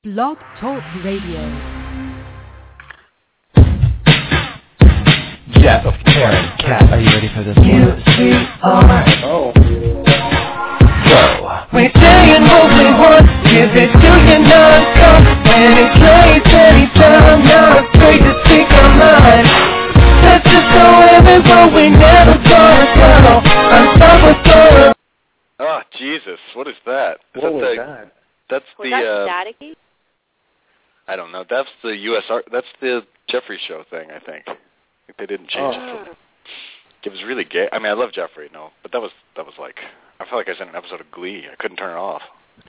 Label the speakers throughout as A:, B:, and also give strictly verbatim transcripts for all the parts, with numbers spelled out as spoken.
A: Blog Talk Radio.
B: Jeff of Karen Cat, are you ready for this one?
C: You see our
B: Oh.
C: Go. We say it what we want, give it to you non-stop. Any place, anytime, not afraid to speak our mind. Let's just go everywhere we never gonna go. I'm stop with going.
D: Oh, Jesus, what is that? Is
E: What
D: that
E: was
D: the,
E: that?
D: That's
F: Was
D: the,
F: that
D: uh,
F: staticky?
D: I don't know, that's the U S R, that's the Jeffrey Show thing, I think. I think they didn't change
E: Oh.
D: it. From, it was really gay. I mean, I love Jeffrey, no, but that was, that was like, I felt like I was in an episode of Glee. I couldn't turn it off.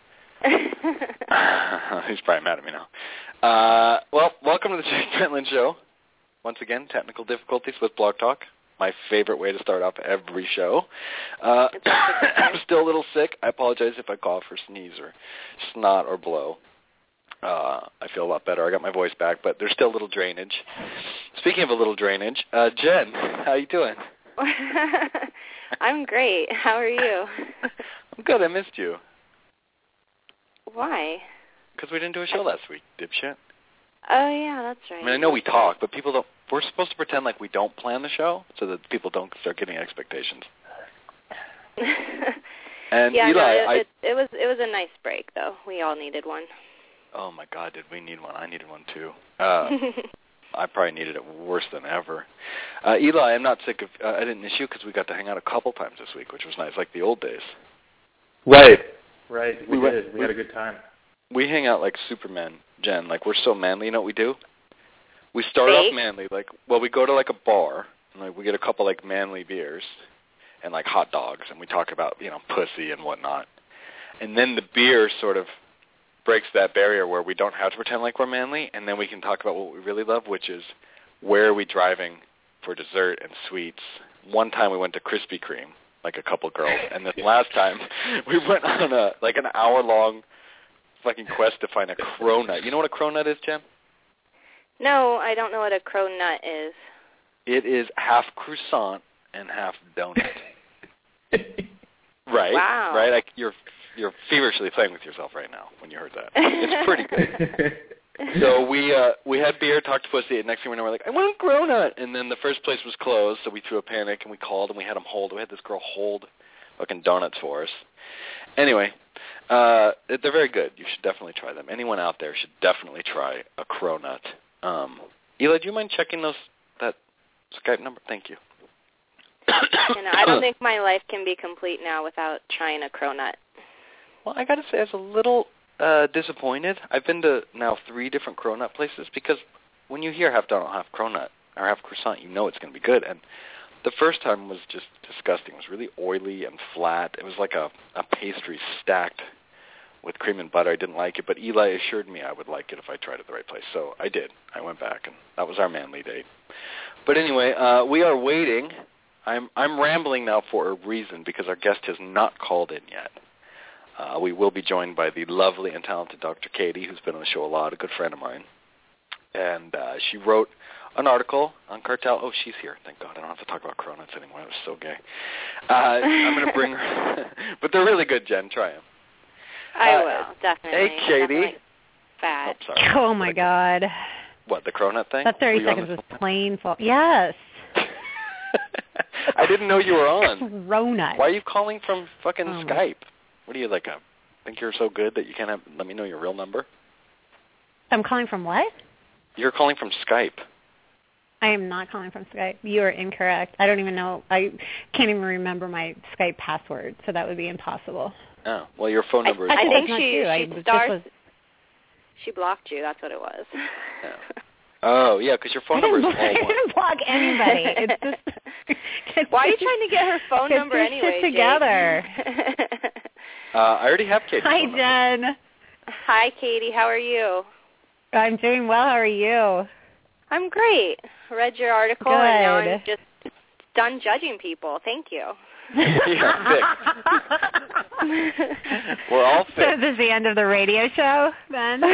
D: He's probably mad at me now. Uh, well, welcome to the Jake Pentland Show. Once again, technical difficulties with Blog Talk. My favorite way to start off every show. Uh, I'm still a little sick. I apologize if I cough or sneeze or snot or blow. Uh, I feel a lot better. I got my voice back, but there's still a little drainage. Speaking of a little drainage, uh, Jen, how you doing?
F: I'm great. How are you?
D: I'm good. I missed you.
F: Why?
D: Because we didn't do a show last week, dipshit.
F: Oh, yeah, that's right.
D: I mean, I know we talk, but people don't. We're supposed to pretend like we don't plan the show so that people don't start getting expectations. And
F: yeah,
D: Eli,
F: no, it,
D: I,
F: it, it was it was a nice break, though. We all needed one.
D: oh my God, did we need one? I needed one too. Uh, I probably needed it worse than ever. Uh, Eli, I'm not sick of. Uh, I didn't miss you because we got to hang out a couple times this week, which was nice, like the old days.
E: Right. Right. We,
D: We
E: did.
D: went-
E: we had a good time.
D: We hang out like Superman, Jen. Like we're so manly. You know what we do? We start
F: Fake?
D: off manly. Like, well, we go to like a bar and like we get a couple like manly beers and like hot dogs, and we talk about you know pussy and whatnot. And then the beer sort of breaks that barrier where we don't have to pretend like we're manly, and then we can talk about what we really love, which is where are we driving for dessert and sweets. One time we went to Krispy Kreme, like a couple girls, and this last time we went on a like an hour long fucking quest to find a cronut. You know what a cronut is, Jen?
F: No, I don't know what a cronut is.
D: It is half croissant and half donut. Right?
F: Wow.
D: Right? Like you're you're feverishly playing with yourself right now when you heard that. It's pretty good. So we uh, we had beer, talked to pussy, and next thing we know, we're like, I want a cronut. And then the first place was closed, so we threw a panic, and we called, and we had them hold. We had this girl hold fucking donuts for us. Anyway, uh, they're very good. You should definitely try them. Anyone out there should definitely try a cronut. Um, Eli, do you mind checking those that Skype number? Thank you.
F: You know, I don't think my life can be complete now without trying a cronut.
D: Well, I got to say, I was a little uh, disappointed. I've been to now three different cronut places because when you hear half donut, half cronut, or half croissant, you know it's going to be good. And the first time was just disgusting. It was really oily and flat. It was like a, a pastry stacked with cream and butter. I didn't like it, but Eli assured me I would like it if I tried it the right place. So I did. I went back, and that was our manly date. But anyway, uh, we are waiting. I'm I'm rambling now for a reason because our guest has not called in yet. Uh, we will be joined by the lovely and talented Doctor Katie, who's been on the show a lot, a good friend of mine. And uh, she wrote an article on Cartel. Oh, she's here. Thank God. I don't have to talk about cronuts anymore. That was so gay. Uh, I'm going to bring her. But they're really good, Jen. Try them.
F: I
D: Uh,
F: will, definitely.
D: hey, Katie.
F: Definitely fat.
D: Oh, sorry.
A: Oh, my God.
D: What, the cronut thing?
A: That thirty
D: Were you on
A: seconds
D: this-
A: was plain full. Yes.
D: I didn't know you were on.
A: Cronut.
D: Why are you calling from fucking
A: Oh, my-
D: Skype? What are you, like, a, think you're so good that you can't have, let me know your real number?
A: I'm calling from what?
D: You're calling from Skype.
A: I am not calling from Skype. You are incorrect. I don't even know. I can't even remember my Skype password, so that would be impossible.
D: Oh, well, your phone number
F: I,
D: is...
F: I
A: That's
F: think
A: not
F: she,
A: true. I
F: she
A: was-
F: stars,
A: this was-
F: she blocked you. That's what it was.
D: Yeah. Oh, yeah, because your phone
A: I
D: number is
A: didn't,
D: all
A: I
D: one.
A: didn't block anybody. It's just... It's
F: Why are you
A: just-
F: trying to get her phone
A: get
F: number
A: this
F: anyway,
A: shit together.
F: Jake?
D: Uh, I already have Katie's
A: Hi,
D: phone number.
A: Jen.
F: Hi, Katie. How are you?
A: I'm doing well. How are you?
F: I'm great. I read your article, and now I'm
A: Good.
F: just done judging people. Thank you.
D: Yeah, fixed. We're all
A: So
D: fixed.
A: this is the end of the radio show, then?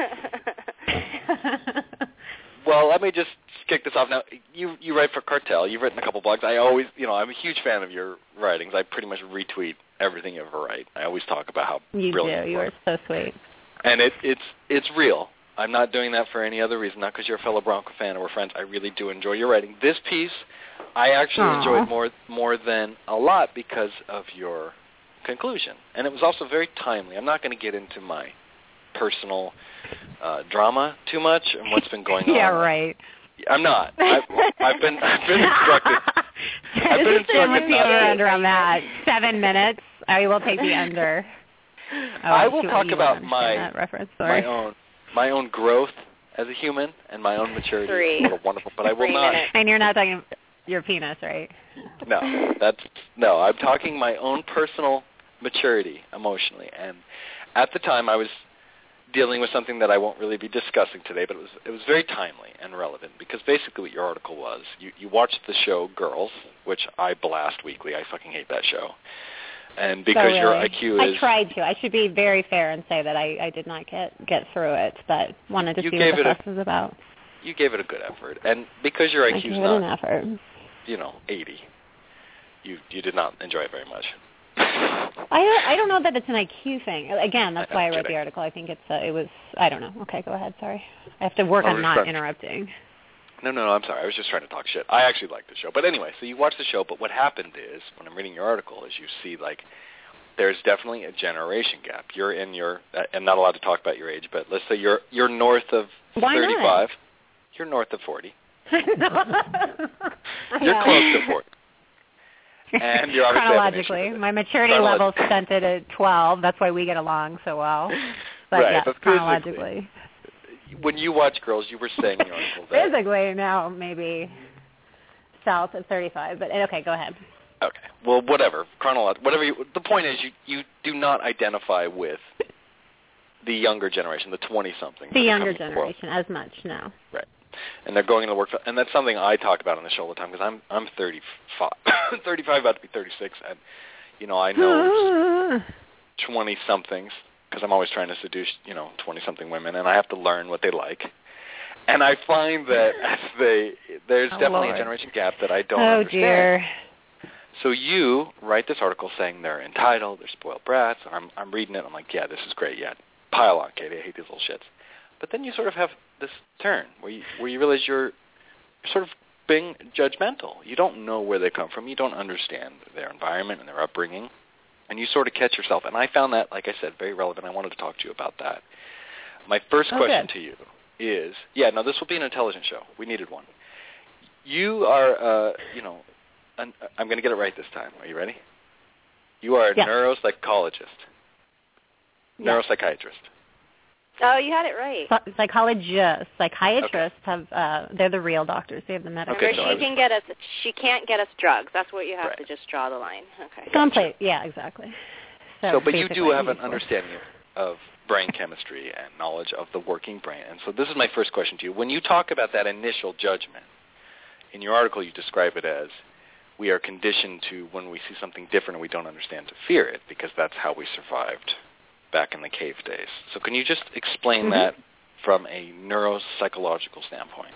D: Well, let me just kick this off. Now, you you write for Cartel. You've written a couple blogs. I always, you know, I'm a huge fan of your writings. I pretty much retweet everything you ever write. I always talk about how
A: You
D: brilliant
A: do.
D: you
A: You
D: are.
A: are so sweet.
D: and it, it's it's real. I'm not doing that for any other reason, not because you're a fellow Bronco fan or we're friends. I really do enjoy your writing. This piece, I actually
A: Aww.
D: enjoyed more more than a lot because of your conclusion. And it was also very timely. I'm not going to get into my personal uh, drama too much and what's been going on.
A: Yeah, right.
D: I'm not. I've, I've been I've been instructed. I've been instructed
A: what's the
D: not
A: over
D: to.
A: under on that? Seven minutes. I will take the under. Oh,
D: I will
A: see what
D: talk
A: you
D: about
A: understand
D: my
A: that reference. Sorry.
D: my own my own growth as a human and my own maturity.
F: Three.
D: It's a little wonderful, but I will
F: Three
D: not.
F: minutes.
A: And you're not talking your penis, right?
D: No, that's no. I'm talking my own personal maturity emotionally, and at the time I was dealing with something that I won't really be discussing today, but it was it was very timely and relevant because basically what your article was, you you watched the show Girls, which I blast weekly. I fucking hate that show. And because
A: oh, really?
D: your I Q is...
A: I tried to. I should be very fair and say that I, I did not get, get through it, but wanted to
D: you
A: see
D: gave
A: what the
D: it
A: fuss was about.
D: You gave it a good effort. And because your I Q is
A: gave it
D: not,
A: an effort.
D: you know, eighty, you you did not enjoy it very much.
A: I don't, I don't know that it's an I Q thing. Again, that's
D: I'm
A: why I wrote
D: kidding.
A: the article. I think it's uh, it was, I don't know. Okay, go ahead. Sorry. I have to work
D: I'll
A: on not
D: respect.
A: interrupting.
D: No, no, no, I'm sorry. I was just trying to talk shit. I actually like the show. But anyway, so you watch the show, but what happened is, when I'm reading your article, is you see, like, there's definitely a generation gap. You're in your, uh, I'm not allowed to talk about your age, but let's say you're you're north of
A: Why
D: thirty-five.
A: Not?
D: You're north of forty.
A: You're
D: You're close to forty. And you're obviously
A: chronologically. My maturity level's stunted at twelve. That's why we get along so well. But
D: right,
A: yes,
D: but
A: chronologically.
D: When you watch Girls, you were saying in your article that...
A: Physically, now maybe south of thirty-five. But okay, go ahead.
D: Okay. Well, whatever. Chronological. Whatever. You, the point is, you you do not identify with the younger generation, the twenty-somethings.
A: The younger generation, as much, no.
D: Right. And they're going to work, and that's something I talk about on the show all the time because I'm I'm thirty-five, thirty-five, about to be thirty-six, and you know I know twenty-somethings because I'm always trying to seduce you know twenty-something women, and I have to learn what they like. And I find that as they there's
A: oh,
D: definitely
A: Lord.
D: a generation gap that I don't
A: oh,
D: understand.
A: dear.
D: So you write this article saying they're entitled, they're spoiled brats. I'm I'm reading it. I'm like, yeah, this is great. Yeah, pile on, Katie. I hate these little shits. But then you sort of have this turn where you where you realize you're, you're sort of being judgmental. You don't know where they come from. You don't understand their environment and their upbringing, and you sort of catch yourself. And I found that, like I said, very relevant. I wanted to talk to you about that. My first
A: oh,
D: question
A: good.
D: to you is, yeah, no, this will be an intelligent show. We needed one. You are, uh, you know. An, I'm going to get it right this time. Are you ready? You are a
A: yes.
D: neuropsychologist,
A: yes.
D: neuropsychiatrist.
F: Oh, you had it right.
A: Psy- psychologists, psychiatrists okay. have, uh, they're the real doctors. They have the medical.
D: Okay,
F: Remember,
D: so
F: she can get us, she can't get us drugs. That's what you have
D: right.
F: to just draw the line. Okay.
A: Someplace, yeah, exactly. So,
D: so but you do have an
A: useful.
D: understanding of brain chemistry and knowledge of the working brain. And so this is my first question to you. When you talk about that initial judgment, in your article you describe it as, we are conditioned to, when we see something different and we don't understand, to fear it, because that's how we survived back in the cave days. So can you just explain mm-hmm. that from a neuropsychological standpoint?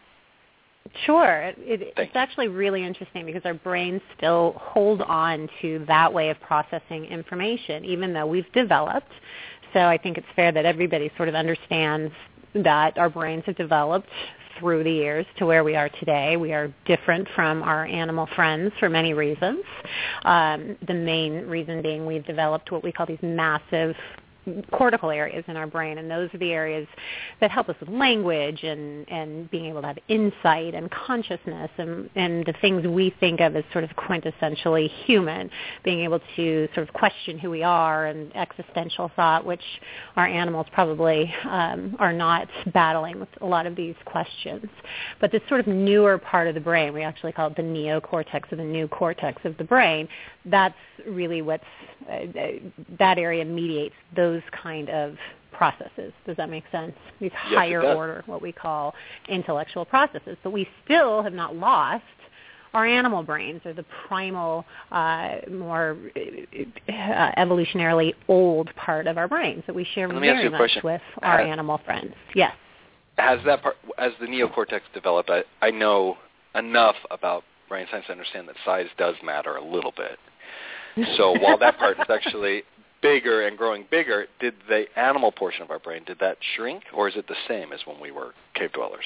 A: Sure. It, it, it's actually really interesting because our brains still hold on to that way of processing information, even though we've developed. So I think it's fair that everybody sort of understands that our brains have developed through the years to where we are today. We are different from our animal friends for many reasons. Um, the main reason being we've developed what we call these massive cortical areas in our brain, and those are the areas that help us with language and, and being able to have insight and consciousness and, and the things we think of as sort of quintessentially human, being able to sort of question who we are and existential thought, which our animals probably um, are not battling with a lot of these questions. But this sort of newer part of the brain, we actually call it the neocortex or the new cortex of the brain, that's really what's, uh, that area mediates those kind of processes. Does that make sense? These
D: yes,
A: higher order, what we call intellectual processes. But we still have not lost our animal brains, or the primal, uh, more uh, evolutionarily old part of our brains that we share very much
D: question.
A: with our
D: has,
A: animal friends. Yes.
D: Has that part, as the neocortex developed, I, I know enough about brain science to understand that size does matter a little bit. So while that part is actually bigger and growing bigger, did the animal portion of our brain, did that shrink, or is it the same as when we were cave dwellers?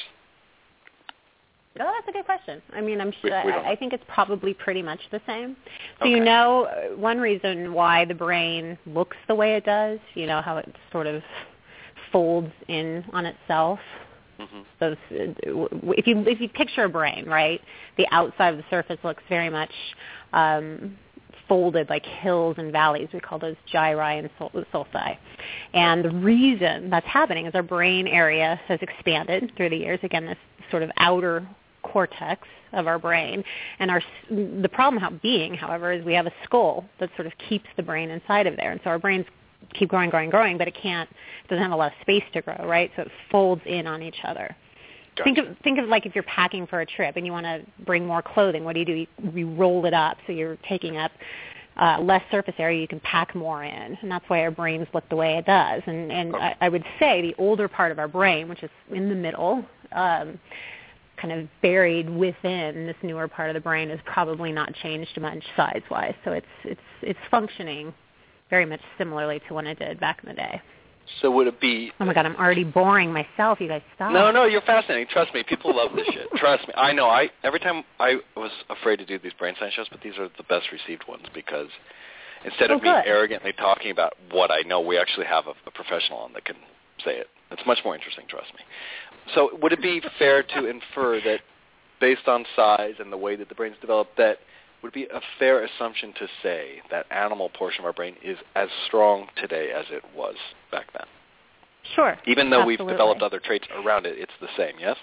A: Oh, that's a good question. I mean, I'm sure,
D: we, we
A: I, I think it's probably pretty much the same. So
D: okay.
A: you know, one reason why the brain looks the way it does, you know, how it sort of folds in on itself. Mm-hmm. Those, if you if you picture a brain, right, the outside of the surface looks very much um, folded like hills and valleys. We call those gyri and sulci. And the reason that's happening is our brain area has expanded through the years. Again, this sort of outer cortex of our brain. And our the problem being, however, is we have a skull that sort of keeps the brain inside of there. And so our brains keep growing, growing, growing, but it can't, it doesn't have a lot of space to grow, right? So it folds in on each other.
D: Gotcha.
A: Think of think of like if you're packing for a trip and you want to bring more clothing, what do you do? You, you roll it up, so you're taking up uh, less surface area. You can pack more in, and that's why our brains look the way it does. And and
D: okay.
A: I, I would say the older part of our brain, which is in the middle, um, kind of buried within this newer part of the brain, is probably not changed much size-wise. So it's it's it's functioning very much similarly to when it did back in the day.
D: So would it be...
A: Oh, my God, I'm already boring myself. You guys stop.
D: No, no, you're fascinating. Trust me. People love this shit. Trust me. I know. I Every time I was afraid to do these brain science shows, but these are the best received ones because instead of
A: oh,
D: me
A: good.
D: arrogantly talking about what I know, we actually have a, a professional on that can say it. It's much more interesting, trust me. So would it be fair to infer that based on size and the way that the brain's developed, that would it be a fair assumption to say that animal portion of our brain is as strong today as it was back then?
A: Sure.
D: Even though
A: absolutely.
D: we've developed other traits around it, it's the same, yes?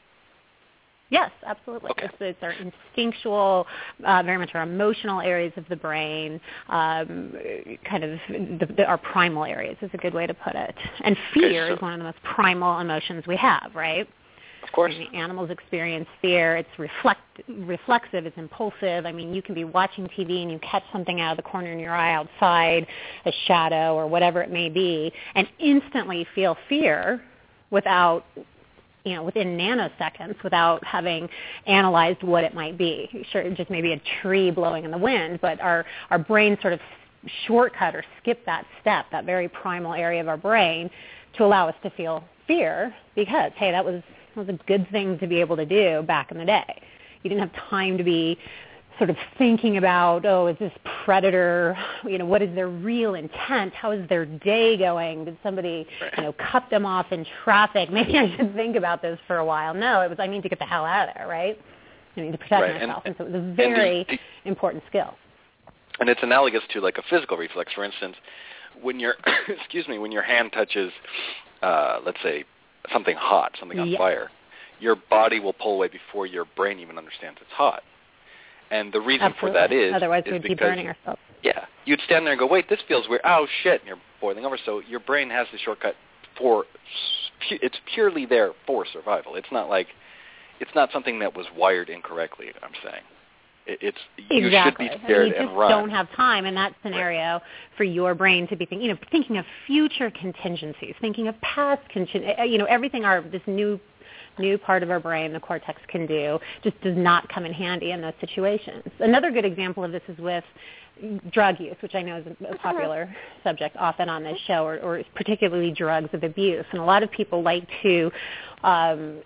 A: Yes, absolutely.
D: Okay.
A: It's, it's our instinctual, uh, very much our emotional areas of the brain, um, kind of the, the, our primal areas is a good way to put it. And fear
D: okay, so.
A: is one of the most primal emotions we have, right?
D: Of course.
A: I mean, animals experience fear. It's reflect, reflexive. It's impulsive. I mean, you can be watching T V and you catch something out of the corner of your eye outside, a shadow or whatever it may be, and instantly feel fear without, you know, within nanoseconds without having analyzed what it might be. Sure, it just maybe a tree blowing in the wind, but our, our brain sort of shortcut or skip that step, that very primal area of our brain, to allow us to feel fear because, hey, that was... was a good thing to be able to do back in the day. You didn't have time to be sort of thinking about, oh, is this predator, you know, what is their real intent? How is their day going? Did somebody, you know, cut them off in traffic? Maybe I should think about this for a while. No, it was I need to get the hell out of there, right? I need to protect
D: right.
A: myself.
D: And,
A: and so it was a very
D: the,
A: important skill.
D: And it's analogous to like a physical reflex. For instance, when your excuse me, when your hand touches, uh, let's say, something hot, something on
A: yes.
D: fire, your body will pull away before your brain even understands it's hot. And the reason
A: Absolutely.
D: for that is...
A: Otherwise,
D: is
A: we'd
D: because,
A: be burning ourselves.
D: Yeah. You'd stand there and go, wait, this feels weird. Oh, shit. And you're boiling over. So your brain has the shortcut for... It's purely there for survival. It's not like... It's not something that was wired incorrectly, I'm saying. It, it's You
A: exactly.
D: should be scared
A: I mean, you
D: and
A: just
D: run.
A: don't have time in that scenario right. for your brain to be thinking, you know, thinking of future contingencies, thinking of past contingencies. You know, everything our this new new part of our brain, the cortex, can do just does not come in handy in those situations. Another good example of this is with drug use, which I know is a popular subject often on this show, or, or particularly drugs of abuse. And a lot of people like to um,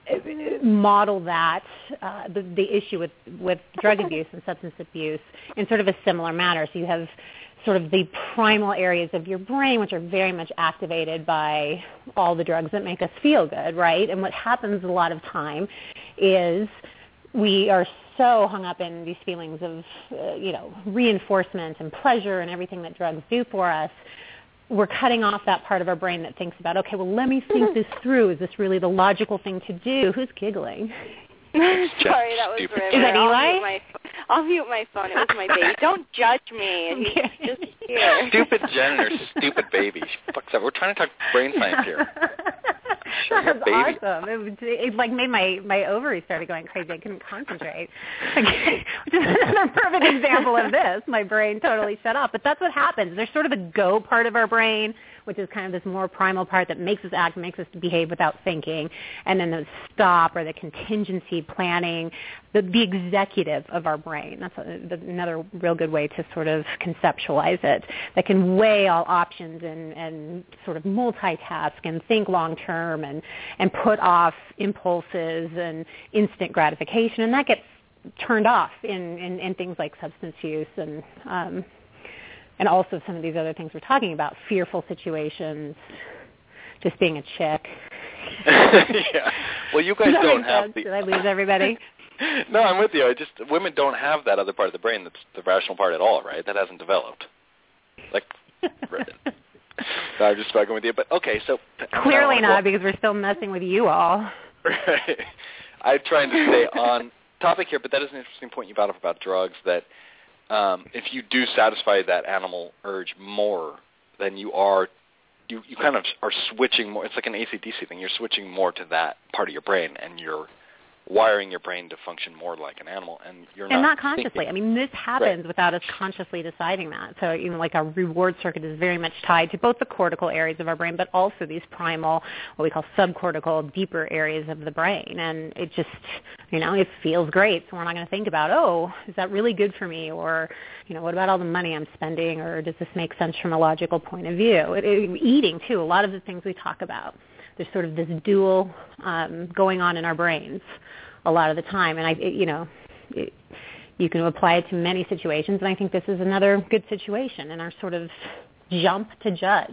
A: model that, uh, the, the issue with, with drug abuse and substance abuse in sort of a similar manner. So you have sort of the primal areas of your brain, which are very much activated by all the drugs that make us feel good, right? And what happens a lot of time is we are so hung up in these feelings of, uh, you know, reinforcement and pleasure and everything that drugs do for us, we're cutting off that part of our brain that thinks about, okay, well, let me think this through. Is this really the logical thing to do? Who's giggling?
F: Sorry, that was River.
A: Is that Eli?
F: I'll mute, my, I'll mute my phone. It was my baby. Don't judge me. And he's just here.
D: Stupid Jen or stupid baby. Fuck that. We're trying to talk brain science here.
A: That was baby. Awesome. It, was, it like made my, my ovaries started going crazy. I couldn't concentrate. Which is another perfect example of this. My brain totally shut off. But that's what happens. There's sort of a go part of our brain, which is kind of this more primal part that makes us act, makes us behave without thinking, and then the stop or the contingency planning, the, the executive of our brain. That's a, another real good way to sort of conceptualize it, that can weigh all options and, and sort of multitask and think long term and, and put off impulses and instant gratification, and that gets turned off in, in, in things like substance use and um, and also some of these other things we're talking about, fearful situations, just being a chick.
D: Yeah. Well, you guys don't have
A: sense?
D: the...
A: Did I lose everybody?
D: No, I'm with you. I just women don't have that other part of the brain that's the rational part at all, right? That hasn't developed. Like, no, I'm just fucking with you. But okay, so
A: clearly not, because we're still messing with you all.
D: Right. I'm trying to stay on topic here, but that is an interesting point you brought up about drugs. That um, if you do satisfy that animal urge more, then you are you you kind of are switching more. It's like an A C D C thing. You're switching more to that part of your brain, and you're wiring your brain to function more like an animal, and you're
A: and
D: not
A: not consciously.
D: thinking.
A: I mean, this happens
D: Right.
A: without us consciously deciding that. So, you know, like our reward circuit is very much tied to both the cortical areas of our brain, but also these primal, what we call subcortical, deeper areas of the brain. And it just, you know, it feels great. So we're not going to think about, oh, is that really good for me? Or, you know, what about all the money I'm spending? Or does this make sense from a logical point of view? It, it, eating, too, a lot of the things we talk about. There's sort of this dual um, going on in our brains a lot of the time, and I, it, you know, it, you can apply it to many situations, and I think this is another good situation in our sort of jump to judge.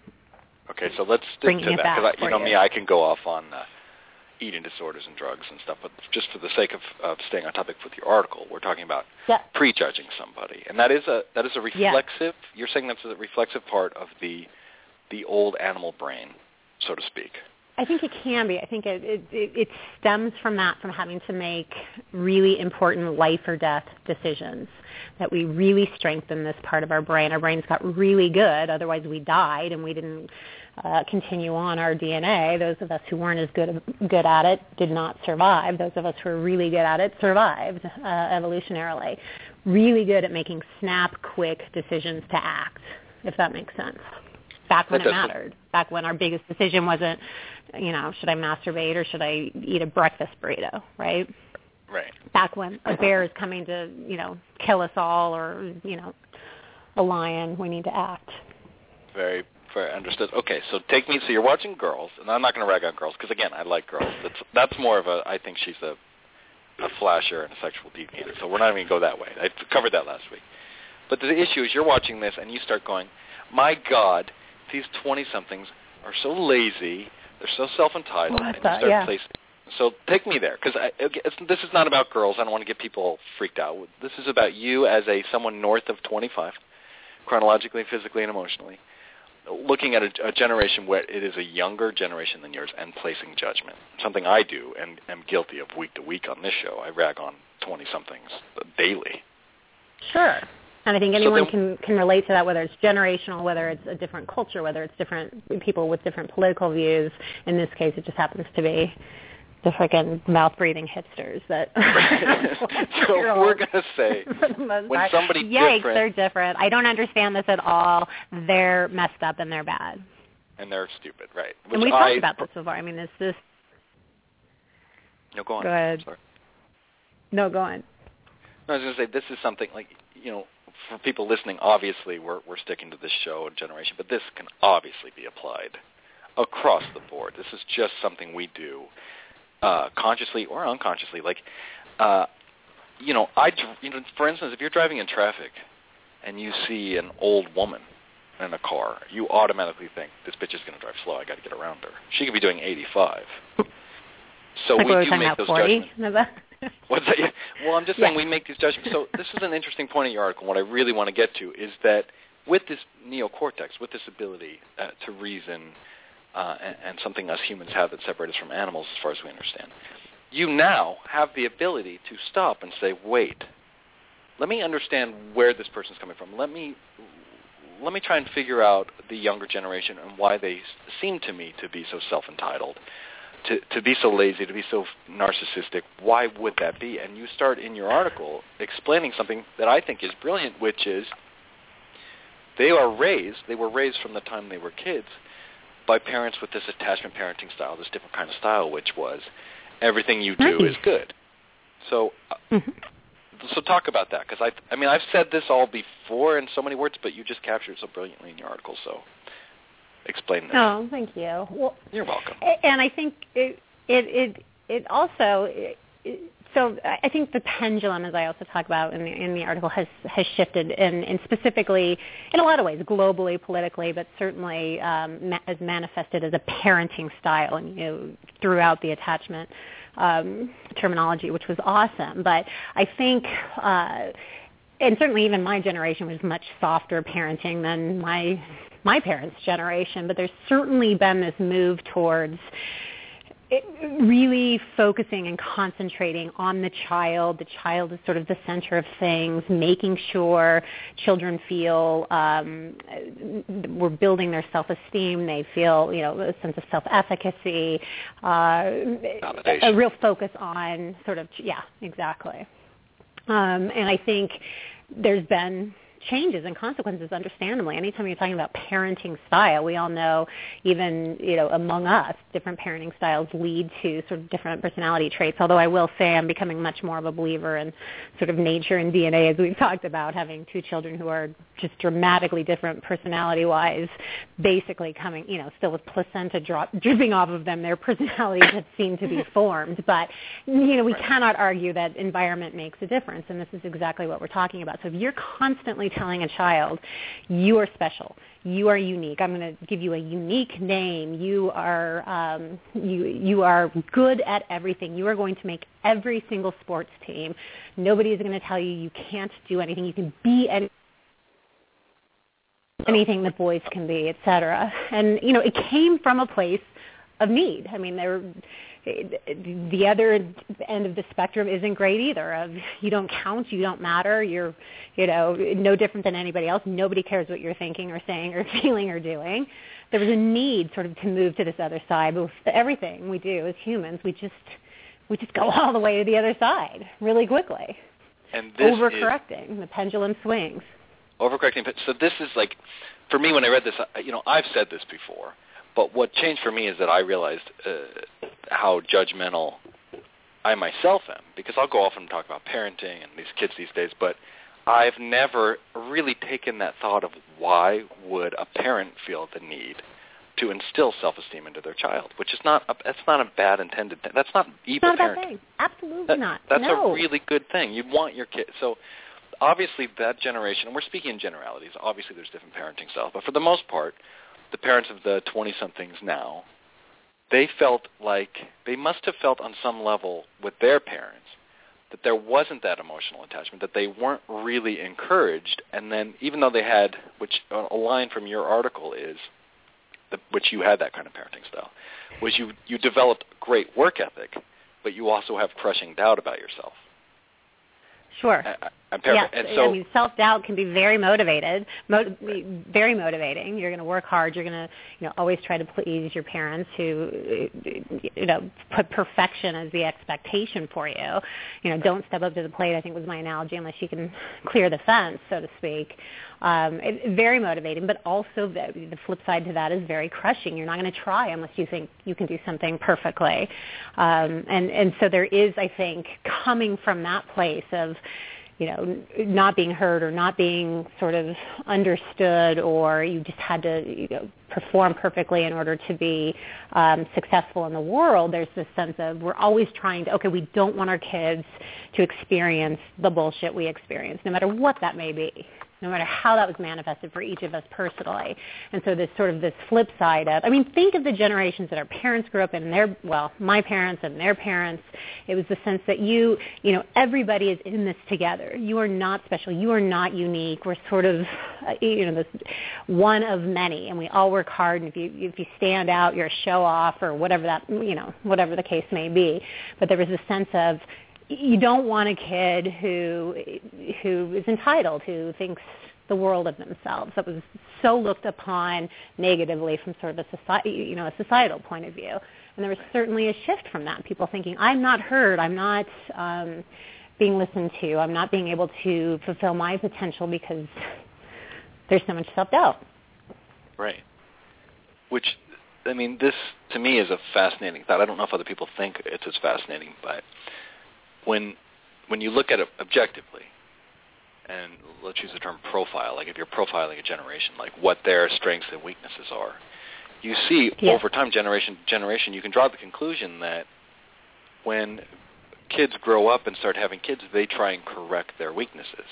D: Okay, so let's stick
A: Bringing
D: to
A: it
D: that,
A: back
D: because you
A: for
D: know
A: you.
D: me, I can go off on uh, eating disorders and drugs and stuff, but just for the sake of, of staying on topic with your article, we're talking about
A: Yeah.
D: prejudging somebody, and that is a that is a
A: Yeah.
D: reflexive. You're saying that's a reflexive part of the the old animal brain, so to speak.
A: I think it can be. I think it, it, it stems from that, from having to make really important life or death decisions, that we really strengthen this part of our brain. Our brains got really good, otherwise we died and we didn't uh, continue on our D N A. Those of us who weren't as good, good at it did not survive. Those of us who were really good at it survived uh, evolutionarily. Really good at making snap, quick decisions to act, if that makes sense. Back when it mattered. Back when our biggest decision wasn't, you know, should I masturbate or should I eat a breakfast burrito, right?
D: Right.
A: Back when a bear is coming to, you know, kill us all, or, you know, a lion, we need to act.
D: Very, very understood. Okay, so take me, so you're watching Girls, and I'm not going to rag on Girls, because, again, I like Girls. That's that's more of a, I think she's a, a flasher and a sexual deviator, so we're not even going to go that way. I covered that last week. But the issue is you're watching this, and you start going, my God, these twenty-somethings are so lazy, they're so self-entitled,
A: Well,
D: and you
A: that,
D: start
A: yeah.
D: placing. So take me there, because this is not about girls. I don't want to get people freaked out. This is about you as a someone north of twenty-five, chronologically, physically, and emotionally, looking at a, a generation where it is a younger generation than yours and placing judgment, something I do and am guilty of week to week on this show. I rag on twenty-somethings daily.
A: Sure. And I think anyone
D: so then,
A: can, can relate to that, whether it's generational, whether it's a different culture, whether it's different people with different political views. In this case, it just happens to be the freaking mouth-breathing hipsters that.
D: So we're going to say when
A: part.
D: somebody
A: Yikes,
D: different,
A: they're different. I don't understand this at all. They're messed up and they're bad.
D: And they're stupid, right? Which
A: and we've
D: I,
A: talked about this so far. I mean, it's this.
D: No, go on.
A: Go ahead.
D: Sorry.
A: No, go on.
D: No, I was going to say this is something like, you know, for people listening, obviously we're we're sticking to this show and generation, but this can obviously be applied across the board. This is just something we do uh, consciously or unconsciously. Like, uh, you know, I, you know, for instance, if you're driving in traffic and you see an old woman in a car, you automatically think, this bitch is going to drive slow. I got to get around her. She could be doing eighty-five. So
A: like
D: we
A: we
D: do
A: were
D: make
A: about
D: those
A: forty?
D: judgments. What's that? Well, I'm just
A: Yeah.
D: saying we make these judgments. So this is an interesting point in your article. What I really want to get to is that with this neocortex, with this ability uh, to reason, uh, and, and something us humans have that separates us from animals as far as we understand, you now have the ability to stop and say, wait, let me understand where this person's coming from. Let me let me try and figure out the younger generation and why they seem to me to be so self-entitled. To, to be so lazy, to be so narcissistic, why would that be? And you start in your article explaining something that I think is brilliant, which is they are raised, they were raised from the time they were kids by parents with this attachment parenting style, this different kind of style, which was everything you do is good. So, uh, so talk about that, because I, I mean, I've said this all before in so many words, but you just captured it so brilliantly in your article. So, explain that.
A: Oh, thank you. Well,
D: you're welcome.
A: And I think it, it, it, it also. It, So I think the pendulum, as I also talk about in the, in the article, has has shifted, and, and specifically in a lot of ways, globally, politically, but certainly um, ma- as manifested as a parenting style, and you know, throughout the attachment um, terminology, which was awesome. But I think, uh, and certainly even my generation was much softer parenting than my my parents' generation. But there's certainly been this move towards It really focusing and concentrating on the child. The child is sort of the center of things, making sure children feel um, we're building their self-esteem. They feel, you know, a sense of self-efficacy, uh, a real focus on sort of, yeah, exactly. Um, and I think there's been changes and consequences, understandably. Anytime you're talking about parenting style, we all know, even, you know, among us, different parenting styles lead to sort of different personality traits, although I will say I'm becoming much more of a believer in sort of nature and D N A, as we've talked about, having two children who are just dramatically different personality-wise, basically coming, you know, still with placenta drop, dripping off of them, their personalities have seemed to be formed. But, you know, we cannot argue that environment makes a difference, and this is exactly what we're talking about. So if you're constantly telling a child, you are special, you are unique, I'm going to give you a unique name, you are um, you you are good at everything, you are going to make every single sports team, nobody is going to tell you you can't do anything, you can be any, anything that boys can be, et cetera. And, you know, it came from a place of need. I mean, there the other end of the spectrum isn't great either. Of you don't count, you don't matter, you're, you know, no different than anybody else. Nobody cares what you're thinking or saying or feeling or doing. There was a need sort of to move to this other side. But with everything we do as humans, we just we just go all the way to the other side really quickly.
D: And this
A: overcorrecting, is, the pendulum swings.
D: Overcorrecting. So this is like, for me, when I read this, you know, I've said this before. But what changed for me is that I realized uh, how judgmental I myself am, because I'll go off and talk about parenting and these kids these days, but I've never really taken that thought of why would a parent feel the need to instill self-esteem into their child, which is not a, that's not a bad intended thing. That's not evil
A: parenting. Not a bad thing. Absolutely
D: that,
A: not.
D: That's
A: no.
D: a really good thing. You want your kid. So obviously that generation, and we're speaking in generalities, obviously there's different parenting styles, but for the most part, the parents of the twenty-somethings now, they felt like, they must have felt on some level with their parents that there wasn't that emotional attachment, that they weren't really encouraged, and then even though they had, which a line from your article is, the, which you had that kind of parenting style, was you, you developed great work ethic, but you also have crushing doubt about yourself.
A: Sure.
D: I, I'm
A: yes.
D: And so,
A: I mean, self-doubt can be very motivated, mo- very motivating. You're going to work hard. You're going to, you know, always try to please your parents who, you know, put perfection as the expectation for you. You know, don't step up to the plate, I think was my analogy, unless you can clear the fence, so to speak. Um, it, very motivating, but also the, the flip side to that is very crushing. You're not going to try unless you think you can do something perfectly. Um, and, and so there is, I think, coming from that place of, you know, not being heard or not being sort of understood, or you just had to, you know, perform perfectly in order to be um, successful in the world. There's this sense of we're always trying to, okay, we don't want our kids to experience the bullshit we experience, no matter what that may be, no matter how that was manifested for each of us personally. And so this sort of this flip side of, I mean, think of the generations that our parents grew up in, and their, well, my parents and their parents. It was the sense that you, you know, everybody is in this together. You are not special. You are not unique. We're sort of, uh, you know, this one of many, and we all work hard. And if you if you stand out, you're a show off or whatever that, you know, whatever the case may be. But there was a sense of, you don't want a kid who who is entitled, who thinks the world of themselves. That was so looked upon negatively from sort of a society, you know, a societal point of view. And there was certainly a shift from that. People thinking, I'm not heard, I'm not um, being listened to, I'm not being able to fulfill my potential because there's so much self-doubt.
D: Right. Which, I mean, this to me is a fascinating thought. I don't know if other people think it's as fascinating, but when when you look at it objectively, and let's use the term profile, like if you're profiling a generation, like what their strengths and weaknesses are, you see
A: yes.
D: over time, generation to generation, you can draw the conclusion that when kids grow up and start having kids, they try and correct their weaknesses.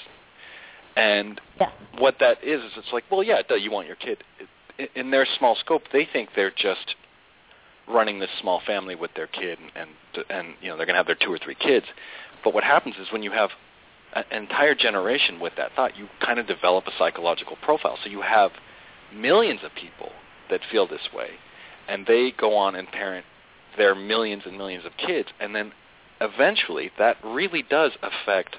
D: And
A: yeah.
D: what that is, is it's like, well, yeah, you want your kid. In their small scope, they think they're just running this small family with their kid, and, and, and you know, they're going to have their two or three kids. But what happens is when you have an entire generation with that thought, you kind of develop a psychological profile. So you have millions of people that feel this way, and they go on and parent their millions and millions of kids, and then eventually that really does affect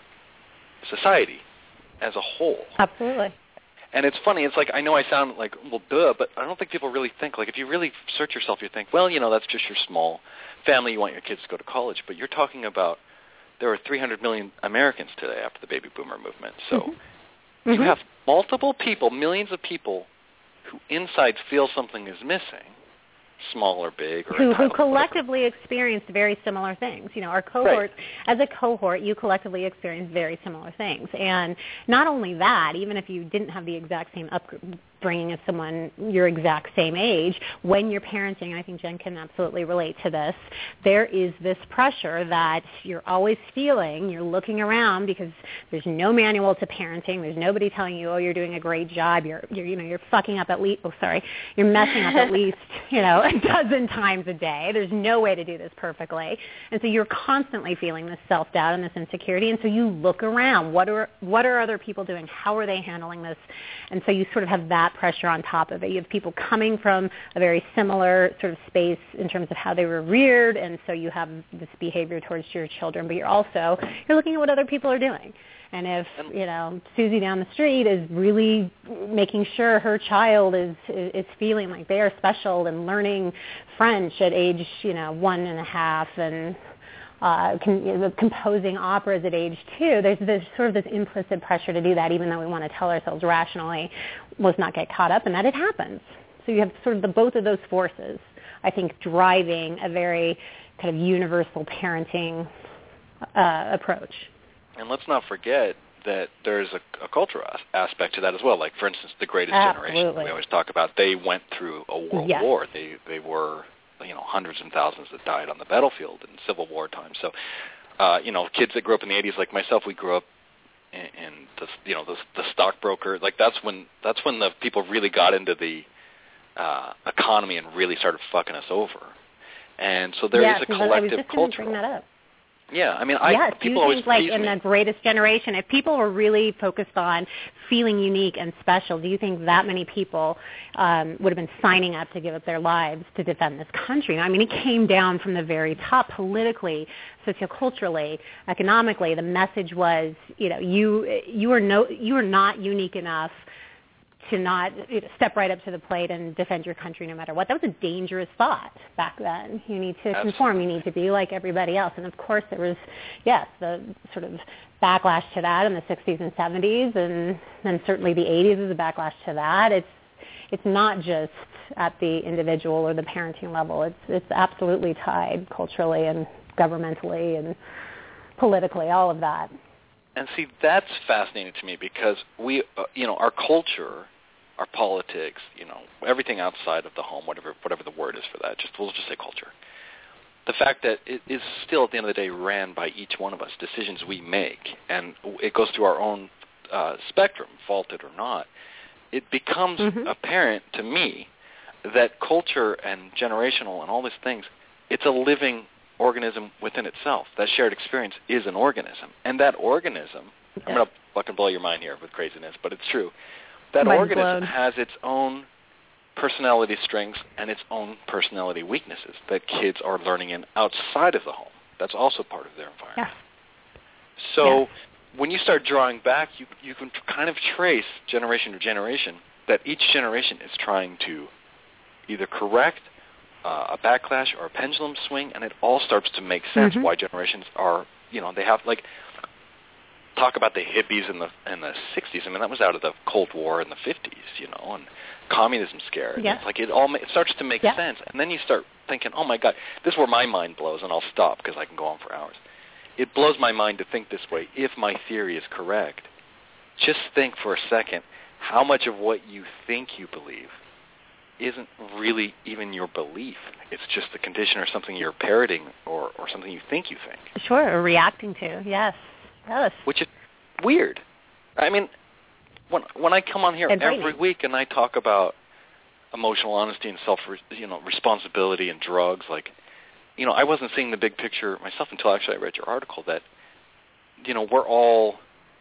D: society as a whole.
A: Absolutely.
D: And it's funny, it's like, I know I sound like, well, duh, but I don't think people really think, like, if you really search yourself, you think, well, you know, that's just your small family, you want your kids to go to college, but you're talking about there are three hundred million Americans today after the baby boomer movement. So
A: mm-hmm.
D: you
A: Mm-hmm.
D: have multiple people, millions of people, who inside feel something is missing, small or big, or
A: who, who
D: entitled,
A: collectively experienced very similar things. You know, our cohort,
D: right.
A: as a cohort, you collectively experienced very similar things. And not only that, even if you didn't have the exact same upbringing as someone your exact same age, when you're parenting, and I think Jen can absolutely relate to this, there is this pressure that you're always feeling. You're looking around because there's no manual to parenting. There's nobody telling you, oh, you're doing a great job. You're, you're you know, you're fucking up at least, oh, sorry, you're messing up at least, you know, a dozen times a day. There's no way to do this perfectly. And so you're constantly feeling this self-doubt and this insecurity. And so you look around. What are what are other people doing? How are they handling this? And so you sort of have that pressure on top of it. You have people coming from a very similar sort of space in terms of how they were reared, and so you have this behavior towards your children. But you're also, you're looking at what other people are doing. And if, you know, Susie down the street is really making sure her child is is feeling like they are special and learning French at age, you know, one and a half and uh, com- you know, composing operas at age two, there's this sort of this implicit pressure to do that, even though we want to tell ourselves rationally, let's not get caught up in that. It happens. So you have sort of the both of those forces, I think, driving a very kind of universal parenting uh, approach.
D: And let's not forget that there's a, a cultural as- aspect to that as well. Like, for instance, the Greatest
A: Absolutely.
D: Generation we always talk about, they went through a world
A: yes.
D: war. They they were, you know, hundreds and thousands that died on the battlefield in Civil War time. So, uh, you know, kids that grew up in the eighties, like myself, we grew up in, in the, you know, the, the stockbroker. Like, that's when that's when the people really got into the uh, economy and really started fucking us over. And so there
A: yes,
D: is a collective
A: I was just
D: culture.
A: Bring that up.
D: Yeah, I mean, I
A: yes,
D: people
A: you
D: always
A: think, like,
D: tease
A: in
D: me.
A: the Greatest Generation, if people were really focused on feeling unique and special, do you think that many people um, would have been signing up to give up their lives to defend this country? I mean, it came down from the very top politically, socioculturally, economically. The message was, you know, you you are no you are not unique enough to not step right up to the plate and defend your country no matter what. That was a dangerous thought back then. You need to
D: Absolutely.
A: conform. You need to be like everybody else. And, of course, there was, yes, the sort of backlash to that in the sixties and seventies, and then certainly the eighties is a backlash to that. It's it's not just at the individual or the parenting level. It's it's absolutely tied culturally and governmentally and politically, all of that.
D: And see, that's fascinating to me because we, uh, you know, our culture, our politics, you know, everything outside of the home, whatever whatever the word is for that, just we'll just say culture. The fact that it is still at the end of the day ran by each one of us, decisions we make, and it goes through our own uh, spectrum, faulted or not. It becomes
A: mm-hmm.
D: apparent to me that culture and generational and all these things, it's a living organism within itself. That shared experience is an organism. And that organism, yeah. I'm going to fucking blow your mind here with craziness, but it's true. That
A: Mind
D: organism
A: blown.
D: has its own personality strengths and its own personality weaknesses that kids are learning in outside of the home. That's also part of their environment.
A: Yeah.
D: So
A: yeah.
D: when you start drawing back, you, you can kind of trace generation to generation that each generation is trying to either correct Uh, a backlash or a pendulum swing, and it all starts to make sense
A: mm-hmm.
D: why generations are, you know, they have, like, talk about the hippies in the in the sixties. I mean, that was out of the Cold War in the fifties, you know, and communism scare. And
A: yeah.
D: It's like it all it starts to make
A: yeah.
D: sense, and then you start thinking, oh my God, this is where my mind blows, and I'll stop because I can go on for hours. It blows my mind to think this way. If my theory is correct, just think for a second how much of what you think you believe isn't really even your belief. It's just a condition or something you're parroting or, or something you think you think.
A: Sure, or reacting to, yes. Yes.
D: Which is weird. I mean, when when I come on here
A: and
D: every week and I talk about emotional honesty and self, you know, responsibility and drugs, like, you know, I wasn't seeing the big picture myself until actually I read your article that, you know, we're all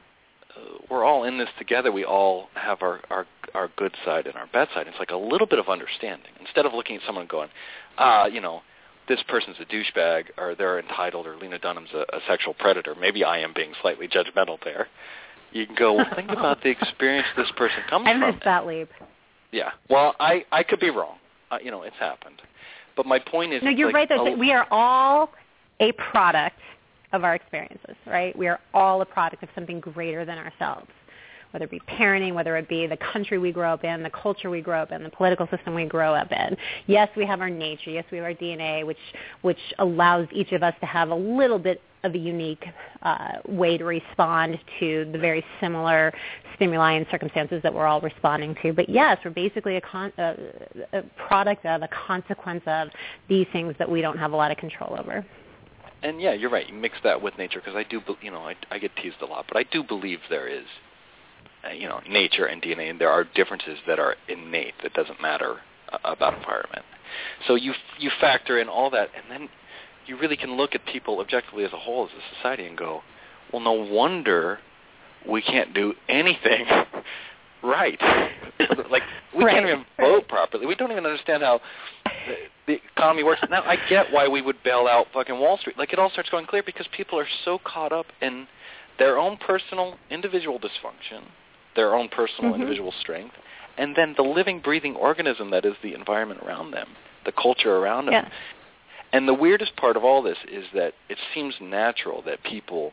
D: uh, we're all in this together. We all have our, our our good side and our bad side. It's like a little bit of understanding instead of looking at someone and going, ah, you know, this person's a douchebag, or they're entitled, or Lena Dunham's a, a sexual predator. Maybe I am being slightly judgmental there. You can go, well, think about the experience this person comes
A: I
D: from.
A: missed that leap.
D: Yeah. Well, I, I could be wrong. Uh, you know, it's happened. But my point is...
A: No, you're
D: like,
A: right, though.
D: oh,
A: We are all a product of our experiences, right? We are all a product of something greater than ourselves, whether it be parenting, whether it be the country we grow up in, the culture we grow up in, the political system we grow up in. Yes, we have our nature. Yes, we have our D N A, which which allows each of us to have a little bit of a unique uh, way to respond to the very similar stimuli and circumstances that we're all responding to. But yes, we're basically a, con- a, a product of, a consequence of these things that we don't have a lot of control over.
D: And yeah, you're right. You mix that with nature, because I do, you know, I, I get teased a lot, but I do believe there is, uh, you know, nature and D N A, and there are differences that are innate that doesn't matter uh, about environment. So you you factor in all that, and then you really can look at people objectively as a whole, as a society, and go, well, no wonder we can't do anything right. Like, we
A: right.
D: can't even vote properly. We don't even understand how the, the economy works. Now, I get why we would bail out fucking Wall Street. Like, it all starts going clear because people are so caught up in their own personal, individual dysfunction, their own personal, mm-hmm. individual strength, and then the living, breathing organism that is the environment around them, the culture around them.
A: Yeah.
D: And the weirdest part of all this is that it seems natural that people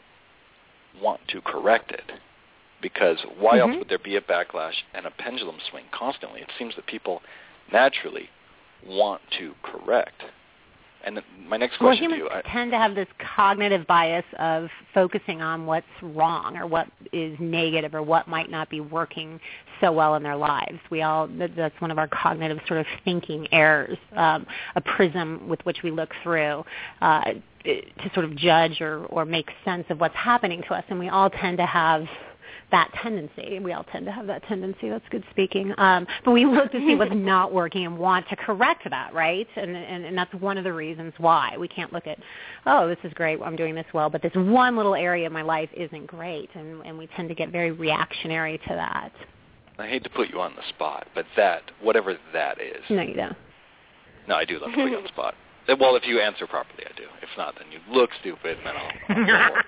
D: want to correct it, because why mm-hmm. else would there be a backlash and a pendulum swing constantly? It seems that people naturally want to correct. And my next question
A: well,
D: to you...
A: Humans tend to have this cognitive bias of focusing on what's wrong or what is negative or what might not be working so well in their lives. We all That's one of our cognitive sort of thinking errors, um, a prism with which we look through uh, to sort of judge or, or make sense of what's happening to us. And we all tend to have that tendency. We all tend to have that tendency. That's good speaking. Um, but we look to see what's not working and want to correct that, right? And, and and that's one of the reasons why. We can't look at, oh, this is great, I'm doing this well, but this one little area of my life isn't great. And, and we tend to get very reactionary to that.
D: I hate to put you on the spot, but that, whatever that is.
A: No, you don't.
D: No, I do love to put you on the spot. Well, if you answer properly, I do. If not, then you look stupid, and then I'll... I'll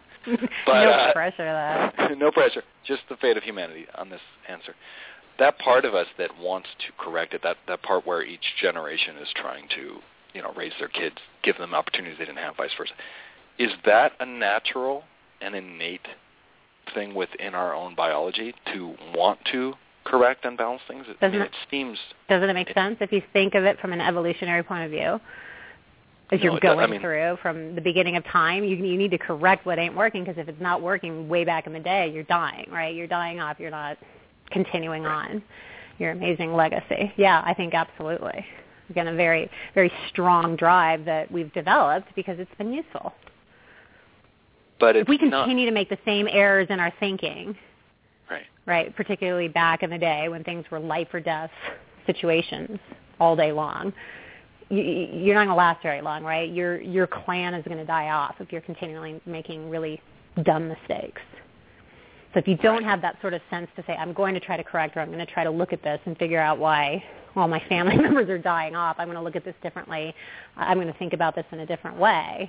D: But,
A: no
D: uh,
A: pressure, that.
D: No pressure. Just the fate of humanity on this answer. That part of us that wants to correct it, that, that part where each generation is trying to, you know, raise their kids, give them opportunities they didn't have, vice versa. Is that a natural and innate thing within our own biology to want to correct and balance things? I mean,
A: it,
D: it seems...
A: Doesn't it make
D: it,
A: sense if you think of it from an evolutionary point of view? As
D: no,
A: you're going
D: does, I mean,
A: through from the beginning of time, you you need to correct what ain't working, because if it's not working way back in the day, you're dying, right? You're dying off. You're not continuing right. on your amazing legacy. Yeah, I think absolutely. Again, a very, very strong drive that we've developed because it's been useful.
D: But it's
A: if we continue
D: not,
A: to make the same errors in our thinking,
D: right,
A: right, particularly back in the day when things were life or death situations all day long, you're not going to last very long, right? Your your clan is going to die off if you're continually making really dumb mistakes. So if you don't
D: right.
A: have that sort of sense to say, I'm going to try to correct, or I'm going to try to look at this and figure out why, well, my family members are dying off, I'm going to look at this differently, I'm going to think about this in a different way.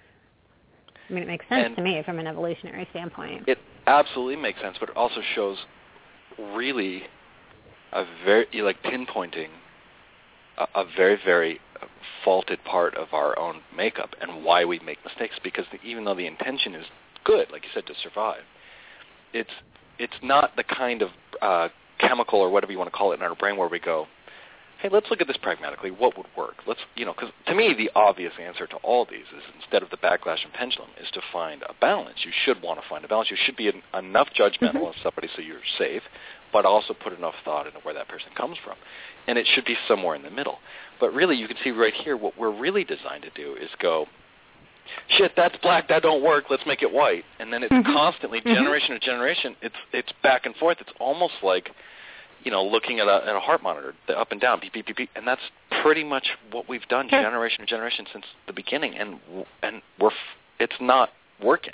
A: I mean, it makes sense
D: and
A: to me from an evolutionary standpoint.
D: It absolutely makes sense, but it also shows really a very, like pinpointing a very, very faulted part of our own makeup and why we make mistakes, because the, even though the intention is good, like you said, to survive. It's it's not the kind of uh, chemical or whatever you want to call it in our brain where we go, hey, let's look at this pragmatically. What would work? Let's, you know, because to me, the obvious answer to all these is instead of the backlash and pendulum is to find a balance. You should want to find a balance. You should be an, enough judgmental mm-hmm. of somebody so you're safe, but also put enough thought into where that person comes from. And it should be somewhere in the middle. But really, you can see right here, what we're really designed to do is go, shit, that's black, that don't work, let's make it white. And then it's mm-hmm. constantly, mm-hmm. generation to generation, it's it's back and forth. It's almost like, you know, looking at a, at a heart monitor, the up and down, beep, beep, beep, beep, and that's pretty much what we've done sure. generation to generation since the beginning, and and we're it's not working.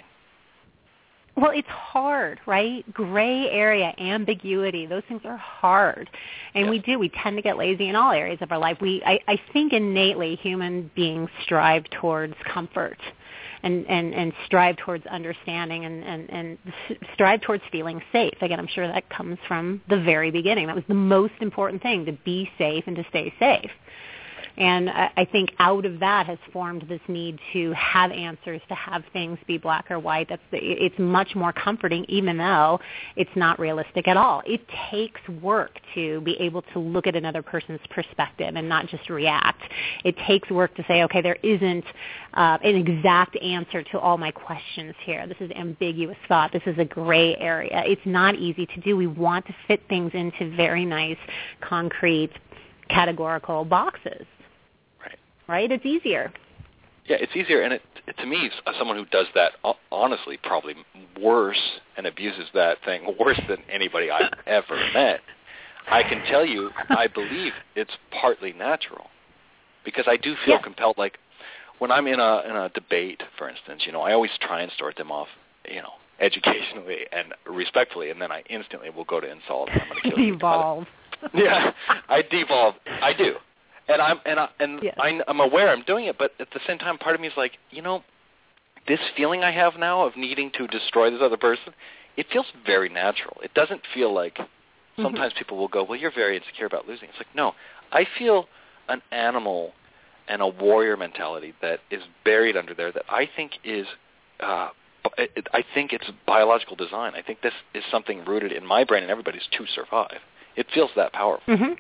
A: Well, it's hard, right? Gray area, ambiguity, those things are hard. And yes. we do. We tend to get lazy in all areas of our life. We, I, I think innately human beings strive towards comfort and, and, and strive towards understanding and, and, and strive towards feeling safe. Again, I'm sure that comes from the very beginning. That was the most important thing, to be safe and to stay safe. And I think out of that has formed this need to have answers, to have things be black or white. That's the, it's much more comforting, even though it's not realistic at all. It takes work to be able to look at another person's perspective and not just react. It takes work to say, okay, there isn't uh, an exact answer to all my questions here. This is ambiguous thought. This is a gray area. It's not easy to do. We want to fit things into very nice, concrete, categorical boxes. Right? It's easier.
D: Yeah, it's easier, and it, it, to me, as someone who does that, honestly, probably worse and abuses that thing worse than anybody I've ever met, I can tell you, I believe it's partly natural, because I do feel yeah. compelled. Like when I'm in a in a debate, for instance, you know, I always try and start them off, you know, educationally and respectfully, and then I instantly will go to insult. And I'm going to kill
A: devolve.
D: You. Yeah, I devolve. I do. And I'm and I, and yes. I, I'm aware I'm doing it, but at the same time, part of me is like, you know, this feeling I have now of needing to destroy this other person, it feels very natural. It doesn't feel like mm-hmm. sometimes people will go, well, you're very insecure about losing. It's like, no, I feel an animal and a warrior mentality that is buried under there that I think is, uh, it, I think it's biological design. I think this is something rooted in my brain and everybody's to survive. It feels that powerful.
A: Mm-hmm.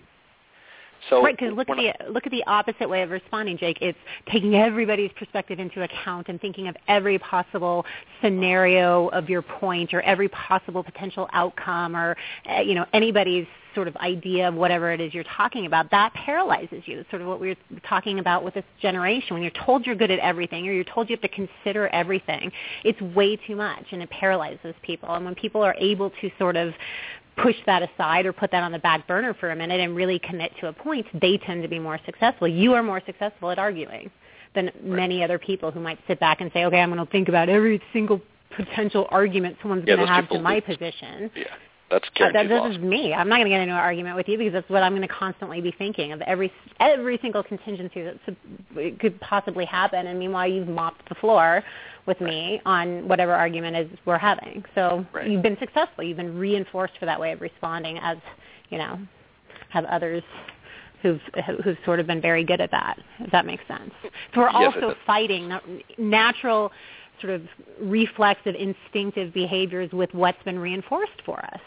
D: So
A: right, because look at the look at the opposite way of responding, Jake. It's taking everybody's perspective into account and thinking of every possible scenario of your point or every possible potential outcome or uh, you know anybody's sort of idea of whatever it is you're talking about. That paralyzes you. It's sort of what we were talking about with this generation. When you're told you're good at everything or you're told you have to consider everything, it's way too much and it paralyzes people. And when people are able to sort of push that aside or put that on the back burner for a minute and really commit to a point, they tend to be more successful. You are more successful at arguing than right. many other people who might sit back and say, okay, I'm going to think about every single potential argument someone's
D: yeah,
A: going to have to my position.
D: Yeah, that's
A: guaranteed
D: uh, that,
A: This is me. I'm not going to get into an argument with you because that's what I'm going to constantly be thinking of, every every single contingency that could possibly happen. And meanwhile, you've mopped the floor with me on whatever argument is we're having. So
D: right.
A: you've been successful. You've been reinforced for that way of responding, as, you know, have others who've who've sort of been very good at that, if that makes sense. So we're
D: yes,
A: also fighting natural sort of reflexive, instinctive behaviors with what's been reinforced for us.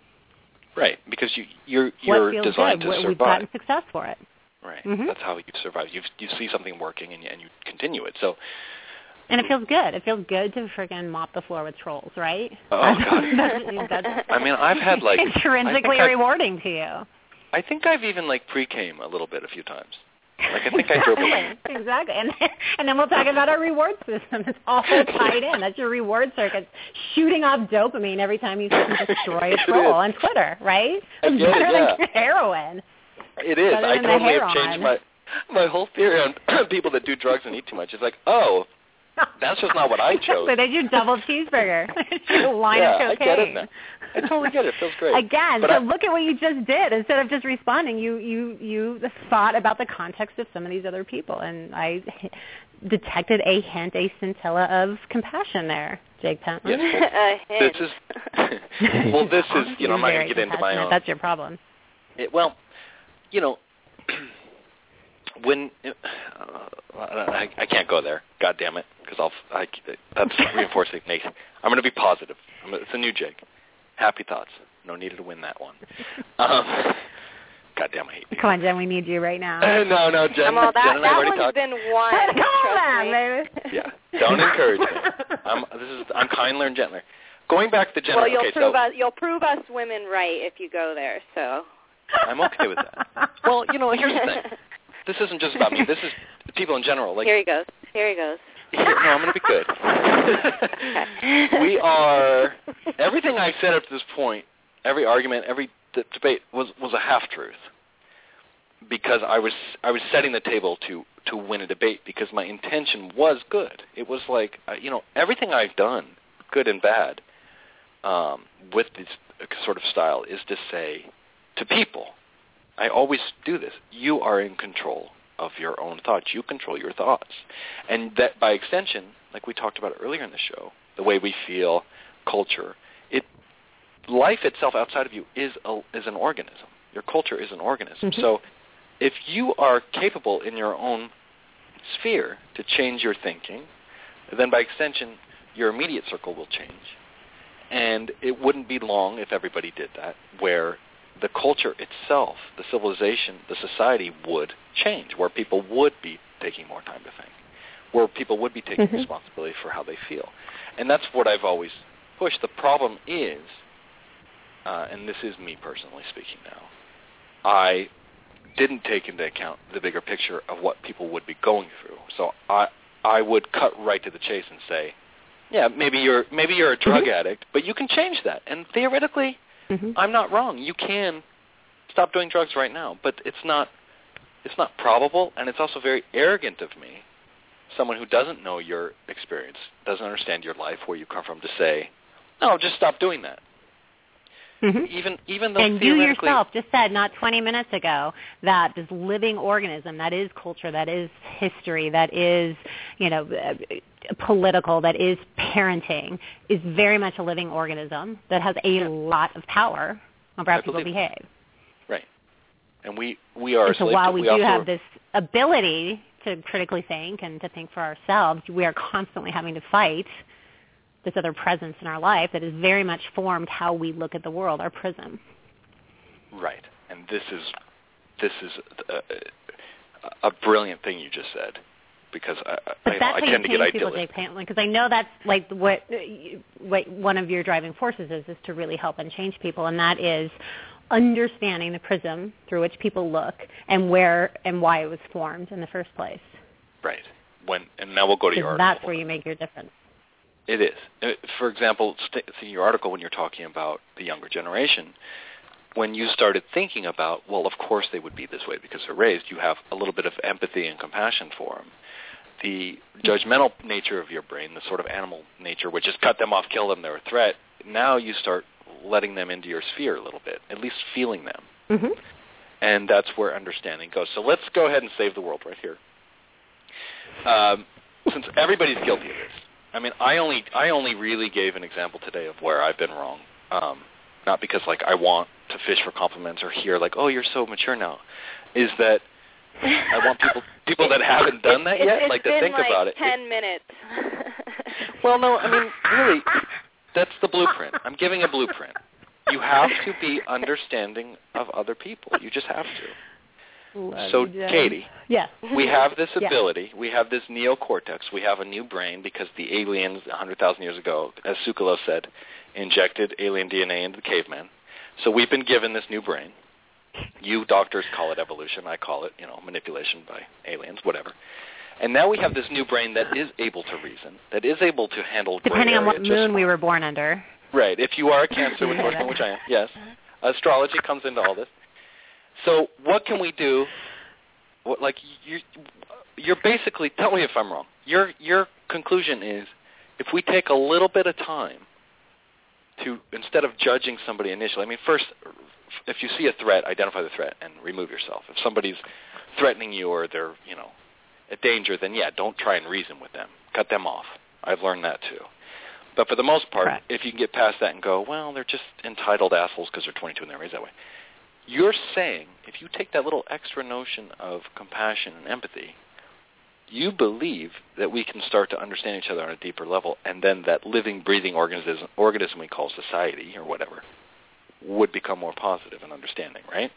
D: Right, because you, you're, you're
A: what
D: designed
A: good?
D: to survive.
A: We've gotten success for it.
D: Right,
A: mm-hmm.
D: that's how you survive. You you see something working and you, and you continue it. So.
A: And it feels good. It feels good to freaking mop the floor with trolls, right?
D: Oh, God.
A: That's
D: I mean, I've had, like...
A: intrinsically rewarding to you.
D: I think I've even, like, pre-came a little bit a few times. Like, I think I drove away.
A: Exactly. And then, and then we'll talk about our reward system. It's all tied in. That's your reward circuit. Shooting off dopamine every time you destroy a troll on Twitter, right?
D: I get
A: better
D: it, yeah.
A: than heroin.
D: It is.
A: Better
D: I
A: than
D: totally
A: the
D: have changed
A: heroin.
D: my, my whole theory on people that do drugs and eat too much. It's like, oh... That's just not what I chose.
A: So there's your double cheeseburger. Your line
D: yeah,
A: of cocaine.
D: I get it now. I totally get it. It feels great.
A: Again,
D: but
A: so
D: I,
A: look at what you just did. Instead of just responding, you, you, you thought about the context of some of these other people. And I detected a hint, a scintilla of compassion there, Jake Pentland.
D: Yes,
F: a hint.
D: This is, well, this is, you know, I'm not going to get into my own.
A: That's your problem.
D: It, well, you know, when, uh, I, I can't go there, God damn it, because self. I, that's reinforcing Nate. I'm going to be positive. I'm, it's a new jig. Happy thoughts. No need to win that one. Um, God damn, I hate you.
A: Come on, Jen. We need you right now.
D: Uh, no, no, Jen.
F: Well, that,
D: Jen and I
F: that
D: already
F: one's
D: talked.
F: been won.
A: Come on,
F: me.
A: baby.
D: Yeah. Don't encourage me. I'm, this is, I'm kinder and gentler. Going back to Jen.
F: Well, you'll
D: okay,
F: prove
D: so,
F: us. You'll prove us women right if you go there. So.
D: I'm okay with that. Well, you know, here's the thing. This isn't just about me. This is people in general. Like,
F: here he goes. Here he goes.
D: Here, no, I'm going to be good. We are, everything I've said up to this point, every argument, every d- debate was, was a half-truth. Because I was I was setting the table to, to win a debate because my intention was good. It was like, uh, you know, everything I've done, good and bad, um, with this sort of style is to say to people, I always do this, you are in control of your own thoughts. You control your thoughts. And that by extension, like we talked about earlier in the show, the way we feel, culture, it life itself outside of you is a, is an organism. Your culture is an organism.
A: Mm-hmm.
D: So if you are capable in your own sphere to change your thinking, then by extension, your immediate circle will change. And it wouldn't be long if everybody did that, where the culture itself, the civilization, the society would change, where people would be taking more time to think, where people would be taking
A: mm-hmm.
D: responsibility for how they feel. And that's what I've always pushed. The problem is, uh, and this is me personally speaking now, I didn't take into account the bigger picture of what people would be going through. So I I would cut right to the chase and say, yeah, maybe you're maybe you're a drug
A: mm-hmm.
D: addict, but you can change that. And theoretically,
A: mm-hmm.
D: I'm not wrong. You can stop doing drugs right now, but it's not it's not probable, and it's also very arrogant of me, someone who doesn't know your experience, doesn't understand your life, where you come from, to say, no, just stop doing that.
A: Mm-hmm.
D: Even even though
A: and you
D: theoretically,
A: yourself just said not twenty minutes ago that this living organism, that is culture, that is history, that is, you know, uh, political, that is parenting, is very much a living organism that has a yeah. lot of power over how
D: I
A: people behave.
D: It. Right. And we, we are
A: and
D: a
A: so
D: slave
A: while
D: to,
A: we,
D: we
A: do
D: also
A: have this ability to critically think and to think for ourselves, we are constantly having to fight this other presence in our life that has very much formed how we look at the world, our prism.
D: Right. And this is this is a, a brilliant thing you just said, because I,
A: but
D: I,
A: that's
D: I
A: how
D: tend
A: you
D: to get
A: change people,
D: idealist.
A: Jake Pantlin, because I know that's like what, what one of your driving forces is, is to really help and change people, and that is understanding the prism through which people look and where and why it was formed in the first place.
D: Right. When and now we'll go to your article.
A: That's where you make your difference.
D: It is. For example, see your article when you're talking about the younger generation, when you started thinking about, well, of course they would be this way because they're raised, you have a little bit of empathy and compassion for them. The judgmental nature of your brain, the sort of animal nature, which is cut them off, kill them, they're a threat, now you start letting them into your sphere a little bit, at least feeling them.
A: Mm-hmm.
D: And that's where understanding goes. So let's go ahead and save the world right here. Um, since everybody's guilty of this, I mean, I only I only really gave an example today of where I've been wrong, um, not because like I want to fish for compliments or hear like, oh, you're so mature now, is that I want people people that haven't done that yet,
F: it's
D: like to
F: been
D: think
F: like
D: about it.
F: Ten
D: it,
F: minutes.
D: Well, no, I mean, really, that's the blueprint. I'm giving a blueprint. You have to be understanding of other people. You just have to.
A: Love
D: so,
A: you,
D: Katie,
A: yes.
D: we have this
A: yes.
D: ability. We have this neocortex. We have a new brain because the aliens one hundred thousand years ago, as Tsoukalos said, injected alien D N A into the caveman. So we've been given this new brain. You doctors call it evolution. I call it, you know, manipulation by aliens, whatever. And now we have this new brain that is able to reason, that is able to handle gray
A: Depending on what
D: area
A: moon
D: just
A: we were born under.
D: Right. If you are a Cancer, which, which I am, yes. Astrology comes into all this. So what can we do? What, like you're, you're basically, tell me if I'm wrong. Your your conclusion is, if we take a little bit of time to, instead of judging somebody initially, I mean, first, if you see a threat, identify the threat and remove yourself. If somebody's threatening you or they're, you know, a danger, then yeah, don't try and reason with them. Cut them off. I've learned that too. But for the most part, right. if you can get past that and go, well, they're just entitled assholes because they're twenty-two and they're raised that way. You're saying, if you take that little extra notion of compassion and empathy, you believe that we can start to understand each other on a deeper level, and then that living, breathing organism, organism we call society or whatever would become more positive and understanding, right?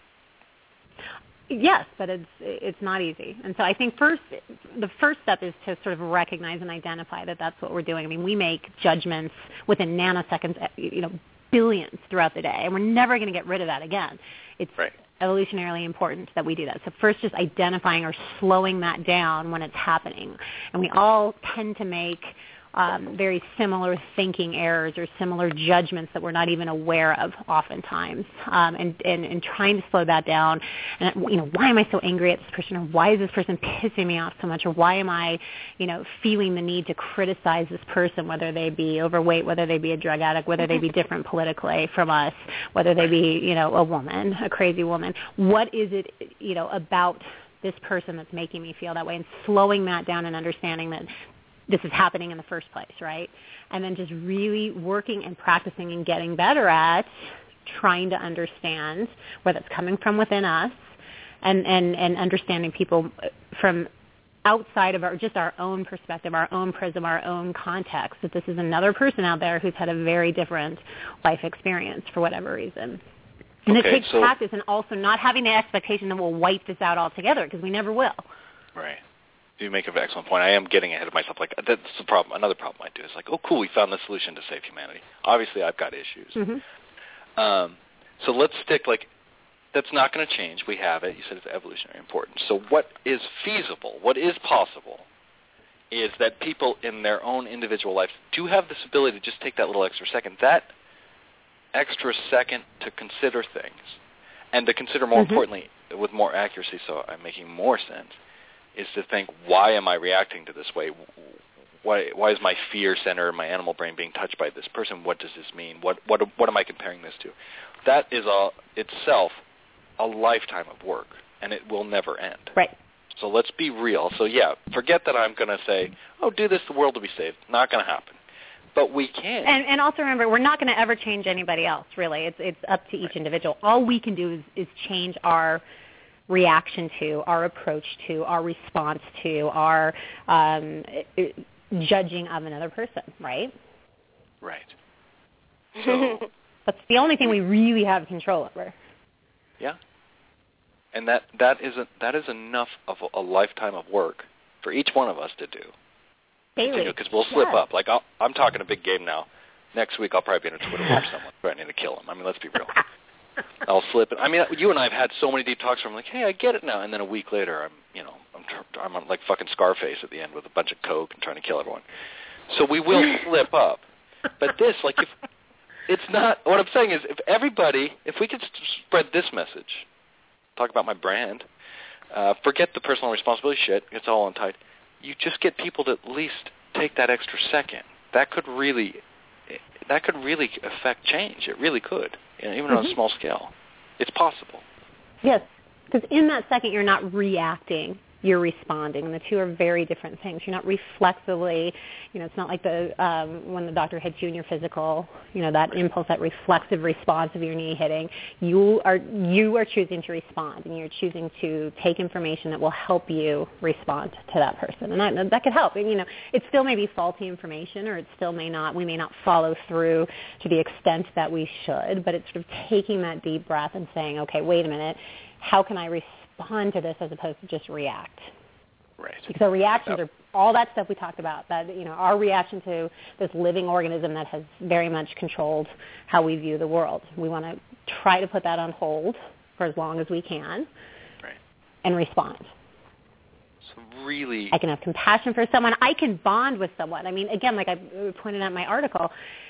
A: Yes, but it's it's not easy. And so I think first, the first step is to sort of recognize and identify that that's what we're doing. I mean, we make judgments within nanoseconds, you know, billions throughout the day, and we're never going to get rid of that again. It's
D: right.
A: evolutionarily important that we do that. So first, just identifying or slowing that down when it's happening. And we all tend to make um, very similar thinking errors or similar judgments that we're not even aware of oftentimes. Um, and, and, and trying to slow that down. And, you know, why am I so angry at this person? Or why is this person pissing me off so much? Or why am I, you know, feeling the need to criticize this person, whether they be overweight, whether they be a drug addict, whether they be different politically from us, whether they be, you know, a woman, a crazy woman. What is it, you know, about this person that's making me feel that way? And slowing that down and understanding that this is happening in the first place, right? And then just really working and practicing and getting better at trying to understand where that's coming from within us, and, and, and understanding people from outside of our, just our own perspective, our own prism, our own context, that this is another person out there who's had a very different life experience for whatever reason. And
D: okay,
A: it takes
D: so,
A: practice, and also not having the expectation that we'll wipe this out altogether, because we never will.
D: Right. You make an excellent point. I am getting ahead of myself. Like, that's the problem. Another problem I do is like, oh, cool, we found the solution to save humanity. Obviously, I've got issues.
A: Mm-hmm.
D: Um, so let's stick, like, that's not going to change. We have it. You said it's evolutionary important. So what is feasible, what is possible, is that people in their own individual lives do have this ability to just take that little extra second, that extra second to consider things, and to consider more mm-hmm. importantly, with more accuracy, so I'm making more sense, is to think, why am I reacting to this way? Why, why is my fear center, my animal brain being touched by this person? What does this mean? What, what, what am I comparing this to? That is a, itself a lifetime of work, and it will never end.
A: Right.
D: So let's be real. So, yeah, forget that I'm going to say, oh, do this, the world will be saved. Not going to happen. But we can.
A: And, and also remember, we're not going to ever change anybody else, really. It's, it's up to each
D: right. individual.
A: All we can do is, is change our reaction to, our approach to, our response to, our um, judging of another person, right?
D: Right. So
A: that's the only thing we really have control over.
D: Yeah. And that, that, is, a, that is enough of a, a lifetime of work for each one of us to do.
A: Daily.
D: Because we'll slip
A: yes.
D: up. Like, I'll, I'm talking a big game now. Next week I'll probably be in a Twitter war with someone threatening to kill him. I mean, let's be real. I'll slip it. I mean, you and I have had so many deep talks where I'm like, hey, I get it now. And then a week later, I'm, you know, I'm, I'm on like fucking Scarface at the end with a bunch of coke and trying to kill everyone. So we will slip up. But this, like, if it's not, what I'm saying is, if everybody, if we could spread this message, talk about my brand, uh, forget the personal responsibility shit, it's all untied. You just get people to at least take that extra second. That could really, that could really affect change. It really could, you know, even mm-hmm. on a small scale. It's possible.
A: Yes, because in that second you're not reacting, you're responding, and the two are very different things. You're not reflexively, you know, it's not like the um, when the doctor hits you in your physical, you know, that impulse, that reflexive response of your knee hitting. You are you are choosing to respond, and you're choosing to take information that will help you respond to that person, and that that could help. And, you know, it still may be faulty information, or it still may not. We may not follow through to the extent that we should, but it's sort of taking that deep breath and saying, okay, wait a minute, how can I respond? respond to this as opposed to just react.
D: Right.
A: Because our reactions
D: yep.
A: are all that stuff we talked about, that, you know, our reaction to this living organism that has very much controlled how we view the world. We want to try to put that on hold for as long as we can
D: right.
A: and respond.
D: So really...
A: I can have compassion for someone. I can bond with someone. I mean, again, like I pointed out in my article,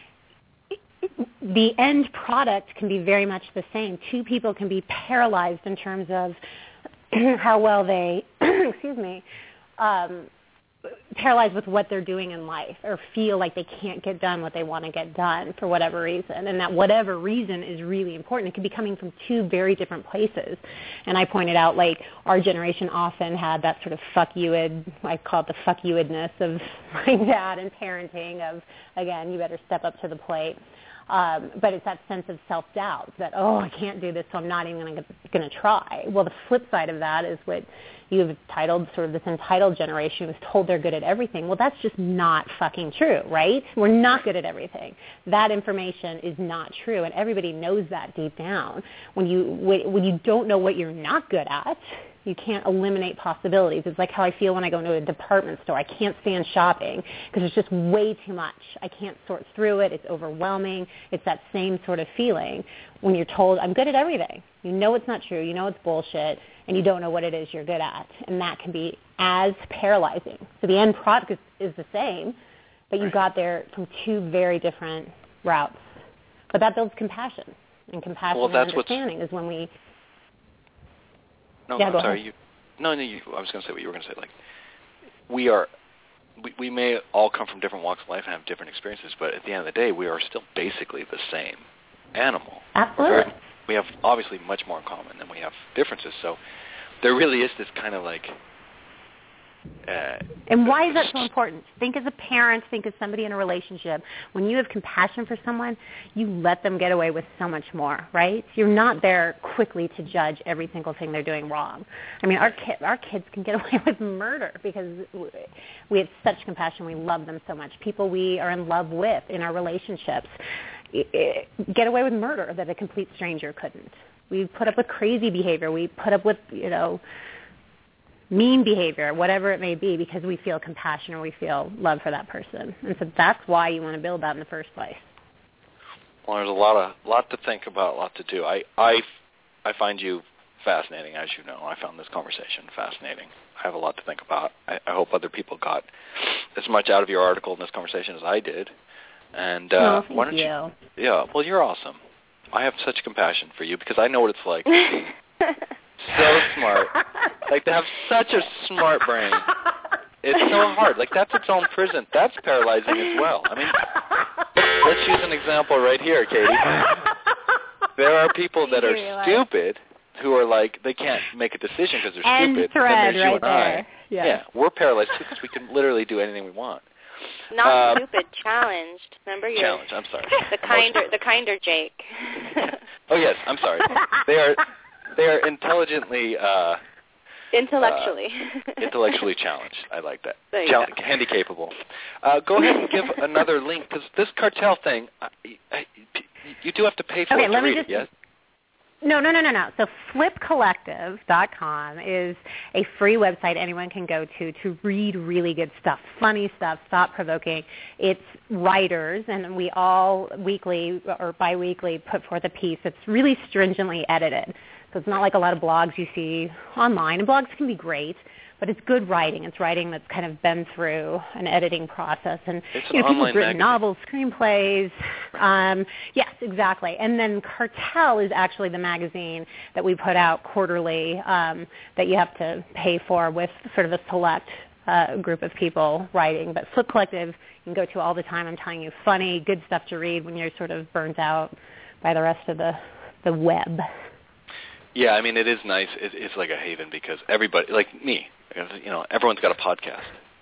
A: the end product can be very much the same. Two people can be paralyzed in terms of how well they, excuse me, um, paralyzed with what they're doing in life, or feel like they can't get done what they want to get done for whatever reason. And that whatever reason is really important. It could be coming from two very different places. And I pointed out, like, our generation often had that sort of fuck you-id, I call it the fuck you-idness of my dad and parenting of, again, you better step up to the plate. Um, but it's that sense of self-doubt that, oh, I can't do this, so I'm not even going to try. Well, the flip side of that is what you have entitled, sort of this entitled generation who's told they're good at everything. Well, that's just not fucking true, right? We're not good at everything. That information is not true, and everybody knows that deep down. When you when you don't know what you're not good at, you can't eliminate possibilities. It's like how I feel when I go into a department store. I can't stand shopping because it's just way too much. I can't sort through it. It's overwhelming. It's that same sort of feeling when you're told, I'm good at everything. You know it's not true. You know it's bullshit, and you don't know what it is you're good at. And that can be as paralyzing. So the end product is, is the same, but you got there from two very different routes. But that builds compassion. And compassion
D: well,
A: and understanding is when we...
D: No,
A: yeah,
D: I'm
A: go
D: sorry.
A: ahead.
D: You, no, no. You, I was going to say what you were going to say. Like, we are, we, we may all come from different walks of life and have different experiences, but at the end of the day, we are still basically the same animal.
A: Absolutely.
D: Very, we have obviously much more in common than we have differences. So there really is this kind of like. Uh,
A: and why is that so important? Think as a parent, think as somebody in a relationship. When you have compassion for someone, you let them get away with so much more, right? You're not there quickly to judge every single thing they're doing wrong. I mean, our, ki- our kids can get away with murder because we have such compassion. We love them so much. People we are in love with in our relationships get away with murder that a complete stranger couldn't. We put up with crazy behavior. We put up with, you know, mean behavior, whatever it may be, because we feel compassion or we feel love for that person. And so that's why you want to build that in the first place.
D: Well, there's a lot of lot to think about, a lot to do. I, I, I find you fascinating, as you know. I found this conversation fascinating. I have a lot to think about. I, I hope other people got as much out of your article in this conversation as I did. And uh,
A: oh, thank
D: why don't
A: you.
D: you? Yeah, well, you're awesome. I have such compassion for you because I know what it's like. So smart. Like, to have such a smart brain. It's so hard. Like, that's its own prison. That's paralyzing as well. I mean, let's use an example right here, Katie. There are people that are stupid who are like, they can't make a decision because they're
A: End
D: stupid.
A: thread
D: and then there's
A: right
D: you and
A: there.
D: I.
A: Yeah.
D: yeah, we're paralyzed too because we can literally do anything we want.
F: Not
D: uh,
F: stupid, challenged. Remember your
D: challenge. I'm sorry.
F: The kinder, the kinder Jake.
D: Oh yes, I'm sorry. They are, they are intelligently, uh,
F: intellectually,
D: uh, intellectually challenged. I like that.
F: Chal-
D: handy capable. Uh, go ahead and give another link because this cartel thing, I, I, you do have to pay for
A: okay,
D: it to
A: let me
D: read
A: just,
D: it. Yes.
A: No, no, no, no, no. So flip collective dot com is a free website anyone can go to to read really good stuff, funny stuff, thought-provoking. It's writers, and we all weekly or biweekly put forth a piece that's really stringently edited. So it's not like a lot of blogs you see online. And blogs can be great, but it's good writing. It's writing that's kind of been through an editing process. And
D: it's
A: you
D: an
A: know, people
D: online
A: have written
D: magazine.
A: novels, screenplays. Um, yes, exactly. And then Cartel is actually the magazine that we put out quarterly um, that you have to pay for with sort of a select uh, group of people writing. But Flip Collective you can go to all the time. I'm telling you, funny, good stuff to read when you're sort of burnt out by the rest of the, the web.
D: Yeah, I mean, it is nice. It, it's like a haven because everybody, like me, you know, everyone's got a podcast.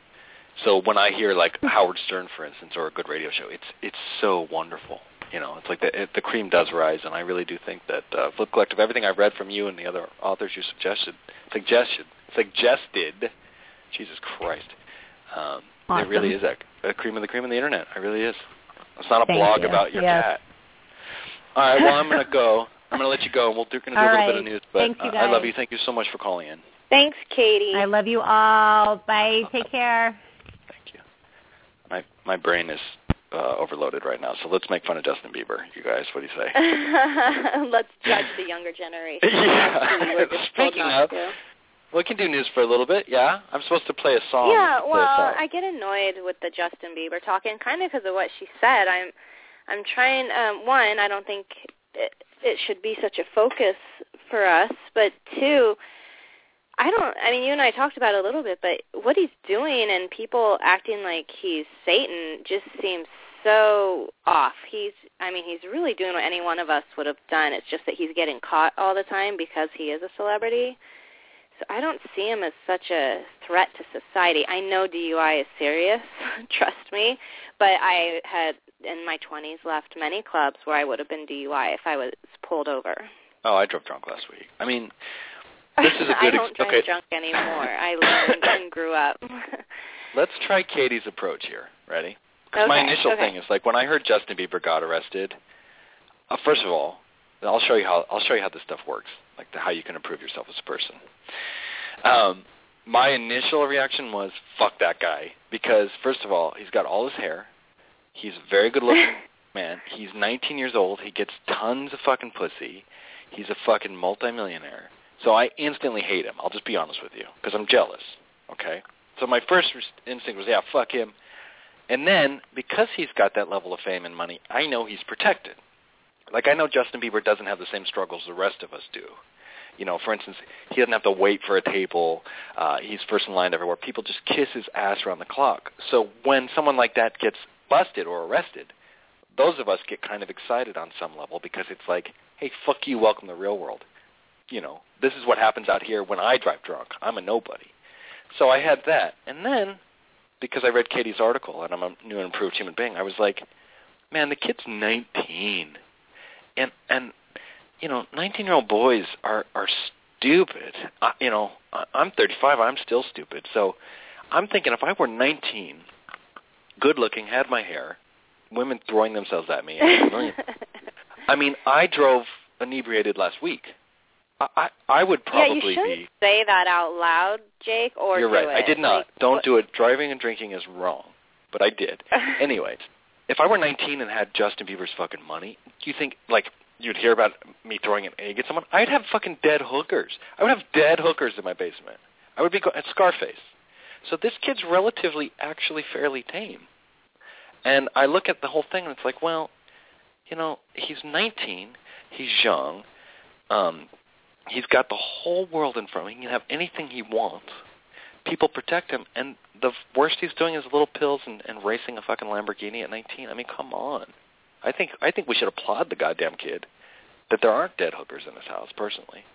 D: So when I hear like Howard Stern, for instance, or a good radio show, it's it's so wonderful. You know, it's like the it, the cream does rise, and I really do think that uh, Flip Collective, everything I've read from you and the other authors you suggested, suggested, suggested, Jesus Christ, um,
A: awesome.
D: It really is a, a cream of the cream of the internet. It really is. It's not a
A: Thank
D: blog
A: you.
D: about your
A: yes.
D: cat. All right, well, I'm going to go. I'm going to let you go, and we're going to do
A: all
D: a little
A: right.
D: bit of news. But
A: Thanks, you
D: uh,
A: guys.
D: I love you. Thank you so much for calling in.
F: Thanks, Katie.
A: I love you all. Bye. Take care.
D: Thank you. My my brain is uh, overloaded right now, so let's make fun of Justin Bieber. You guys, what do you say?
F: Let's judge the younger generation.
D: Yeah. Speaking of,
F: to.
D: we can do news for a little bit, yeah? I'm supposed to play a song.
F: Yeah,
D: play
F: well,
D: a song.
F: I get annoyed with the Justin Bieber talking, kind of because of what she said. I'm, I'm trying. Um, one, I don't think it, it should be such a focus for us, but two, I don't, I mean, you and I talked about it a little bit, but what he's doing and people acting like he's Satan just seems so off. He's, I mean, he's really doing what any one of us would have done. It's just that he's getting caught all the time because he is a celebrity. So I don't see him as such a threat to society. I know D U I is serious, trust me, but I had, in my twenties, left many clubs where I would have been D U I if I was pulled over.
D: Oh, I drove drunk last week. I mean, this is a good
F: I don't
D: ex-
F: drive
D: okay.
F: drunk anymore. I learned and grew up.
D: Let's try Katie's approach here. Ready? Because
F: okay,
D: my initial
F: okay.
D: thing is like when I heard Justin Bieber got arrested. Uh, first of all, I'll show you how I'll show you how this stuff works, like the, how you can improve yourself as a person. Um, my initial reaction was fuck that guy because first of all, he's got all his hair. He's a very good looking man. He's nineteen years old. He gets tons of fucking pussy. He's a fucking multimillionaire. So I instantly hate him. I'll just be honest with you because I'm jealous. Okay. So my first instinct was yeah, fuck him. And then because he's got that level of fame and money, I know he's protected. Like, I know Justin Bieber doesn't have the same struggles the rest of us do. You know, for instance, he doesn't have to wait for a table. Uh, he's first in line everywhere. People just kiss his ass around the clock. So when someone like that gets busted or arrested, those of us get kind of excited on some level because it's like, hey, fuck you, welcome to the real world. You know, this is what happens out here when I drive drunk. I'm a nobody. So I had that. And then, because I read Katie's article and I'm a new and improved human being, I was like, man, the kid's nineteen. And, and you know, nineteen-year-old boys are, are stupid. I, you know, I'm thirty-five. I'm still stupid. So I'm thinking if I were nineteen, good-looking, had my hair, women throwing themselves at me, and a million. I mean, I drove inebriated last week. I, I, I would probably
F: yeah, you shouldn't
D: be.
F: say that out loud, Jake, or
D: You're
F: do
D: right.
F: it.
D: I did not.
F: Like,
D: Don't
F: what?
D: do it. Driving and drinking is wrong. But I did. Anyways. If I were nineteen and had Justin Bieber's fucking money, do you think, like, you'd hear about me throwing an egg at someone? I'd have fucking dead hookers. I would have dead hookers in my basement. I would be go- at Scarface. So this kid's relatively actually fairly tame. And I look at the whole thing, and it's like, well, you know, he's nineteen. He's young. Um, he's got the whole world in front of him. He can have anything he wants. People protect him, and the worst he's doing is little pills and, and racing a fucking Lamborghini at nineteen. I mean, come on. I think I think we should applaud the goddamn kid that there aren't dead hookers in his house, personally.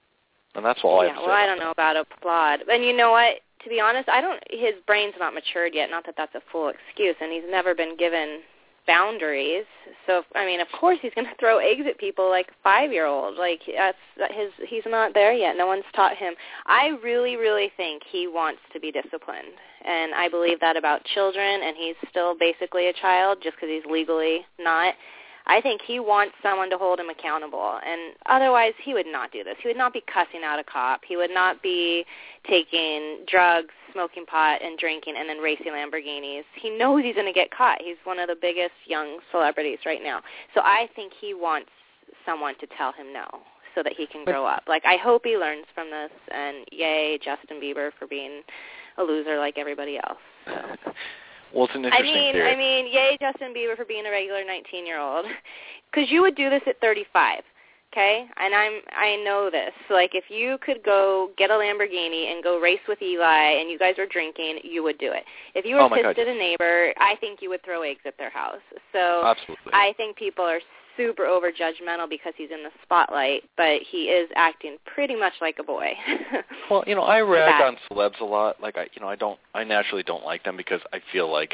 D: And that's all
F: yeah,
D: I have to
F: well,
D: say.
F: I don't know about applaud. And you know what? To be honest, I don't. His brain's not matured yet. Not that that's a full excuse, and he's never been given boundaries. So, I mean, of course he's going to throw eggs at people like a five-year-old. Like, that's his. He's not there yet. No one's taught him. I really, really think he wants to be disciplined, and I believe that about children, and he's still basically a child just because he's legally not. I think he wants someone to hold him accountable, and otherwise he would not do this. He would not be cussing out a cop. He would not be taking drugs, smoking pot, and drinking, and then racing Lamborghinis. He knows he's going to get caught. He's one of the biggest young celebrities right now. So I think he wants someone to tell him no so that he can grow up. Like, I hope he learns from this, and yay, Justin Bieber for being a loser like everybody else. So.
D: Well, it's an
F: I
D: interesting
F: mean,
D: theory.
F: I mean, yay, Justin Bieber for being a regular nineteen-year-old, because you would do this at thirty-five, okay? And I'm, I know this. Like, if you could go get a Lamborghini and go race with Eli, and you guys were drinking, you would do it. If you were
D: Oh my
F: pissed
D: God.
F: at a neighbor, I think you would throw eggs at their house. So
D: Absolutely.
F: I think people are super over judgmental because he's in the spotlight, but he is acting pretty much like a boy.
D: Well, you know, I rag
F: that.
D: on celebs a lot. Like, I, you know, I don't, I naturally don't like them because I feel like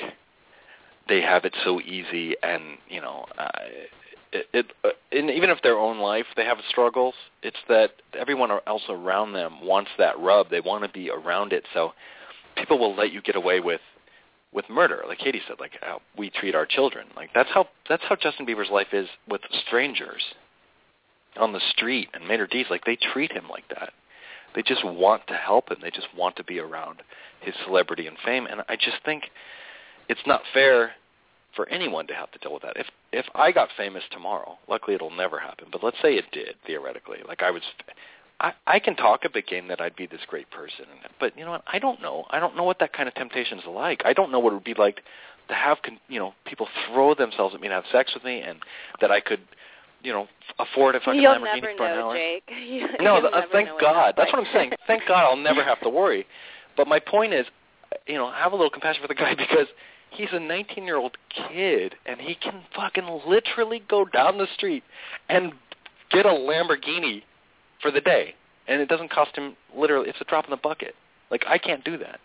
D: they have it so easy, and you know, uh, it, it uh, in, even if their own life they have struggles, it's that everyone else around them wants that rub. They want to be around it, so people will let you get away with with murder, like Katie said, like how we treat our children. Like that's how that's how Justin Bieber's life is with strangers on the street and Mater D's. Like they treat him like that. They just want to help him. They just want to be around his celebrity and fame. And I just think it's not fair for anyone to have to deal with that. If if I got famous tomorrow, luckily it'll never happen, but let's say it did, theoretically. Like I was, I, I can talk a big game that I'd be this great person. But you know what? I don't know. I don't know what that kind of temptation is like. I don't know what it would be like to have, you know, people throw themselves at me and have sex with me, and that I could, you know, afford a fucking
F: You'll
D: Lamborghini
F: never
D: for an
F: know,
D: hour.
F: Jake. You,
D: No,
F: you'll
D: uh,
F: never
D: thank
F: know what
D: God.
F: that's
D: That's what
F: like.
D: I'm saying. Thank God I'll never have to worry. But my point is, you know, have a little compassion for the guy because he's a nineteen-year-old kid, and he can fucking literally go down the street and get a Lamborghini for the day, and it doesn't cost him literally. It's a drop in the bucket. Like I can't do that.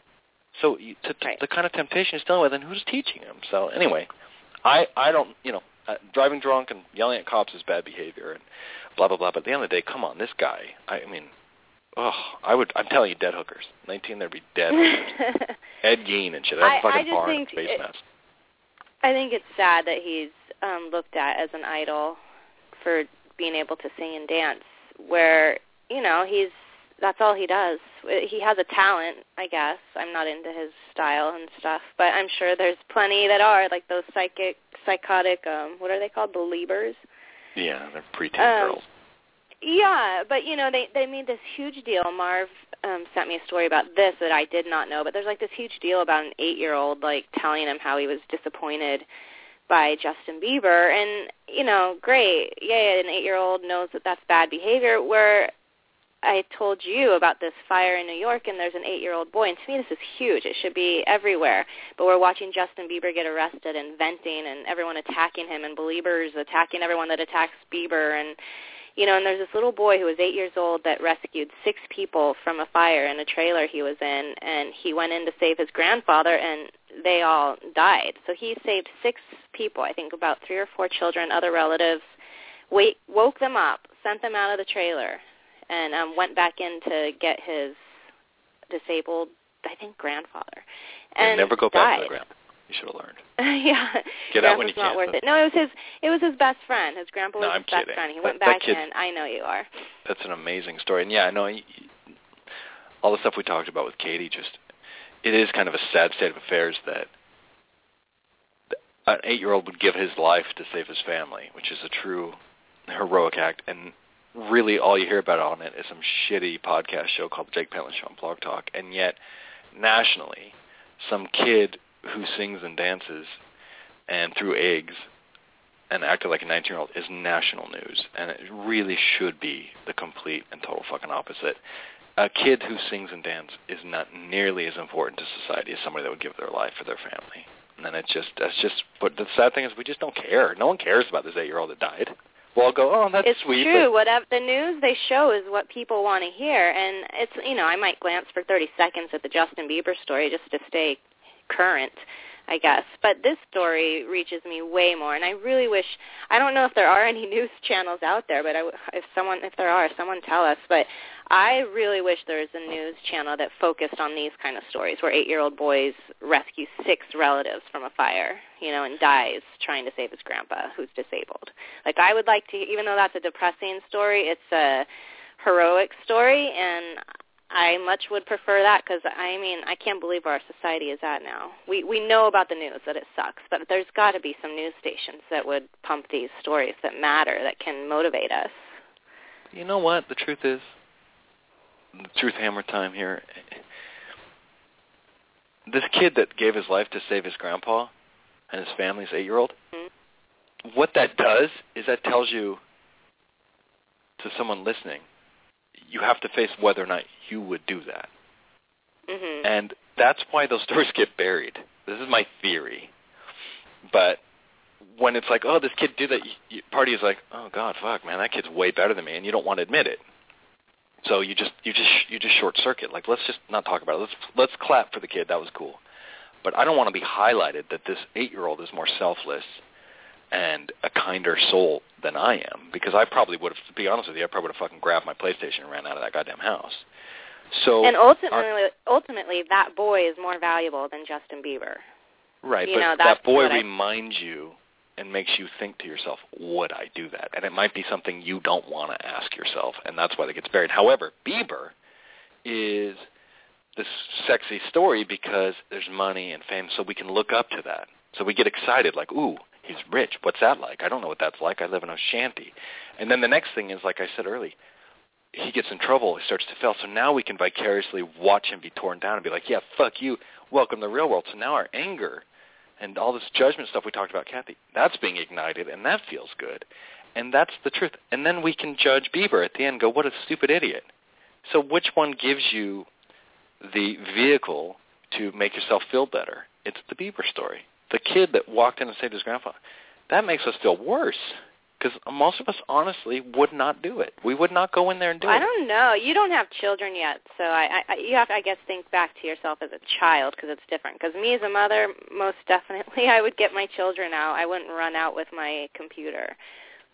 D: So you, to, to,
F: Right.
D: the kind of temptation he's dealing with, and who's teaching him? So anyway, I I don't you know uh, driving drunk and yelling at cops is bad behavior and blah blah blah. But at the end of the day, come on, this guy. I mean, oh, I would. I'm telling you, dead hookers. nineteen, there'd be dead hookers. Ed Gein and shit. That's a fucking barn and space it, nest.
F: I think it's sad that he's um, looked at as an idol for being able to sing and dance, where, you know, he's that's all he does. He has a talent, I guess. I'm not into his style and stuff, but I'm sure there's plenty that are, like those psychic, psychotic, um, what are they called, believers?
D: Yeah, they're preteen um, girls.
F: Yeah, but, you know, they, they made this huge deal. Marv um, sent me a story about this that I did not know, but there's, like, this huge deal about an eight-year-old, like, telling him how he was disappointed by Justin Bieber. And, you know, great. Yeah, an eight-year-old knows that that's bad behavior, where I told you about this fire in New York, and there's an eight-year-old boy, and to me this is huge. It should be everywhere. But we're watching Justin Bieber get arrested and venting and everyone attacking him and believers attacking everyone that attacks Bieber. And, you know, and there's this little boy who was eight years old that rescued six people from a fire in a trailer he was in, and he went in to save his grandfather, and they all died. So he saved six people, I think about three or four children, other relatives, wait, woke them up, sent them out of the trailer, and um, went back in to get his disabled, I think, grandfather. And
D: never go
F: died.
D: back to the grandpa. You should have learned.
F: yeah.
D: Get out when you
F: not
D: can.
F: Worth it. No, it was his. It was his best friend. His grandpa was
D: no,
F: his
D: I'm
F: best
D: kidding.
F: friend. He
D: that,
F: went
D: that
F: back
D: kid,
F: in. I know you are.
D: That's an amazing story. And yeah, I know you, all the stuff we talked about with Katie. Just it is kind of a sad state of affairs that an eight-year-old would give his life to save his family, which is a true heroic act. And really all you hear about on it is some shitty podcast show called The Jake Pentland Show on Blog Talk. And yet, nationally, some kid who sings and dances and threw eggs and acted like a nineteen-year-old is national news. And it really should be the complete and total fucking opposite. A kid who sings and dances is not nearly as important to society as somebody that would give their life for their family. And then it's just, that's just, but the sad thing is we just don't care. No one cares about this eight-year-old that died. We'll all go, oh, that's
F: it's
D: sweet.
F: It's true. Whatever the news they show is what people want to hear, and it's, you know, I might glance for thirty seconds at the Justin Bieber story just to stay current, I guess. But this story reaches me way more, and I really wish, I don't know if there are any news channels out there, but I, if someone, if there are, someone tell us. But I really wish there was a news channel that focused on these kind of stories where eight-year-old boys rescue six relatives from a fire, you know, and dies trying to save his grandpa who's disabled. Like, I would like to, even though that's a depressing story, it's a heroic story, and I much would prefer that because, I mean, I can't believe where our society is at now. We we know about the news, that it sucks, but there's got to be some news stations that would pump these stories that matter, that can motivate us.
D: You know what? The truth is, the truth hammer time here, this kid that gave his life to save his grandpa and his family's eight-year-old, mm-hmm. what that does is that tells you, to someone listening, you have to face whether or not you would do that.
F: Mm-hmm.
D: And that's why those stories get buried. This is my theory. But when it's like, oh, this kid did that, you, party is like, oh, God, fuck, man, that kid's way better than me, and you don't want to admit it. So you just you just you just short circuit. Like, let's just not talk about it. Let's let's clap for the kid. That was cool. But I don't want to be highlighted that this eight-year-old is more selfless and a kinder soul than I am, because I probably would have, to be honest with you, I probably would have fucking grabbed my PlayStation and ran out of that goddamn house. So
F: and ultimately, our, ultimately, that boy is more valuable than Justin Bieber.
D: Right,
F: you
D: but
F: know,
D: that boy
F: I,
D: reminds you and makes you think to yourself, would I do that? And it might be something you don't want to ask yourself, and that's why that gets buried. However, Bieber is this sexy story because there's money and fame, so we can look up to that. So we get excited, like, ooh, he's rich. What's that like? I don't know what that's like. I live in a shanty. And then the next thing is, like I said earlier, he gets in trouble. He starts to fail. So now we can vicariously watch him be torn down and be like, yeah, fuck you. Welcome to the real world. So now our anger and all this judgment stuff we talked about, Kathy, that's being ignited, and that feels good. And that's the truth. And then we can judge Bieber at the end and go, what a stupid idiot. So which one gives you the vehicle to make yourself feel better? It's the Bieber story. The kid that walked in and saved his grandfather. That makes us feel worse because most of us, honestly, would not do it. We would not go in there and do
F: well,
D: it.
F: I don't know. You don't have children yet, so I, I you have to, I guess, think back to yourself as a child because it's different. Because me as a mother, most definitely, I would get my children out. I wouldn't run out with my computer.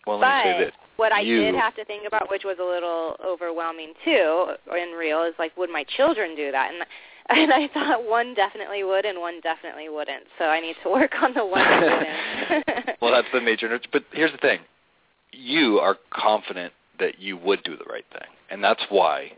D: Well, let
F: but
D: me say this.
F: what I
D: you,
F: did have to think about, which was a little overwhelming too, and real, is like, would my children do that? And and I thought one definitely would, and one definitely wouldn't. So I need to work on the one that wouldn't.
D: Well, that's the nature. But here's the thing: you are confident that you would do the right thing, and that's why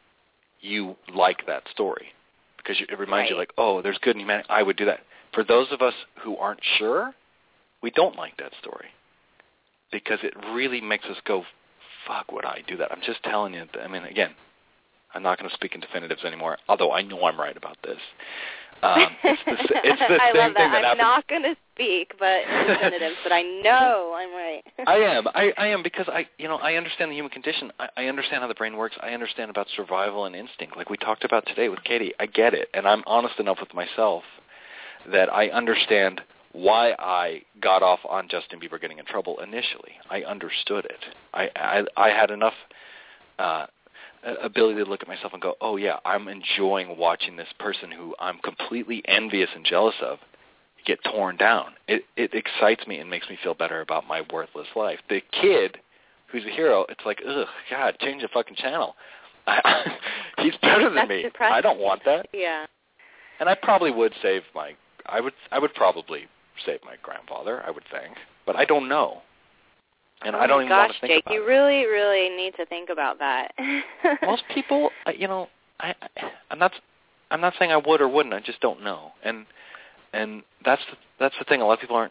D: you like that story, because it reminds
F: right.
D: you, like, oh, there's good in humanity. I would do that. For those of us who aren't sure, we don't like that story, because it really makes us go, fuck, would I do that? I'm just telling you. I mean, again, I'm not going to speak in definitives anymore, although I know I'm right about this. Um, it's the, it's the
F: I
D: same
F: love that.
D: thing that
F: I'm
D: happens.
F: not going to speak, but in definitives, but I know I'm right.
D: I am. I, I am because I, you know, I understand the human condition. I, I understand how the brain works. I understand about survival and instinct, like we talked about today with Katie. I get it, and I'm honest enough with myself that I understand why I got off on Justin Bieber getting in trouble initially. I understood it. I, I, I had enough uh, ability to look at myself and go, oh, yeah, I'm enjoying watching this person who I'm completely envious and jealous of get torn down. It, it excites me and makes me feel better about my worthless life. The kid who's a hero, it's like, ugh, God, change the fucking channel. I, he's better than
F: That's
D: me.
F: depressing.
D: I don't want that.
F: Yeah.
D: And I probably would save my, I would, I would probably save my grandfather, I would think, but I don't know. And
F: oh
D: I don't
F: my
D: even
F: gosh,
D: want to think
F: Jake,
D: about
F: you
D: it.
F: really, really need to think about that.
D: Most people, uh, you know, I, I, I'm not, I'm not saying I would or wouldn't. I just don't know, and and that's the, that's the thing. A lot of people aren't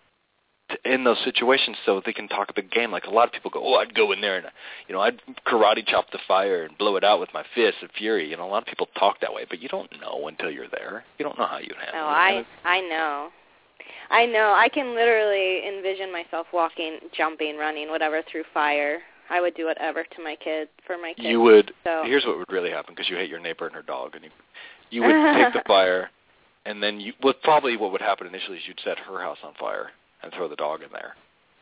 D: t- in those situations, so they can talk a big game. Like a lot of people go, oh, I'd go in there and, you know, I'd karate chop the fire and blow it out with my fists of fury. You know, a lot of people talk that way, but you don't know until you're there. You don't know how you'd handle
F: oh,
D: it.
F: I, I know. I know. I can literally envision myself walking, jumping, running, whatever, through fire. I would do whatever to my kid, for my kids.
D: You would.
F: So.
D: Here's what would really happen, because you hate your neighbor and her dog, and you, you would take the fire, and then you, well, probably what would happen initially is you'd set her house on fire and throw the dog in there,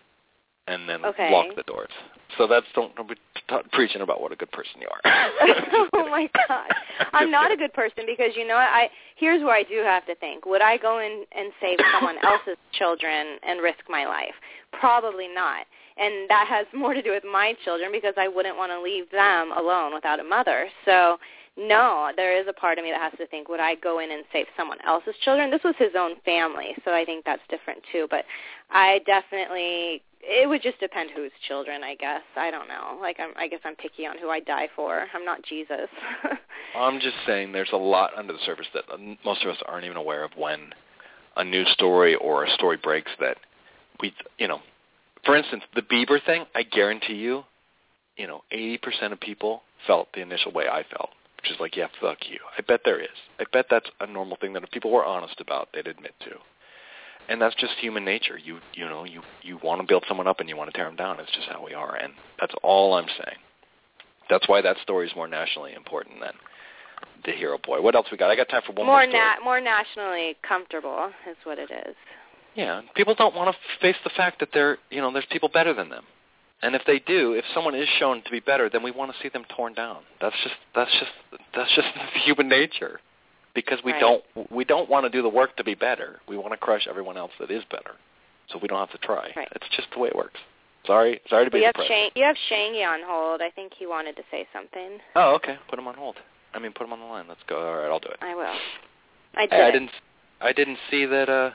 D: and then
F: okay.
D: lock the doors. So that's don't, don't be t- preaching about what a good person you are.
F: Oh my God, I'm not a good person, because you know what? I here's where I do have to think: would I go in and save someone else's children and risk my life? Probably not. And that has more to do with my children, because I wouldn't want to leave them alone without a mother. So, no, there is a part of me that has to think, would I go in and save someone else's children? This was his own family, so I think that's different too. But I definitely, it would just depend whose children, I guess. I don't know. Like, I'm, I guess I'm picky on who I die for. I'm not Jesus.
D: I'm just saying there's a lot under the surface that most of us aren't even aware of when a news story or a story breaks that we, you know, for instance, the Bieber thing, I guarantee you, you know, eighty percent of people felt the initial way I felt, which is like, yeah, fuck you. I bet there is. I bet that's a normal thing that if people were honest about, they'd admit to. And that's just human nature. You you know, you, you want to build someone up and you want to tear them down. It's just how we are, and that's all I'm saying. That's why that story is more nationally important than the hero boy. What else we got? I got time for one more,
F: more
D: story.
F: Na- more nationally comfortable is what it is.
D: Yeah, people don't want to face the fact that they're, you know, there's people better than them. And if they do, if someone is shown to be better, then we want to see them torn down. That's just that's just that's just human nature. Because we
F: right.
D: don't we don't want to do the work to be better. We want to crush everyone else that is better, so we don't have to try.
F: Right.
D: It's just the way it works. Sorry, sorry to be
F: well, you
D: depressed.
F: Have Shang- you have Shangy on hold. I think he wanted to say something.
D: Oh, okay. Put him on hold. I mean, put him on the line. Let's go. All right, I'll do it.
F: I will. I did.
D: Hey, I didn't. I didn't see that. Uh,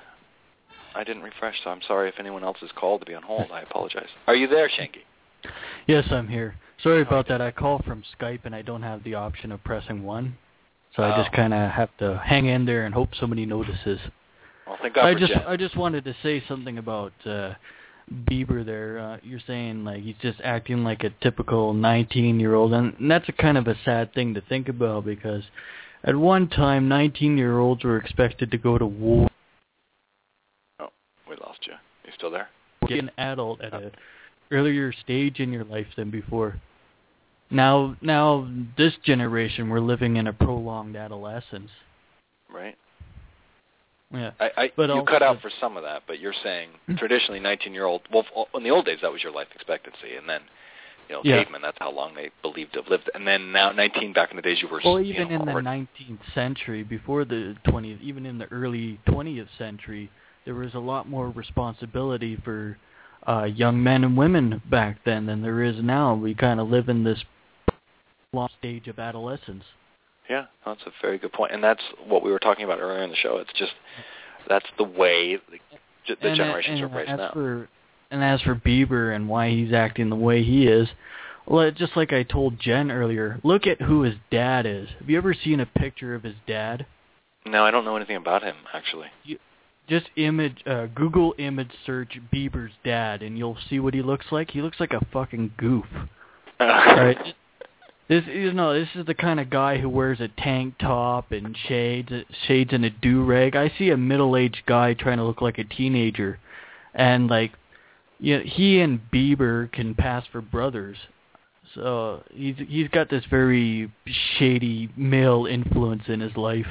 D: I didn't refresh, so I'm sorry if anyone else is called to be on hold. I apologize. Are you there, Shanky?
B: Yes, I'm here. Sorry about that. I call from Skype, and I don't have the option of pressing one. So oh. I just kind of have to hang in there and hope somebody notices.
D: Well, thank God
B: I
D: for
B: just
D: Jen.
B: I just wanted to say something about uh, Bieber there. Uh, you're saying like he's just acting like a typical nineteen-year-old, and, and that's a kind of a sad thing to think about, because at one time nineteen-year-olds were expected to go to war.
D: Oh, we lost you. You still there?
B: Get an adult at an earlier stage in your life than before. Now, now this generation, we're living in a prolonged adolescence.
D: Right.
B: Yeah.
D: I, I
B: but
D: you
B: also,
D: cut out for some of that, but you're saying traditionally nineteen-year-old. Well, in the old days, that was your life expectancy, and then, you know,
B: yeah.
D: cavemen. That's how long they believed to have lived. And then now, nineteen back in the days, you were.
B: Well,
D: you
B: even
D: know,
B: in the
D: already.
B: nineteenth century, before the twentieth, even in the early twentieth century, there was a lot more responsibility for uh, young men and women back then than there is now. We kind of live in this long stage of adolescence.
D: Yeah, that's a very good point, and that's what we were talking about earlier in the show. It's just that's the way the, the
B: and,
D: generations
B: and
D: are raised
B: as
D: now.
B: For, and as for Bieber and why he's acting the way he is, well, just like I told Jen earlier, look at who his dad is. Have you ever seen a picture of his dad?
D: No, I don't know anything about him, actually.
B: You, just image, uh, Google image search Bieber's dad, and you'll see what he looks like. He looks like a fucking goof. Right? This, you know, this is the kind of guy who wears a tank top and shades, shades and a do-rag. I see a middle-aged guy trying to look like a teenager, and like, you know, he and Bieber can pass for brothers. So he's he's got this very shady male influence in his life.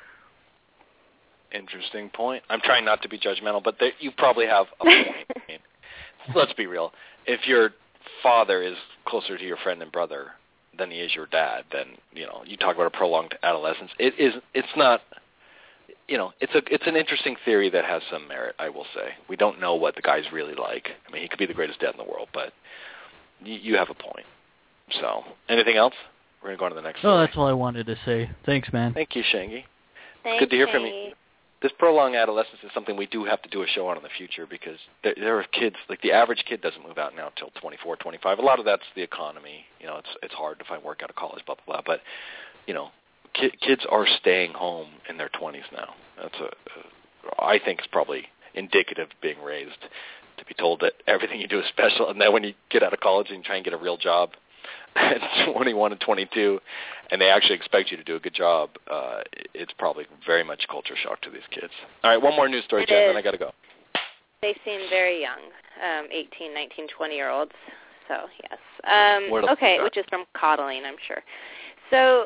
D: Interesting point. I'm trying not to be judgmental, but there, you probably have a point. I mean, let's be real. If your father is closer to your friend and brother than he is your dad, then, you know, you talk about a prolonged adolescence. It is. It's not. You know, it's a it's an interesting theory that has some merit, I will say. We don't know what the guy's really like. I mean, he could be the greatest dad in the world, but you, you have a point. So, anything else? We're going to go on to the next
B: Oh,
D: story.
B: that's all I wanted to say. Thanks, man.
D: Thank you, Shangy.
F: Thanks,
D: Good to hear
F: Shangy.
D: from you. This prolonged adolescence is something we do have to do a show on in the future because there, there are kids, like the average kid doesn't move out now until twenty-four, twenty-five. A lot of that's the economy. You know, it's it's hard to find work out of college, blah, blah, blah. But, you know, ki- kids are staying home in their twenties now. That's a, a, I think it's probably indicative of being raised to be told that everything you do is special, and then when you get out of college and try and get a real job at twenty-one and twenty-two, and they actually expect you to do a good job, uh, it's probably very much culture shock to these kids. All right, one more news story,
F: It
D: Jen,
F: is.
D: then I got to go.
F: They seem very young, um, eighteen, nineteen, twenty-year-olds. So, yes. Um,
D: What else
F: okay,
D: you got?
F: which is from coddling, I'm sure. So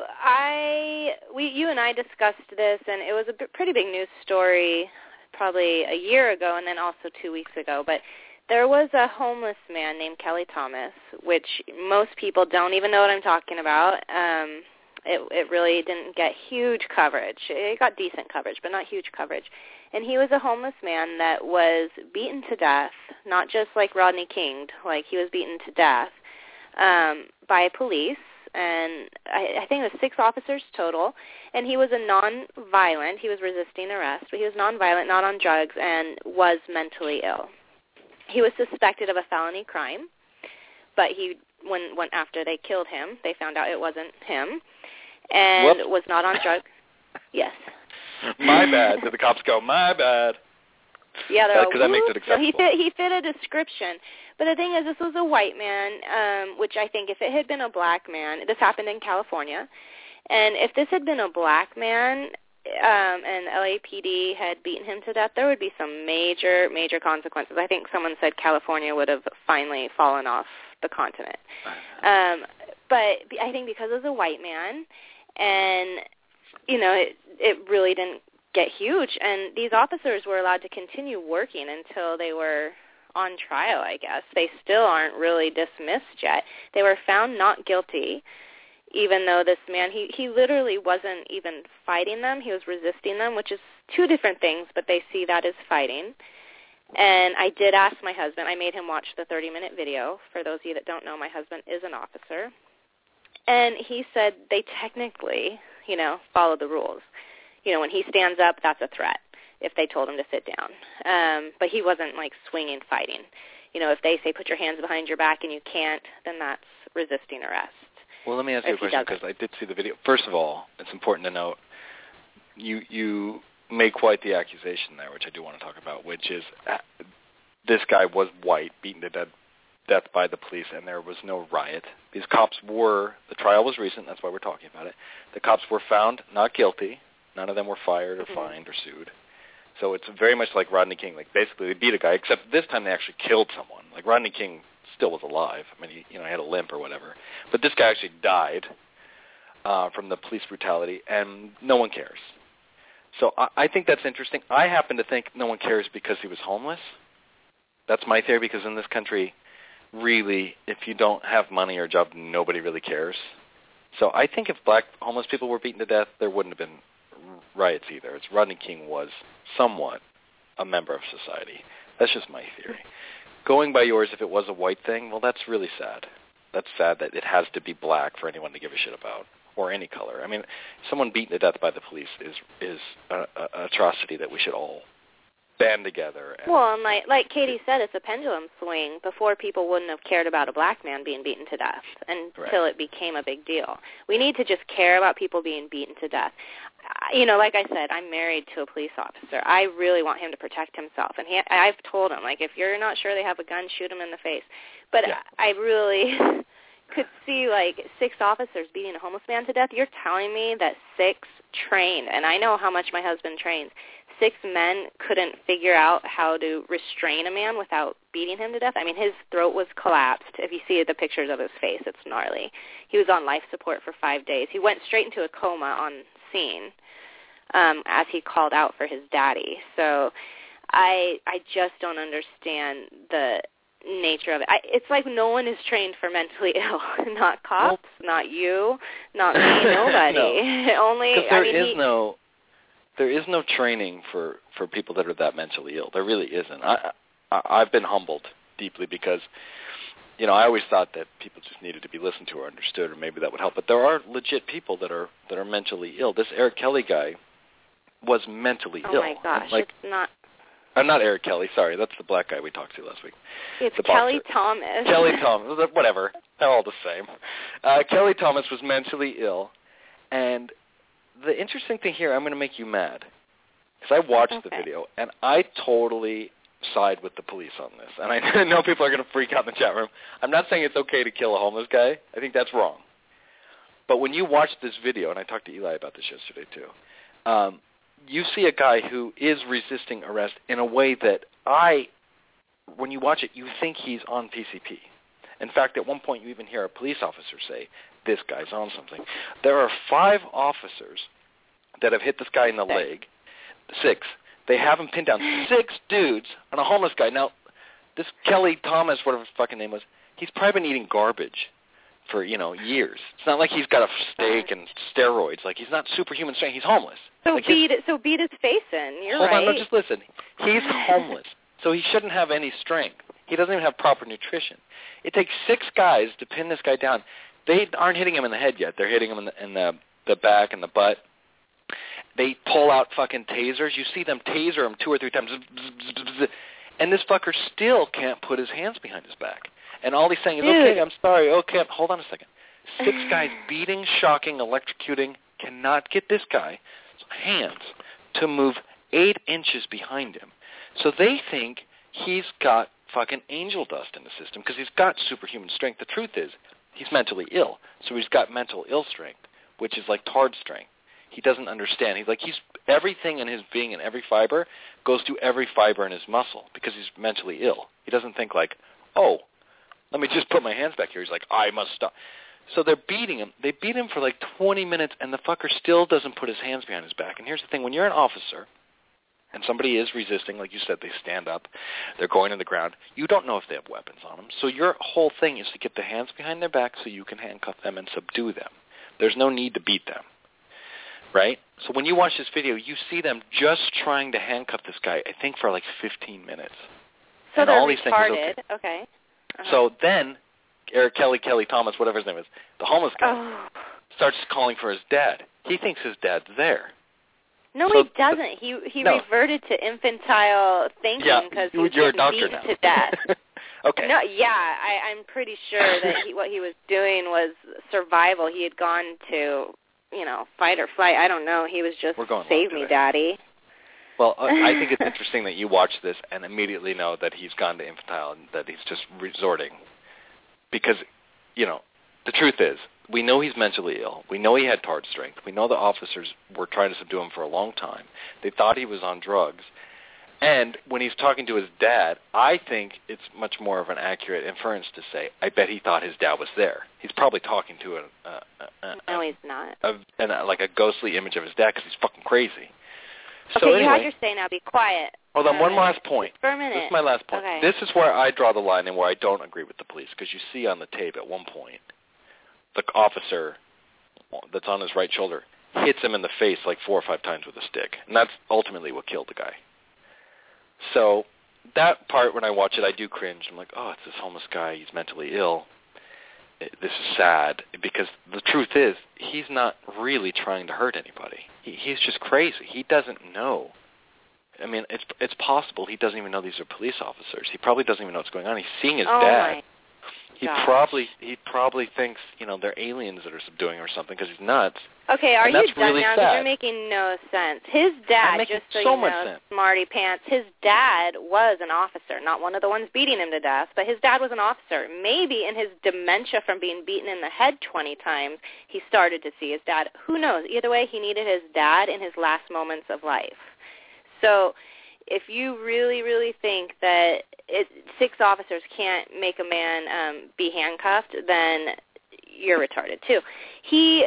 F: I, we, you and I discussed this, and it was a b- pretty big news story probably a year ago and then also two weeks ago. But there was a homeless man named Kelly Thomas, which most people don't even know what I'm talking about. Um, it, it really didn't get huge coverage. It got decent coverage, but not huge coverage. And he was a homeless man that was beaten to death, not just like Rodney King, like he was beaten to death um, by police. And I, I think it was six officers total, and he was a non-violent, he was resisting arrest, but he was non-violent, not on drugs, and was mentally ill. He was suspected of a felony crime, but he, when, when after they killed him, they found out it wasn't him, and
D: Whoops.
F: was not on drugs. Yes.
D: My bad. Did the cops go, my bad?
F: Yeah, they're
D: Because
F: all,
D: that makes it
F: "Whoop." So he
D: acceptable.
F: fit, he fit a description. But the thing is, this was a white man, um, which I think if it had been a black man, this happened in California, and if this had been a black man um, and L A P D had beaten him to death, there would be some major, major consequences. I think someone said California would have finally fallen off the continent. Um, but I think because it was a white man, and, you know, it, it really didn't get huge, and these officers were allowed to continue working until they were on trial, I guess. They still aren't really dismissed yet. They were found not guilty, even though this man, he, he literally wasn't even fighting them. He was resisting them, which is two different things, but they see that as fighting. And I did ask my husband, I made him watch the thirty-minute video. For those of you that don't know, my husband is an officer. And he said they technically, you know, follow the rules. You know, when he stands up, that's a threat if they told him to sit down. Um, but he wasn't, like, swinging, fighting. You know, if they say put your hands behind your back and you can't, then that's resisting arrest.
D: Well, let me ask you a question because I did see the video. First of all, it's important to note you you made quite the accusation there, which I do want to talk about, which is uh, this guy was white, beaten to death, death by the police, and there was no riot. These cops were, the trial was recent, that's why we're talking about it. The cops were found not guilty. None of them were fired or mm-hmm. fined or sued. So it's very much like Rodney King. Like, basically, they beat a guy, except this time they actually killed someone. Like, Rodney King still was alive. I mean, he, you know, he had a limp or whatever. But this guy actually died uh, from the police brutality, and no one cares. So I, I think that's interesting. I happen to think no one cares because he was homeless. That's my theory, because in this country, really, if you don't have money or a job, nobody really cares. So I think if black homeless people were beaten to death, there wouldn't have been riots either. It's Rodney King was somewhat a member of society. That's just my theory. going by yours, if it was a white thing, well, that's really sad. That's sad that it has to be black for anyone to give a shit about, or any color. I mean, someone beaten to death by the police is is an atrocity that we should all band together. And
F: well, and like like Katie said, it's a pendulum swing. Before, people wouldn't have cared about a black man being beaten to death until
D: right.
F: it became a big deal. We need to just care about people being beaten to death. You know, like I said, I'm married to a police officer. I really want him to protect himself, and he, I've told him, like, if you're not sure they have a gun, shoot him in the face. But
D: yeah.
F: I really could see, like, six officers beating a homeless man to death. You're telling me that six trained, and I know how much my husband trains, six men couldn't figure out how to restrain a man without beating him to death? I mean, his throat was collapsed. If you see the pictures of his face, it's gnarly. He was on life support for five days. He went straight into a coma on scene um, as he called out for his daddy. So I I just don't understand the nature of it. I, it's like no one is trained for mentally ill. Not cops, well, not you, not me, nobody.
D: No.
F: Only
D: there
F: I mean,
D: is
F: he,
D: no there is no training for, for people that are that mentally ill. There really isn't. I, I I've been humbled deeply because, you know, I always thought that people just needed to be listened to or understood, or maybe that would help. But there are legit people that are that are mentally ill. This Eric Kelly guy was mentally
F: oh
D: ill.
F: Oh my gosh,
D: like,
F: it's not.
D: I'm not Eric Kelly. Sorry, that's the black guy we talked to last week.
F: It's
D: the
F: Kelly
D: boxer.
F: Thomas.
D: Kelly Thomas. Whatever. They're all the same. Uh, Kelly Thomas was mentally ill, and the interesting thing here, I'm going to make you mad, because I watched
F: okay.
D: the video, and I totally side with the police on this. And I know people are going to freak out in the chat room. I'm not saying it's okay to kill a homeless guy. I think that's wrong. But when you watch this video, and I talked to Eli about this yesterday too, um, you see a guy who is resisting arrest in a way that I, when you watch it, you think he's on P C P. In fact, at one point you even hear a police officer say, this guy's on something. There are five officers that have hit this guy in the
F: Six.
D: leg. Six. They have him pinned down. Six dudes on a homeless guy. Now, this Kelly Thomas, whatever his fucking name was, he's probably been eating garbage for, you know, years. It's not like he's got a steak and steroids. Like, he's not superhuman strength. He's homeless.
F: So
D: like
F: beat it. So beat his face in. You're
D: hold
F: right.
D: on, no, just listen. He's homeless, so he shouldn't have any strength. He doesn't even have proper nutrition. It takes six guys to pin this guy down. They aren't hitting him in the head yet. They're hitting him in the, in the, the back and the butt. They pull out fucking tasers. You see them taser him two or three times. And this fucker still can't put his hands behind his back. And all he's saying is,
F: Dude.
D: okay, I'm sorry, okay, hold on a second. Six guys beating, shocking, electrocuting cannot get this guy's hands to move eight inches behind him. So they think he's got fucking angel dust in the system because he's got superhuman strength. The truth is he's mentally ill, so he's got mental ill strength, which is like Tard strength. He doesn't understand. He's like, he's everything in his being and every fiber goes to every fiber in his muscle because he's mentally ill. He doesn't think like, oh, let me just put my hands back here. He's like, I must stop. So they're beating him. They beat him for like twenty minutes, and the fucker still doesn't put his hands behind his back. And here's the thing. When you're an officer and somebody is resisting, like you said, they stand up, they're going to the ground, you don't know if they have weapons on them. So your whole thing is to get the hands behind their back so you can handcuff them and subdue them. There's no need to beat them. Right? So when you watch this video, you see them just trying to handcuff this guy, I think, for like fifteen minutes.
F: So
D: and
F: they're
D: all these
F: retarded.
D: Things, okay.
F: okay. Uh-huh.
D: So then Eric Kelly, Kelly Thomas, whatever his name is, the homeless guy,
F: oh.
D: starts calling for his dad. He thinks his dad's there.
F: No,
D: so
F: he doesn't. He he
D: no.
F: reverted to infantile thinking because
D: yeah,
F: he was
D: you're a
F: getting
D: doctor
F: beaten
D: now.
F: to death.
D: Okay.
F: No, yeah, I, I'm pretty sure that he, what he was doing was survival. He had gone to, you know, fight or flight. I don't know. He was just
D: We're going
F: save me, Daddy.
D: Well, I think it's interesting that you watch this and immediately know that he's gone to infantile and that he's just resorting. Because, you know, the truth is, we know he's mentally ill. We know he had Tard strength. We know the officers were trying to subdue him for a long time. They thought he was on drugs. And when he's talking to his dad, I think it's much more of an accurate inference to say, I bet he thought his dad was there. He's probably talking to a, a, a,
F: no, he's not.
D: A, a, like a ghostly image of his dad because he's fucking crazy.
F: Okay,
D: so anyway,
F: you had your say now. Be quiet.
D: Hold on, one last point.
F: Just for a minute.
D: This is my last point.
F: Okay.
D: This is where I draw the line and where I don't agree with the police, because you see on the tape at one point, the officer that's on his right shoulder hits him in the face like four or five times with a stick, and that's ultimately what killed the guy. So that part, when I watch it, I do cringe. I'm like, oh, it's this homeless guy. He's mentally ill. It, this is sad because the truth is he's not really trying to hurt anybody. He, he's just crazy. He doesn't know. I mean, it's it's possible he doesn't even know these are police officers. He probably doesn't even know what's going on. He's seeing his
F: oh
D: dad.
F: My
D: he
F: gosh.
D: probably he probably thinks, you know, they're aliens that are subduing him or something because he's nuts.
F: Okay, are
D: and
F: you
D: that's
F: done
D: really
F: now? Because
D: sad.
F: you're making no sense. His dad,
D: I'm making
F: just so,
D: so
F: you
D: much
F: know,
D: sense.
F: smarty pants, his dad was an officer, not one of the ones beating him to death, but his dad was an officer. Maybe in his dementia from being beaten in the head twenty times, he started to see his dad. Who knows? Either way, he needed his dad in his last moments of life. So if you really, really think that it, six officers can't make a man um, be handcuffed, then you're retarded too. He,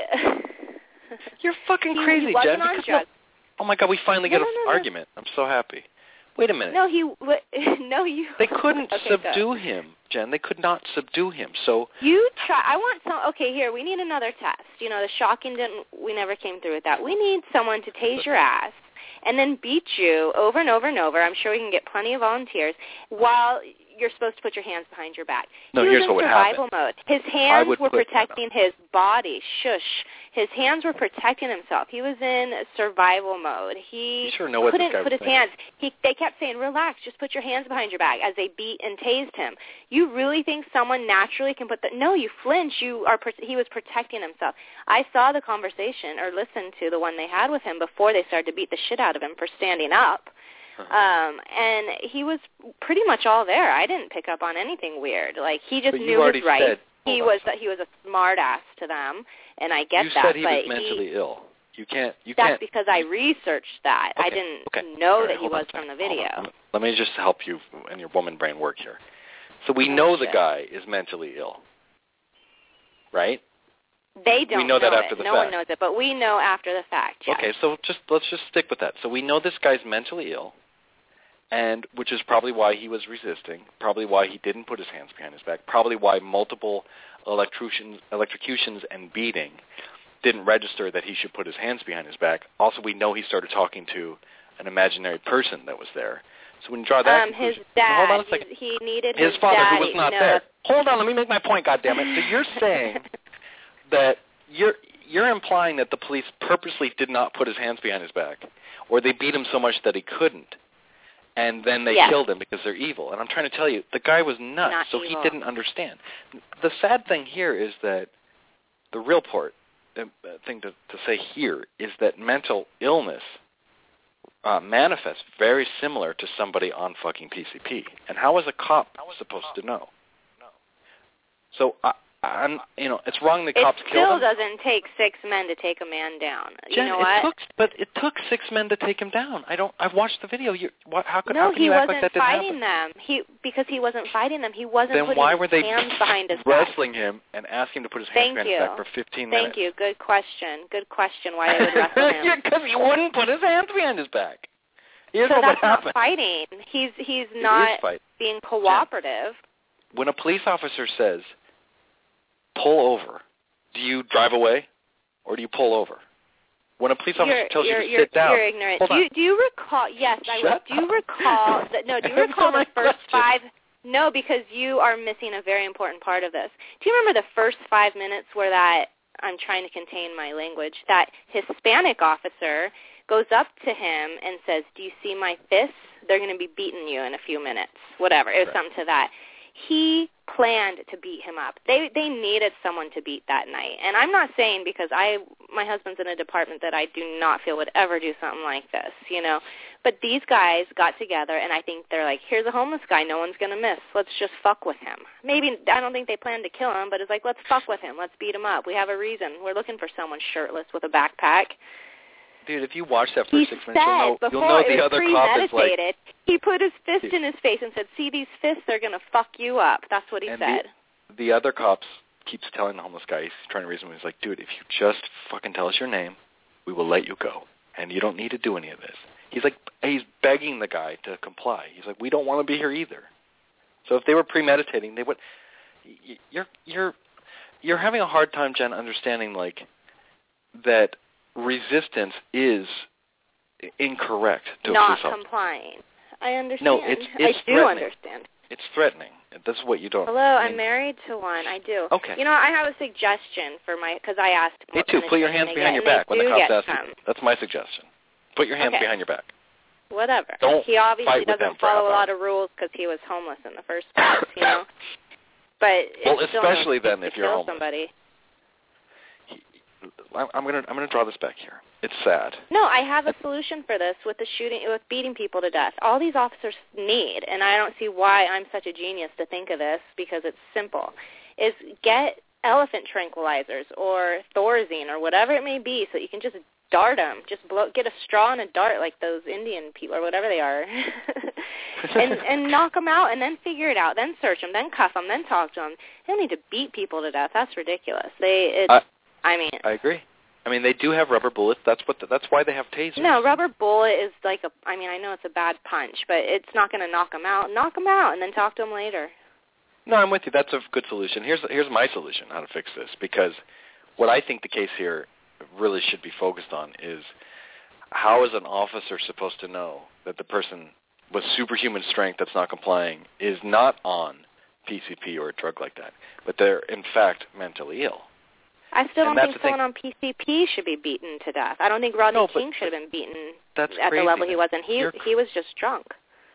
D: you're fucking
F: he,
D: crazy,
F: he wasn't
D: Jen.
F: on
D: because
F: drugs.
D: No, oh my God, we finally
F: no,
D: get
F: no,
D: an
F: no,
D: argument. I'm so happy. Wait a minute.
F: No, he. No, you.
D: They couldn't
F: okay,
D: subdue
F: go.
D: him, Jen. They could not subdue him. So
F: you try. I want some. Okay, here we need another test. You know, the shocking didn't. We never came through with that. We need someone to tase your ass and then beat you over and over and over. I'm sure we can get plenty of volunteers while you're supposed to put your hands behind your back.
D: No,
F: he was
D: here's
F: in
D: what would
F: survival
D: happen.
F: mode. His hands were
D: put,
F: protecting his body. Shush. His hands were protecting himself. He was in survival mode. He
D: you sure know what
F: couldn't
D: this guy
F: put
D: was
F: his hands. He, they kept saying, relax, just put your hands behind your back as they beat and tased him. You really think someone naturally can put the – no, you flinch. You are. He was protecting himself. I saw the conversation or listened to the one they had with him before they started to beat the shit out of him for standing up. Um, and he was pretty much all there. I didn't pick up on anything weird. Like, he just
D: but you
F: knew
D: already
F: his rights.
D: Said,
F: he
D: on.
F: was he was a smart ass to them, and I get
D: you
F: that.
D: You said he
F: but
D: was mentally
F: he,
D: ill. You can't. You
F: that's
D: can't.
F: because I researched that.
D: Okay,
F: I didn't
D: okay.
F: know
D: right,
F: that he was
D: from
F: the video.
D: Let me just help you and your woman brain work here. So we
F: oh,
D: know
F: shit.
D: the guy is mentally ill, right?
F: They don't
D: we know,
F: know
D: that
F: it.
D: after the
F: no
D: fact.
F: one knows it, but we know after the fact. Yes.
D: Okay, so just let's just stick with that. So we know this guy's mentally ill, and which is probably why he was resisting, probably why he didn't put his hands behind his back, probably why multiple electrocutions, electrocutions and beating didn't register that he should put his hands behind his back. Also, we know he started talking to an imaginary person that was there. So when you draw that
F: um,
D: conclusion,
F: his dad,
D: hold on a second.
F: he needed
D: his,
F: his
D: father,
F: dad,
D: who was not
F: no.
D: there. Hold on, let me make my point. Goddammit! So you're saying that you're you're implying that the police purposely did not put his hands behind his back, or they beat him so much that he couldn't, and then they
F: yes.
D: killed him because they're evil. And I'm trying to tell you, the guy was nuts,
F: Not
D: so
F: evil.
D: he didn't understand. The sad thing here is that the real part uh, thing to, to say here is that mental illness uh, manifests very similar to somebody on fucking P C P. And how is a cop supposed to know? So I, I'm, you know, it's wrong the cops
F: It
D: killed
F: still
D: him.
F: doesn't take six men to take a man down.
D: Jen,
F: you know
D: it
F: what?
D: took, but it took six men to take him down. I don't. I've watched the video. You, what, how could,
F: no,
D: how can
F: he
D: you act
F: wasn't
D: like that didn't
F: fighting
D: happen?
F: them. He because he wasn't fighting them. He wasn't
D: Then
F: putting
D: why
F: his
D: were they
F: hands behind his back.
D: wrestling him and asking him to put his
F: Thank
D: hands behind
F: you.
D: his back for fifteen minutes?
F: Thank you. Good question. Good question. Why they would wrestle him?
D: Yeah, because he wouldn't put his hands behind his back. Here's
F: so
D: what
F: that's
D: happened.
F: not fighting. He's he's
D: It
F: not
D: is fight.
F: being cooperative.
D: When a police officer says, "Pull over," do you drive away, or do you pull over? When a police officer
F: You're,
D: tells
F: you're,
D: you to
F: you're,
D: sit down,
F: you're ignorant.
D: hold
F: Do
D: on.
F: you, do you recall? Yes, I will.
D: Shut
F: Do you
D: up.
F: recall? That, no. Do you
D: Answer
F: recall
D: my
F: the first
D: question.
F: five? No, because you are missing a very important part of this. Do you remember the first five minutes where that? I'm trying to contain my language. That Hispanic officer goes up to him and says, "Do you see my fists? They're going to be beating you in a few minutes." Whatever. It was
D: Right.
F: something to that. He planned to beat him up. They they needed someone to beat that night. And I'm not saying because I my husband's in a department that I do not feel would ever do something like this, you know. But these guys got together and I think they're like, here's a homeless guy no one's going to miss. Let's just fuck with him. Maybe I don't think they planned to kill him, but it's like, let's fuck with him. Let's beat him up. We have a reason. We're looking for someone shirtless with a backpack.
D: Dude, if you watch that
F: He
D: first six
F: said
D: minutes, you'll know,
F: before
D: you'll know
F: it
D: the
F: was
D: other cop is like,
F: premeditated. He put his fist in his face and said, "See these fists? They're going to fuck you up." That's what he
D: and
F: said.
D: The, the other cops keeps telling the homeless guy, he's trying to reason with him, he's like, dude, if you just fucking tell us your name, we will let you go, and you don't need to do any of this. He's like, he's begging the guy to comply. He's like, we don't want to be here either. So if they were premeditating, they would. You're you're you're having a hard time, Jen, understanding like that resistance is incorrect to
F: Not
D: a police officer.
F: complying. I understand.
D: No, it's, it's
F: I do
D: threatening.
F: understand.
D: It's threatening. This is what you don't.
F: Hello,
D: I
F: I'm
D: mean,
F: married to one. I do.
D: Okay.
F: You know, I have a suggestion for my, because I asked.
D: Me too. Put your hands behind your back when the cops ask you. That's my suggestion. Put your hands
F: okay.
D: behind your back.
F: Whatever.
D: Don't
F: he obviously
D: fight with them
F: doesn't follow
D: for
F: a lot of rules because he was homeless in the first place, you know. But
D: well,
F: it's
D: especially
F: still
D: then if
F: to
D: you're
F: kill
D: homeless.
F: somebody.
D: I'm gonna I'm gonna draw this back here. It's sad.
F: No, I have a solution for this with the shooting, with beating people to death. All these officers need, and I don't see why I'm such a genius to think of this because it's simple, is get elephant tranquilizers or Thorazine or whatever it may be, so you can just dart them, just blow, get a straw and a dart like those Indian people or whatever they are, and and knock them out, and then figure it out, then search them, then cuff them, then talk to them. They don't need to beat people to death. That's ridiculous. They, it's, uh, I mean,
D: I agree. I mean, they do have rubber bullets. That's what. The, that's why they have tasers.
F: No, rubber bullet is like a. I mean, I know it's a bad punch, but it's not going to knock them out. Knock them out, and then talk to them later.
D: No, I'm with you. That's a good solution. Here's here's my solution how to fix this, because what I think the case here really should be focused on is how is an officer supposed to know that the person with superhuman strength that's not complying is not on P C P or a drug like that, but they're in fact mentally ill.
F: I still
D: and
F: don't think someone on P C P should be beaten to death. I don't think Rodney
D: no,
F: King
D: but,
F: should have been beaten
D: that's
F: at
D: crazy.
F: the level he was, and he
D: You're,
F: he was just drunk.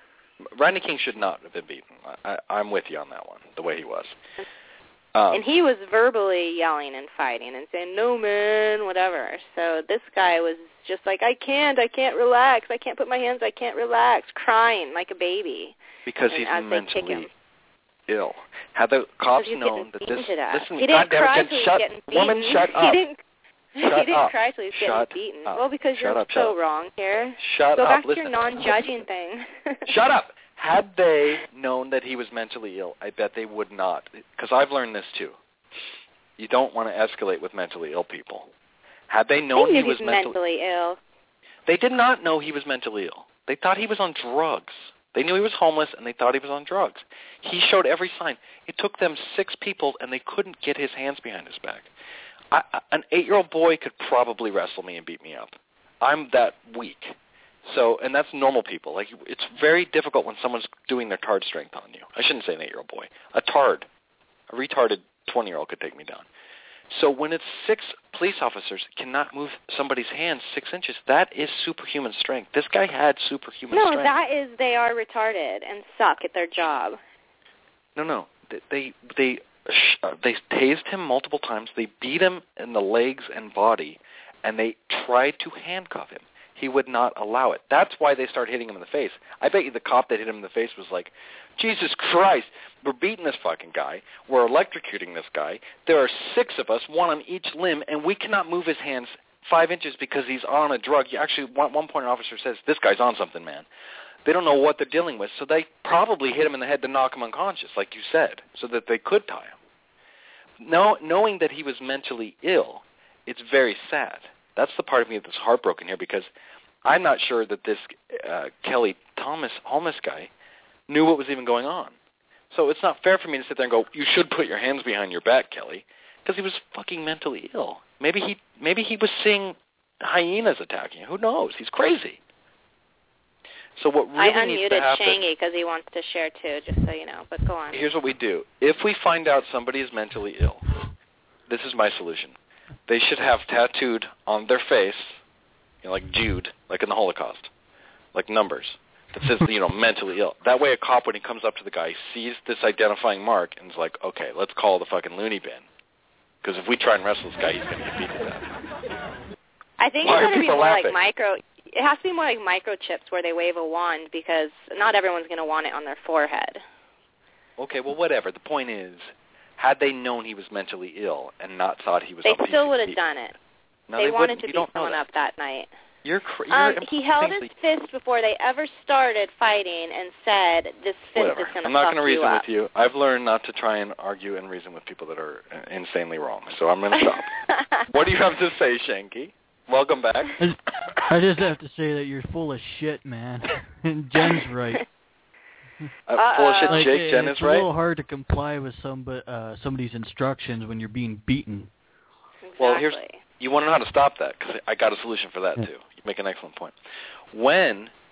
D: Rodney King should not have been beaten. I, I'm with you on that one, the way he was. Um,
F: and he was verbally yelling and fighting and saying, no, man, whatever. So this guy was just like, I can't, I can't relax. I can't put my hands, I can't relax, crying like a baby.
D: Because
F: and
D: he's
F: as
D: mentally ill. Had the cops known that this... Listen,
F: he didn't
D: God
F: cry
D: damn it,
F: till he was
D: shut,
F: getting beaten.
D: woman, shut up.
F: He didn't,
D: shut
F: he didn't
D: up.
F: cry till he was
D: shut
F: getting beaten.
D: Up.
F: Well, because
D: shut
F: you're
D: up,
F: so
D: shut
F: wrong here.
D: Shut
F: Go
D: up.
F: back
D: Listen.
F: to your non-judging thing.
D: Shut up. Had they known that he was mentally ill, I bet they would not. Because I've learned this too. You don't want to escalate with mentally ill people. Had they known
F: they knew
D: he was
F: he's
D: mentally,
F: mentally ill.
D: They did not know he was mentally ill. They thought he was on drugs. They knew he was homeless, and they thought he was on drugs. He showed every sign. It took them six people, and they couldn't get his hands behind his back. I, an eight-year-old boy could probably wrestle me and beat me up. I'm that weak. So, and that's normal people. Like, it's very difficult when someone's doing their tard strength on you. I shouldn't say an eight-year-old boy. A tard, a retarded twenty-year-old could take me down. So when it's six police officers cannot move somebody's hands six inches, that is superhuman strength. This guy had superhuman
F: no,
D: strength.
F: No, that is they are retarded and suck at their job.
D: No, no. They they they, uh, they tased him multiple times. They beat him in the legs and body, and they tried to handcuff him. He would not allow it. That's why they started hitting him in the face. I bet you the cop that hit him in the face was like, Jesus Christ, we're beating this fucking guy. We're electrocuting this guy. There are six of us, one on each limb, and we cannot move his hands five inches because he's on a drug. You actually, one, one point an officer says, this guy's on something, man. They don't know what they're dealing with, so they probably hit him in the head to knock him unconscious, like you said, so that they could tie him. Know, knowing that he was mentally ill, it's very sad. That's the part of me that's heartbroken here, because I'm not sure that this uh, Kelly Thomas homeless guy knew what was even going on. So it's not fair for me to sit there and go, you should put your hands behind your back, Kelly, because he was fucking mentally ill. Maybe he maybe he was seeing hyenas attacking. Who knows? He's crazy. So what really
F: I
D: needs to happen...
F: unmuted Shangy because he wants to share too, just so you know, but go on.
D: Here's what we do. If we find out somebody is mentally ill, this is my solution. They should have tattooed on their face, you know, like Jude, like in the Holocaust, like numbers, that says, you know, mentally ill. That way a cop, when he comes up to the guy, sees this identifying mark and is like, okay, let's call the fucking loony bin. Because if we try and wrestle this guy, he's going to get beat to death.
F: I think
D: Why
F: it's going to be more
D: laughing?
F: like micro... It has to be more like microchips where they wave a wand, because not everyone's going to want it on their forehead.
D: Okay, well, whatever. The point is, had they known he was mentally ill and not thought he was
F: They
D: on
F: still
D: P C P,
F: would have done it.
D: No,
F: they,
D: they
F: wanted
D: wouldn't.
F: to
D: You
F: beat
D: don't know
F: someone
D: that.
F: up that night.
D: You're cr- you're
F: Um, he held his
D: insanely-
F: fist before they ever started fighting and said, this fist
D: Whatever.
F: is going to
D: I'm not
F: fuck
D: going to reason
F: you up.
D: with you. I've learned not to try and argue and reason with people that are uh, insanely wrong, so I'm going to stop. What do you have to say, Shanky? Welcome back.
B: I just have to say that you're full of shit, man. And Jen's right.
D: Uh, full of shit,
B: Like,
D: Jake. Jen is
B: it's
D: right.
B: a little hard to comply with some, uh, somebody's instructions when you're being beaten.
F: Exactly.
D: Well, here's you want to know how to stop that, because I got a solution for that, too. You make an excellent point. When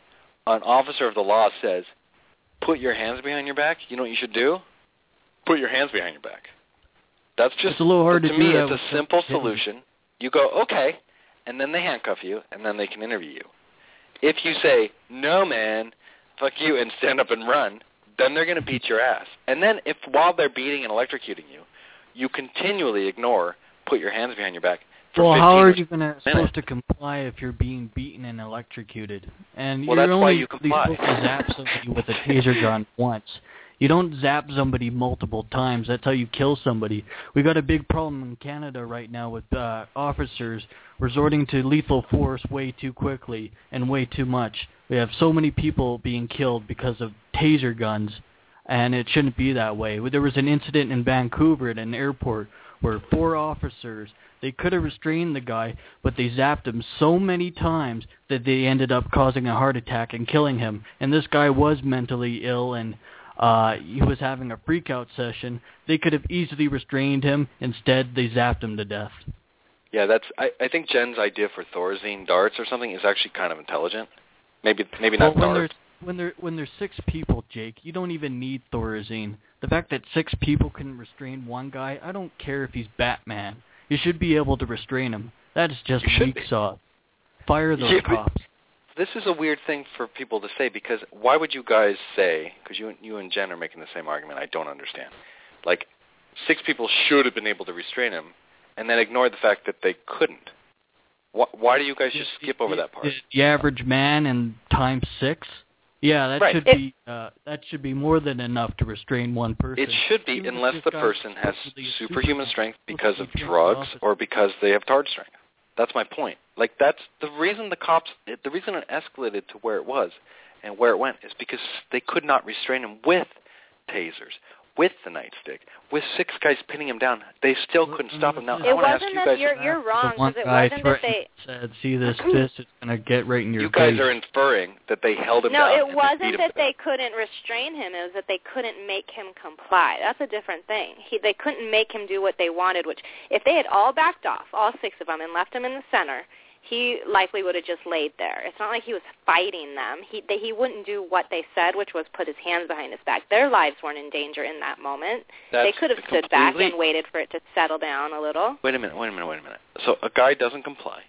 D: an officer of the law says, put your hands behind your back, you know what you should do? Put your hands behind your back. That's just,
B: it's a little hard
D: to,
B: to
D: me,
B: do
D: it's a simple solution. You go, okay, and then they handcuff you, and then they can interview you. If you say, no, man, fuck you, and stand up and run, then they're going to beat your ass. And then if while they're beating and electrocuting you, you continually ignore, put your hands behind your back for
B: well,
D: fifteen
B: how are you gonna,
D: minutes.
B: supposed to comply if you're being beaten and electrocuted? And
D: well,
B: you're
D: that's
B: only
D: why you comply.
B: supposed to zap somebody with a taser gun once. You don't zap somebody multiple times. That's how you kill somebody. We got a big problem in Canada right now with uh, officers resorting to lethal force way too quickly and way too much. We have so many people being killed because of taser guns, and it shouldn't be that way. There was an incident in Vancouver at an airport where four officers, they could have restrained the guy, but they zapped him so many times that they ended up causing a heart attack and killing him. And this guy was mentally ill, and uh, he was having a freak-out session. They could have easily restrained him. Instead, they zapped him to death.
D: Yeah, that's. I, I think Jen's idea for Thorazine darts or something is actually kind of intelligent. Maybe maybe not
B: well, when
D: darts.
B: There's, when, there, when there's six people, Jake, you don't even need Thorazine. The fact that six people can restrain one guy, I don't care if he's Batman. You should be able to restrain him. That is just weak sauce. Fire those
D: yeah,
B: cops.
D: This is a weird thing for people to say, because why would you guys say, because you, you and Jen are making the same argument, I don't understand. Like, six people should have been able to restrain him, and then ignore the fact that they couldn't. Why, why do you guys just skip over that part?
B: The average man and times six? Yeah, that
D: right.
B: should
F: it,
B: be uh, that should be more than enough to restrain one person.
D: It should be,
B: Even
D: unless the person has superhuman strength because of drugs or because they have tard strength. That's my point. Like, that's the reason the cops, the reason it escalated to where it was and where it went is because they could not restrain him with tasers, with the nightstick, with six guys pinning him down. They still couldn't stop him. Now,
F: it
D: I want to ask
F: wasn't
D: you
F: that
D: guys.
F: you're, you're wrong,
B: the one
F: because it
B: guy
F: wasn't that they...
B: said, see this fist, it's going to get right in your
D: You
B: face.
D: guys are inferring that they held him
F: no,
D: down.
F: No, it
D: and
F: wasn't
D: beat him
F: that
D: to
F: they
D: death.
F: couldn't restrain him. It was that they couldn't make him comply. That's a different thing. He, they couldn't make him do what they wanted, which if they had all backed off, all six of them, and left him in the center, he likely would have just laid there. It's not like he was fighting them. He they, he wouldn't do what they said, which was put his hands behind his back. Their lives weren't in danger in that moment.
D: That's
F: they could have stood back and waited for it to settle down a little.
D: Wait a minute, wait a minute, wait a minute. So a guy doesn't comply.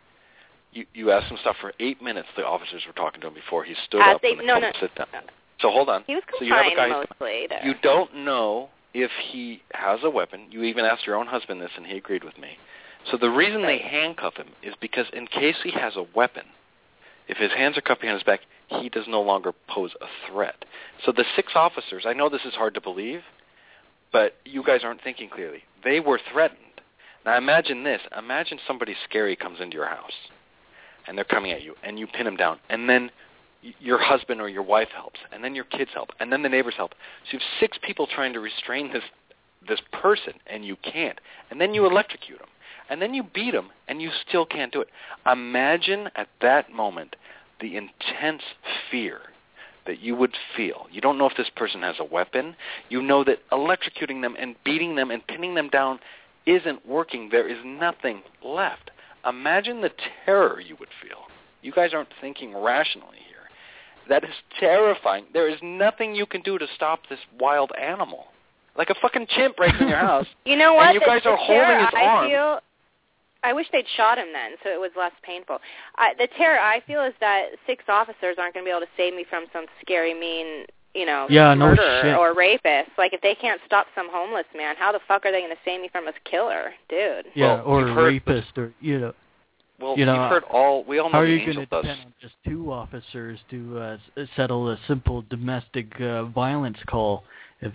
D: You you ask him stuff for eight minutes. The officers were talking to him before he stood
F: As
D: up
F: they,
D: and they
F: no,
D: told
F: no,
D: him to sit down.
F: no.
D: So hold on.
F: He was
D: so you have a
F: complying
D: guy,
F: mostly there.
D: You don't know if he has a weapon. You even asked your own husband this, and he agreed with me. So the reason they handcuff him is because in case he has a weapon, if his hands are cuffed behind his back, he does no longer pose a threat. So the six officers, I know this is hard to believe, but you guys aren't thinking clearly. They were threatened. Now imagine this. Imagine somebody scary comes into your house, and they're coming at you, and you pin them down, and then your husband or your wife helps, and then your kids help, and then the neighbors help. So you have six people trying to restrain this this person, and you can't. And then you electrocute them. And then you beat them, and you still can't do it. Imagine at that moment the intense fear that you would feel. You don't know if this person has a weapon. You know that electrocuting them and beating them and pinning them down isn't working. There is nothing left. Imagine the terror you would feel. You guys aren't thinking rationally here. That is terrifying. There is nothing you can do to stop this wild animal. Like a fucking chimp breaks in your house.
F: You know what?
D: And you
F: the,
D: guys
F: the
D: are holding his
F: I
D: arm.
F: Feel, I wish they'd shot him then, so it was less painful. I, the terror I feel is that six officers aren't going to be able to save me from some scary, mean, you know,
B: yeah,
F: murderer
B: no shit.
F: or rapist. Like, if they can't stop some homeless man, how the fuck are they going to save me from a killer, dude?
B: Yeah,
D: Well,
B: or a
D: heard
B: rapist, or you know.
D: Well,
B: you know,
D: you've heard all. We all know
B: how are
D: the
B: you
D: angel
B: going to
D: does.
B: depend on just two officers to uh, s- settle a simple domestic uh, violence call? If,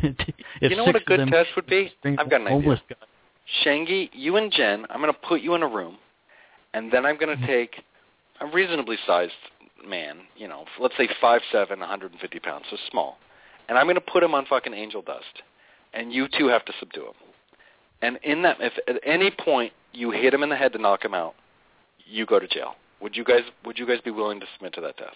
B: if
D: You know
B: six
D: what a good
B: of them
D: test would be? I've got an idea.
B: homeless guy.
D: Shangy, you and Jen, I'm going to put you in a room, and then I'm going to take a reasonably sized man, you know, let's say five seven, one hundred fifty pounds, so small, and I'm going to put him on fucking angel dust, and you two have to subdue him. And in that, if at any point you hit him in the head to knock him out, you go to jail. Would you guys? Would you guys be willing to submit to that test?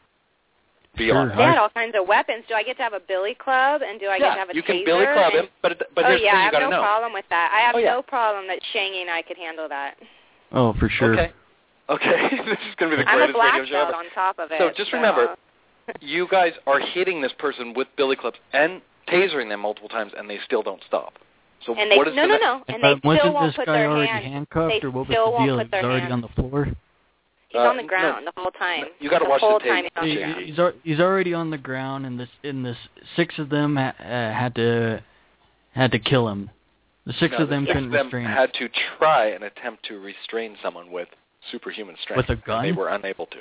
D: Be
B: Sure.
D: honest.
F: They had all kinds of weapons. Do I get to have a billy club, and do I
D: yeah,
F: get to have a
D: you
F: taser?
D: can billy club him, but it, but
F: oh
D: here's
F: yeah,
D: the thing
F: I
D: you
F: have
D: got to
F: no
D: know.
F: problem with that. I have
D: Oh, yeah.
F: no problem that Shangy and I could handle that.
B: Oh, for sure.
D: Okay. Okay, this is going to be the
F: I'm
D: greatest
F: a black
D: radio show ever.
F: belt on top of it.
D: So just
F: so.
D: remember, you guys are hitting this person with billy clubs and tasering them multiple times, and they still don't stop. So
F: and they,
D: what is
F: no,
D: gonna,
F: no, no, and
B: uh,
F: they
B: wasn't
F: still won't
B: this
F: put
B: guy
F: their
B: already
F: hand.
B: handcuffed,
F: they
B: or what was
F: still
B: the
F: won't
B: deal?
F: put
B: He
F: their
B: was already
F: hand.
B: on the floor?
F: He's
D: uh,
F: on the ground
D: no,
F: the whole time.
D: You got to
F: the
D: watch
F: whole
D: the
F: time
D: tape.
F: he's on the
B: He,
F: ground.
B: he's, al- he's already on the ground, and this, and this six of them ha- uh, had to had to kill him. The six
D: no,
B: of them
D: the six
B: couldn't
D: of them
B: restrain
D: had to try and attempt to restrain someone with superhuman strength.
B: With a gun?
D: And they were unable to.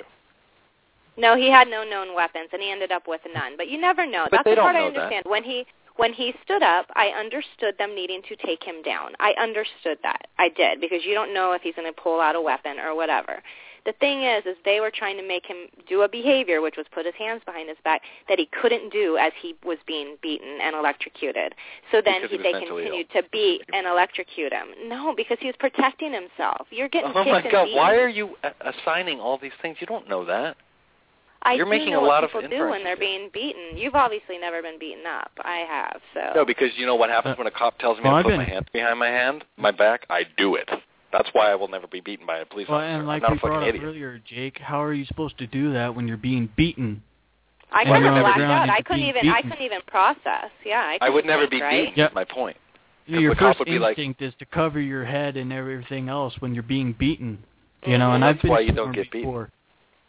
F: No, he had no known weapons, and he ended up with none. But you never know.
D: But
F: That's
D: they
F: the
D: don't
F: part I
D: know
F: understand.
D: that.
F: When he when he stood up, I understood them needing to take him down. I understood that. I did, because you don't know if he's going to pull out a weapon or whatever. The thing is, is they were trying to make him do a behavior, which was put his hands behind his back, that he couldn't do as he was being beaten and electrocuted. So then
D: Because
F: he,
D: he
F: they
D: mentally
F: continued
D: ill.
F: to beat and electrocute him. No, because he was protecting himself. You're getting
D: Oh
F: kicked
D: my
F: and
D: God!
F: beaten.
D: Why are you a- assigning all these things? You don't know that.
F: I
D: You're
F: do
D: making
F: know
D: a lot
F: what
D: of
F: people do when they're
D: inferences.
F: being beaten. You've obviously never been beaten up. I have. So
D: No, because you know what happens when a cop tells me
B: well,
D: to
B: I've
D: put
B: been-
D: my hand behind my hand, my back. I do it. That's why I will never be beaten by a police
B: Well,
D: officer.
B: and like
D: I'm
B: we
D: not a fucking
B: brought up
D: idiot.
B: earlier, Jake, how are you supposed to do that when you're being beaten?
F: I
B: When
F: kind
B: you're
F: of
B: on the
F: blacked
B: ground
F: out.
B: and
F: I
B: you're
F: couldn't
B: being
F: even. I
B: beaten.
F: couldn't even process. Yeah, I,
D: I
F: couldn't
D: would never
F: think,
D: be
F: right?
D: beaten.
B: Yeah.
D: Is my point.
B: Your
D: the cop
B: first
D: would be like-
B: instinct is to cover your head and everything else when you're being beaten. You know,
F: Mhm.
B: and
D: That's
B: I've been
D: why you
B: before
D: don't get beaten.
B: before.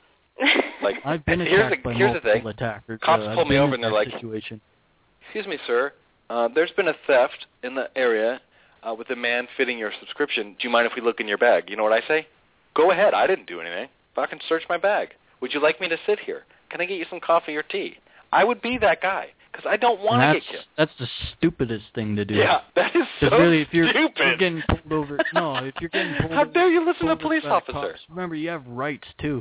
D: Like,
B: I've been
D: here's
B: attacked
D: the,
B: by
D: here's the
B: multiple
D: thing.
B: attackers.
D: Cops
B: so
D: pull
B: I've
D: me
B: been
D: over
B: in
D: and they're
B: that
D: like,
B: situation.
D: "Excuse me, sir. Uh, there's been a theft in the area uh, with a man fitting your subscription. Do you mind if we look in your bag?" You know what I say? Go ahead. I didn't do anything. Fucking search my bag. Would you like me to sit here? Can I get you some coffee or tea? I would be that guy because I don't want to
B: And
D: get
B: that's,
D: killed.
B: that's the stupidest thing to do.
D: Yeah, that is so
B: Because really, if you're,
D: stupid.
B: if you're getting pulled over, no, if you're getting pulled
D: How
B: over,
D: dare you listen to a
B: pulled
D: police
B: over by the
D: officer?
B: cops, remember, you have rights too.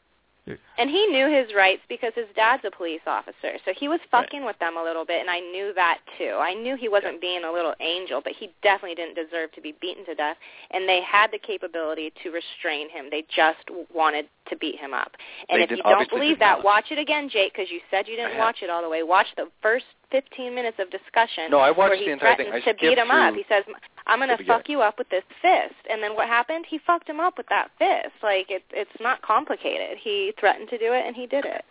F: And he knew his rights because his dad's a police officer. So he was fucking right. with them a little bit, and I knew that too. I knew he wasn't yeah. being a little angel, but he definitely didn't deserve to be beaten to death. And they had the capability to restrain him. They just wanted to beat him up. And
D: they
F: if
D: did,
F: you don't believe that,
D: not.
F: watch it again, Jake, because you said you didn't watch it all the way. Watch the first fifteen minutes of discussion
D: no, I watched
F: where he
D: the entire thing.
F: threatens
D: I
F: to beat him up.
D: through
F: He says, I'm going to fuck you up with this fist. And then what happened? He fucked him up with that fist. Like, it, it's not complicated. He threatened to do it, and he did it.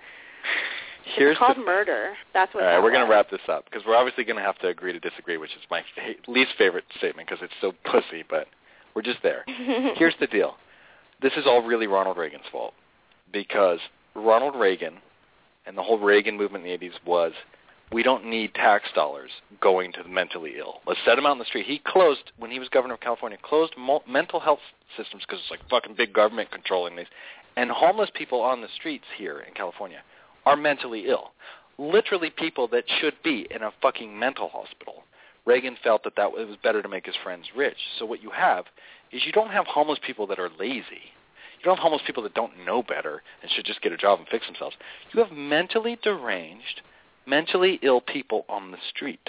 D: Here's
F: it's called
D: the,
F: murder. That's what
D: all right,
F: that
D: we're going
F: was.
D: to wrap this up because we're obviously going to have to agree to disagree, which is my fa- least favorite statement because it's so pussy, but we're just there. Here's the deal. This is all really Ronald Reagan's fault because Ronald Reagan and the whole Reagan movement in the eighties was, we don't need tax dollars going to the mentally ill. Let's set them out in the street. He closed, when he was governor of California, closed mo- mental health systems because it's like fucking big government controlling these. And homeless people on the streets here in California are mentally ill. Literally people that should be in a fucking mental hospital. Reagan felt that, that it was better to make his friends rich. So what you have is you don't have homeless people that are lazy. You don't have homeless people that don't know better and should just get a job and fix themselves. You have mentally deranged, mentally ill people on the street.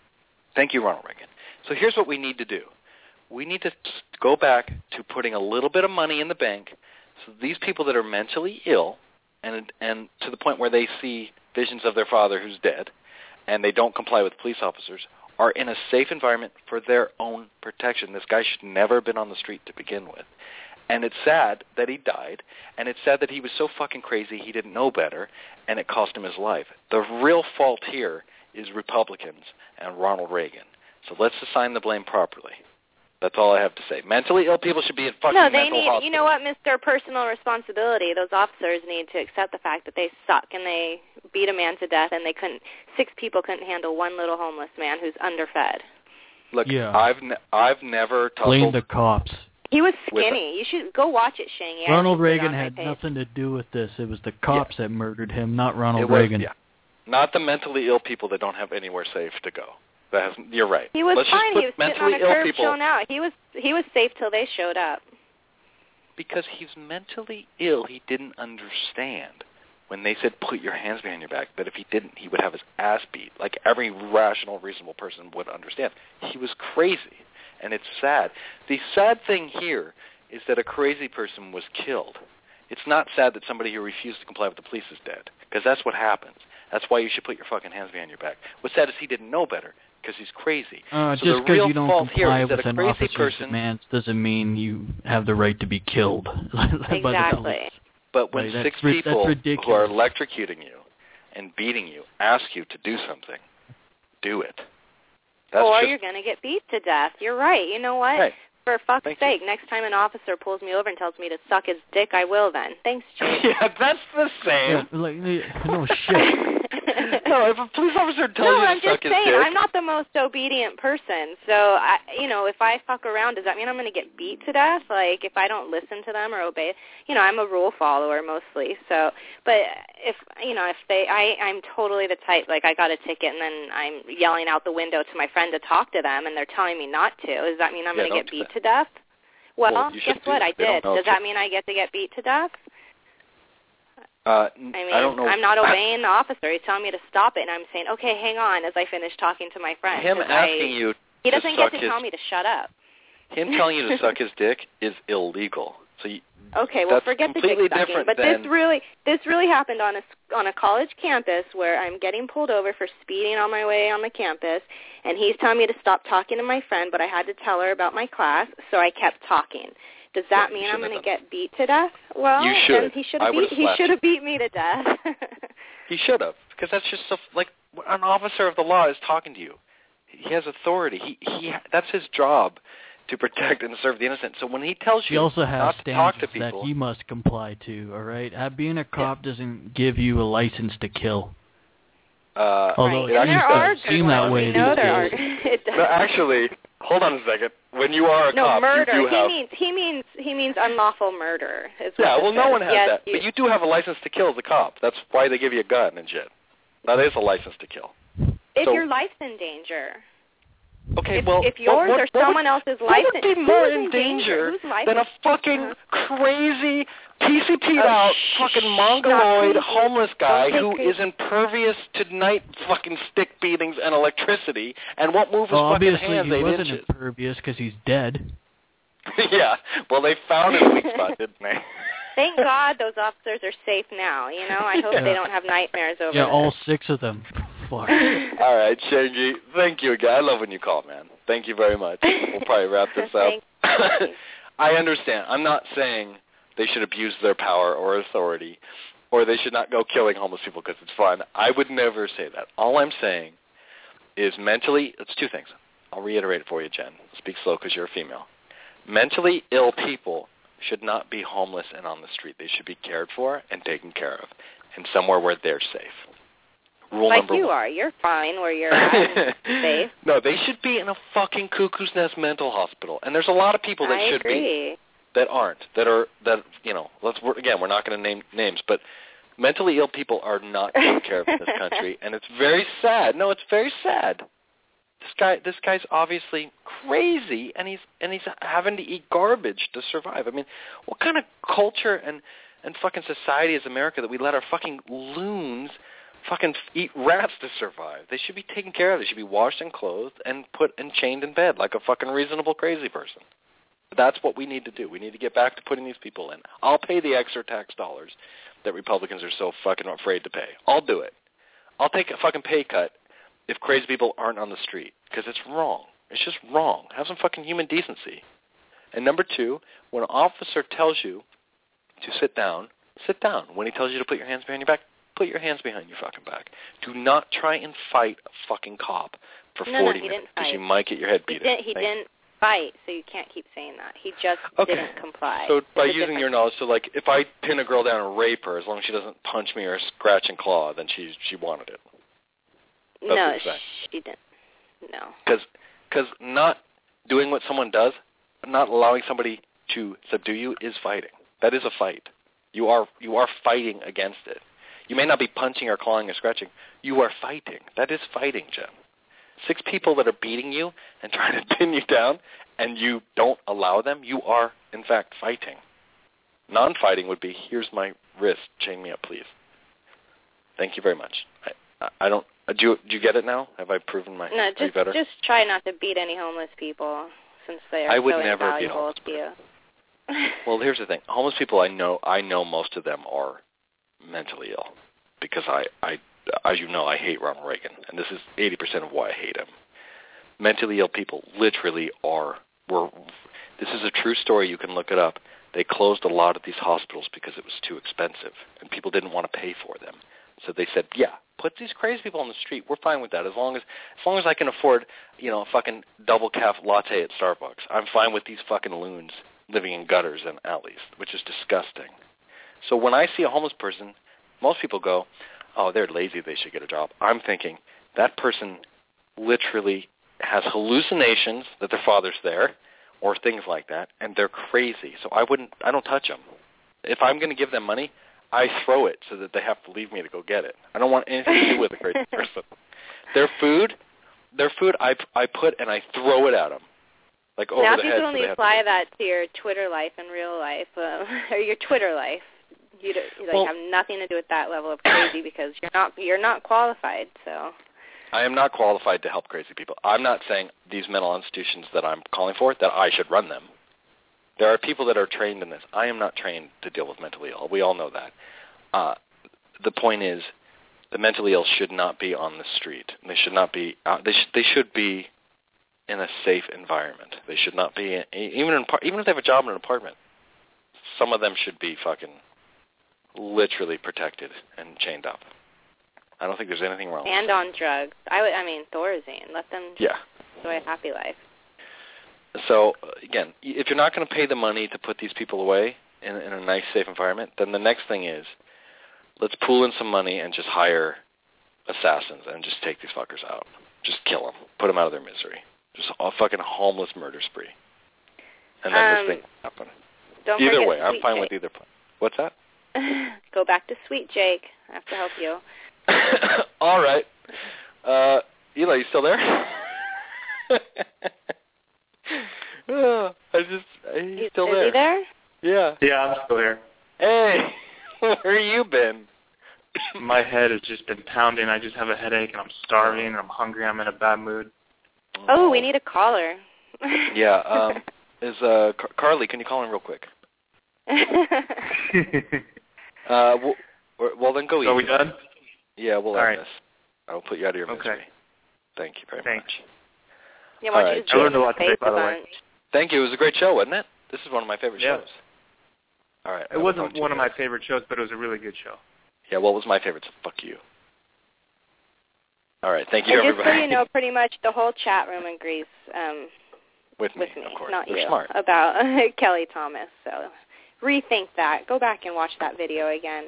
D: Thank you, Ronald Reagan. So here's what we need to do. We need to go back to putting a little bit of money in the bank so these people that are mentally ill and and to the point where they see visions of their father who's dead and they don't comply with police officers are in a safe environment for their own protection. This guy should never have been on the street to begin with. And it's sad that he died, and it's sad that he was so fucking crazy he didn't know better, and it cost him his life. The real fault here is Republicans and Ronald Reagan. So let's assign the blame properly. That's all I have to say. Mentally ill people should be in fucking
F: no, they
D: mental
F: need,
D: hospitals.
F: You know what, Mister Personal Responsibility, those officers need to accept the fact that they suck, and they beat a man to death, and they couldn't, six people couldn't handle one little homeless man who's underfed.
D: Look,
B: yeah.
D: I've ne- I've never
B: Blame
D: tussled.
B: the cops.
F: He was skinny. You should go watch it, Shane. Yeah,
B: Ronald
F: Reagan
B: Reagan had nothing to do with this. It was the cops yeah. that murdered him, not Ronald
D: it was,
B: Reagan.
D: Yeah. Not the mentally ill people that don't have anywhere safe to go. That has, you're right.
F: He was
D: Let's
F: fine.
D: Just
F: He was
D: put
F: sitting on a
D: mentally ill
F: curb
D: people,
F: chilling out. He was he was safe till they showed up.
D: Because he's mentally ill, he didn't understand when they said put your hands behind your back, that if he didn't, he would have his ass beat, like every rational, reasonable person would understand. He was crazy, and it's sad. The sad thing here is that a crazy person was killed. It's not sad that somebody who refused to comply with the police is dead, because that's what happens. That's why you should put your fucking hands behind your back. What's sad is he didn't know better, because he's crazy.
B: Uh,
D: so
B: just because you don't comply with an officer's
D: person,
B: demands doesn't mean you have the right to be killed.
F: Exactly.
D: But when
B: right,
D: six
B: ri-
D: people who are
B: ridiculous.
D: electrocuting you and beating you ask you to do something, do it. That's
F: or
D: just,
F: you're going to get beat to death. You're right. You know what?
D: Hey,
F: For fuck's
D: thank
F: sake,
D: you.
F: next time an officer pulls me over and tells me to suck his dick, I will then. Thanks, Jake.
D: Yeah, that's the same.
B: Yeah, like, no shit.
D: No, if a police officer tells
F: no,
D: you to
F: I'm
D: suck
F: just
D: his
F: saying,
D: dick,
F: I'm not the most obedient person. So, I, you know, if I fuck around, does that mean I'm going to get beat to death? Like, if I don't listen to them or obey, you know, I'm a rule follower mostly. So, but if, you know, if they, I, I'm totally the type, like, I got a ticket and then I'm yelling out the window to my friend to talk to them and they're telling me not to. Does that mean I'm
D: Yeah,
F: going to get
D: do
F: beat
D: that.
F: to death? Well,
D: Well, you should
F: guess
D: do
F: what?
D: that.
F: I
D: They don't
F: did.
D: know
F: Does
D: if
F: that
D: you-
F: mean I get to get beat to death?
D: Uh,
F: I mean,
D: I don't know.
F: I'm not obeying the officer. He's telling me to stop it, and I'm saying, okay, hang on, as I finish talking to my friend.
D: Him
F: 'cause
D: asking
F: I,
D: you
F: he
D: to
F: doesn't
D: suck
F: get to
D: his,
F: tell me to shut up.
D: him telling you to suck his dick is illegal. So you,
F: Okay, well,
D: that's
F: forget the
D: completely
F: dick sucking.
D: different
F: But
D: than,
F: this really, this really happened on a on a college campus where I'm getting pulled over for speeding on my way on the campus, and he's telling me to stop talking to my friend, but I had to tell her about my class, so I kept talking. Does that
D: Yeah,
F: mean I'm going to
D: done.
F: get beat to death? Well,
D: You should.
F: then he should
D: I
F: have
D: would've
F: beat. He
D: slapped
F: should
D: you.
F: have beat me to death.
D: He should have, because that's just so, like, an officer of the law is talking to you. He has authority. He he. That's his job, to protect and serve the innocent. So when he tells
B: He
D: you
B: also has
D: not to talk to
B: standards that
D: people,
B: he must comply to, all right? Uh, being a cop yeah. doesn't give you a license to kill.
D: uh,
B: Although
F: right.
B: it
F: and
B: seems,
F: there are
B: doesn't seem that way
F: we know
B: these
F: there are.
B: days.
F: It does.
D: no, actually, hold on a second. When you are a
F: no,
D: cop,
F: murder.
D: you do
F: he
D: have...
F: means he means he means unlawful murder. Is what
D: Yeah,
F: it
D: well, no
F: says.
D: one has
F: yes,
D: that.
F: You,
D: but you do have a license to kill as a cop. That's why they give you a gun and shit. That is a license to kill.
F: if
D: so,
F: your life's in danger.
D: Okay,
F: if,
D: well,
F: if yours
D: what, what,
F: or
D: what
F: someone
D: would,
F: else's
D: what
F: life
D: would be more
F: who's
D: in danger,
F: Whose life
D: than a fucking
F: uh-huh.
D: crazy, P C P'd
F: oh,
D: out,
F: sh-
D: fucking
F: sh-
D: mongoloid,
F: crazy.
D: homeless guy
F: Don't
D: who
F: crazy.
D: is impervious to night fucking stick beatings and electricity and won't move his
B: well,
D: fucking
B: obviously
D: hands
B: he
D: eight
B: wasn't
D: inches?
B: impervious because he's dead.
D: Yeah, well, they found his weak spot, didn't they?
F: Thank God those officers are safe now. You know, I hope
B: yeah.
F: they don't have nightmares over
B: Yeah,
F: this.
B: all six of them. Fuck.
D: All right, Shenji, thank you again. I love when you call, man. Thank you very much. We'll probably wrap this up. I understand. I'm not saying they should abuse their power or authority, or they should not go killing homeless people because it's fun. I would never say that. All I'm saying is mentally, it's two things. I'll reiterate it for you, Jen. Speak slow because you're a female. Mentally ill people should not be homeless and on the street. They should be cared for and taken care of, and somewhere where they're safe. Rule
F: like
D: number
F: you
D: one.
F: are. You're fine where you're at. Safe.
D: No, they should be in a fucking cuckoo's nest mental hospital. And there's a lot of people that
F: I
D: should
F: agree.
D: be that aren't. That are that you know. Let's we're, again. We're not going to name names, but mentally ill people are not taken care of in this country, and it's very sad. No, it's very sad. This guy, this guy's obviously crazy, and he's and he's having to eat garbage to survive. I mean, what kind of culture and and fucking society is America that we let our fucking loons fucking eat rats to survive? They should be taken care of. They should be washed and clothed and put and chained in bed like a fucking reasonable crazy person. That's what we need to do. We need to get back to putting these people in. I'll pay the extra tax dollars that Republicans are so fucking afraid to pay. I'll do it. I'll take a fucking pay cut if crazy people aren't on the street, because it's wrong. It's just wrong. Have some fucking human decency. And number two, when an officer tells you to sit down, sit down. When he tells you to put your hands behind your back, put your hands behind your fucking back. Do not try and fight a fucking cop for
F: no,
D: forty
F: no, he
D: minutes,
F: didn't
D: because
F: fight.
D: you might get your head
F: He,
D: beat
F: did,
D: in.
F: he
D: Thank
F: didn't fight, so you can't keep saying that. He just
D: okay.
F: didn't comply.
D: So by
F: It's a
D: using your
F: difference.
D: knowledge, so like if I pin a girl down and rape her, as long as she doesn't punch me or scratch and claw, then she she wanted it. That's
F: no,
D: what you're saying.
F: she didn't. No.
D: Because not doing what someone does, not allowing somebody to subdue you is fighting. That is a fight. You are you are fighting against it. You may not be punching or clawing or scratching. You are fighting. That is fighting, Jen. Six people that are beating you and trying to pin you down, and you don't allow them, you are, in fact, fighting. Non-fighting would be, here's my wrist, chain me up, please. Thank you very much. I, I don't. Uh, do you do you get it now? Have I proven my?
F: No, just
D: better?
F: just try not to beat any homeless people, since they are
D: I would
F: so
D: never be
F: invaluable
D: homeless.
F: to you.
D: Well, here's the thing. Homeless people, I know, I know most of them are mentally ill, because I, I, as you know, I hate Ronald Reagan, and this is eighty percent of why I hate him. mentally ill people literally are, were, this is a true story, you can look it up. They closed a lot of these hospitals because it was too expensive, and people didn't want to pay for them. So they said, yeah, put these crazy people on the street. We're fine with that as long as as long as I can afford, you know, a fucking double calf latte at Starbucks. I'm fine with these fucking loons living in gutters and alleys, which is disgusting. So when I see a homeless person, most people go, oh, they're lazy, they should get a job. I'm thinking that person literally has hallucinations that their father's there or things like that, and they're crazy. So I wouldn't, I don't touch them. If I'm going to give them money, I throw it so that they have to leave me to go get it. I don't want anything to do with a crazy person. Their food, their food, I, I put and I throw it at them. Like over
F: now
D: the
F: if you
D: head,
F: could only
D: so
F: apply that to your Twitter life and real life, uh, or your Twitter life, you like
D: well,
F: have nothing to do with that level of crazy because you're not you're not qualified. So
D: I am not qualified to help crazy people. I'm not saying these mental institutions that I'm calling for that I should run them. There are people that are trained in this. I am not trained to deal with mentally ill. We all know that. Uh, the point is, the mentally ill should not be on the street. They should not be. Uh, they should. They should be in a safe environment. They should not be in, even in, even if they have a job in an apartment. Some of them should be fucking literally protected and chained up. I don't think there's anything wrong.
F: And
D: with
F: on drugs. I would. I mean, Thorazine. Let them
D: yeah.
F: enjoy a happy life.
D: So again, if you're not going to pay the money to put these people away in, in a nice, safe environment, then the next thing is, let's pool in some money and just hire assassins and just take these fuckers out. Just kill them. Put them out of their misery. Just a fucking homeless murder spree. And then
F: um,
D: this thing happen.
F: Don't
D: either
F: forget
D: way, I'm
F: Sweet
D: fine
F: Jake.
D: with either plan. What's that?
F: Go back to Sweet Jake. I have to help you.
D: All right. Uh, Eli, you still there? uh, I just, he's
F: Is,
D: still
F: is
D: there.
F: he there?
D: Yeah.
E: Yeah, I'm still here.
D: Hey, where you been?
E: My head has just been pounding. I just have a headache, and I'm starving, and I'm hungry. I'm in a bad mood.
F: Oh, we need a caller.
D: Yeah. Um, is uh, Car- Carly? Can you call in real quick? uh, well, well, then go eat.
E: Are we done?
D: Yeah, we'll
E: All
D: end
E: right.
D: this. I will put you out of your misery.
E: Okay.
D: Thank you very
E: Thanks.
D: much.
F: Yeah, why don't
D: All
F: you
D: right.
F: just
E: I learned
F: give
E: a
F: him
E: lot
F: face
E: today, by
F: a
E: the way.
F: bunch?
D: Thank you. It was a great show, wasn't it? This is one of my favorite
E: Yeah.
D: shows. All right.
E: It wasn't one of my favorite shows, but it was a really good show.
D: Yeah, what was my favorite? So fuck you. All right. Thank you,
F: And just
D: everybody.
F: so you know, pretty much the whole chat room agrees um,
D: with me,
F: with me,
D: of course.
F: not
D: They're
F: you,
D: smart.
F: about Kelly Thomas. So rethink that. Go back and watch that video again.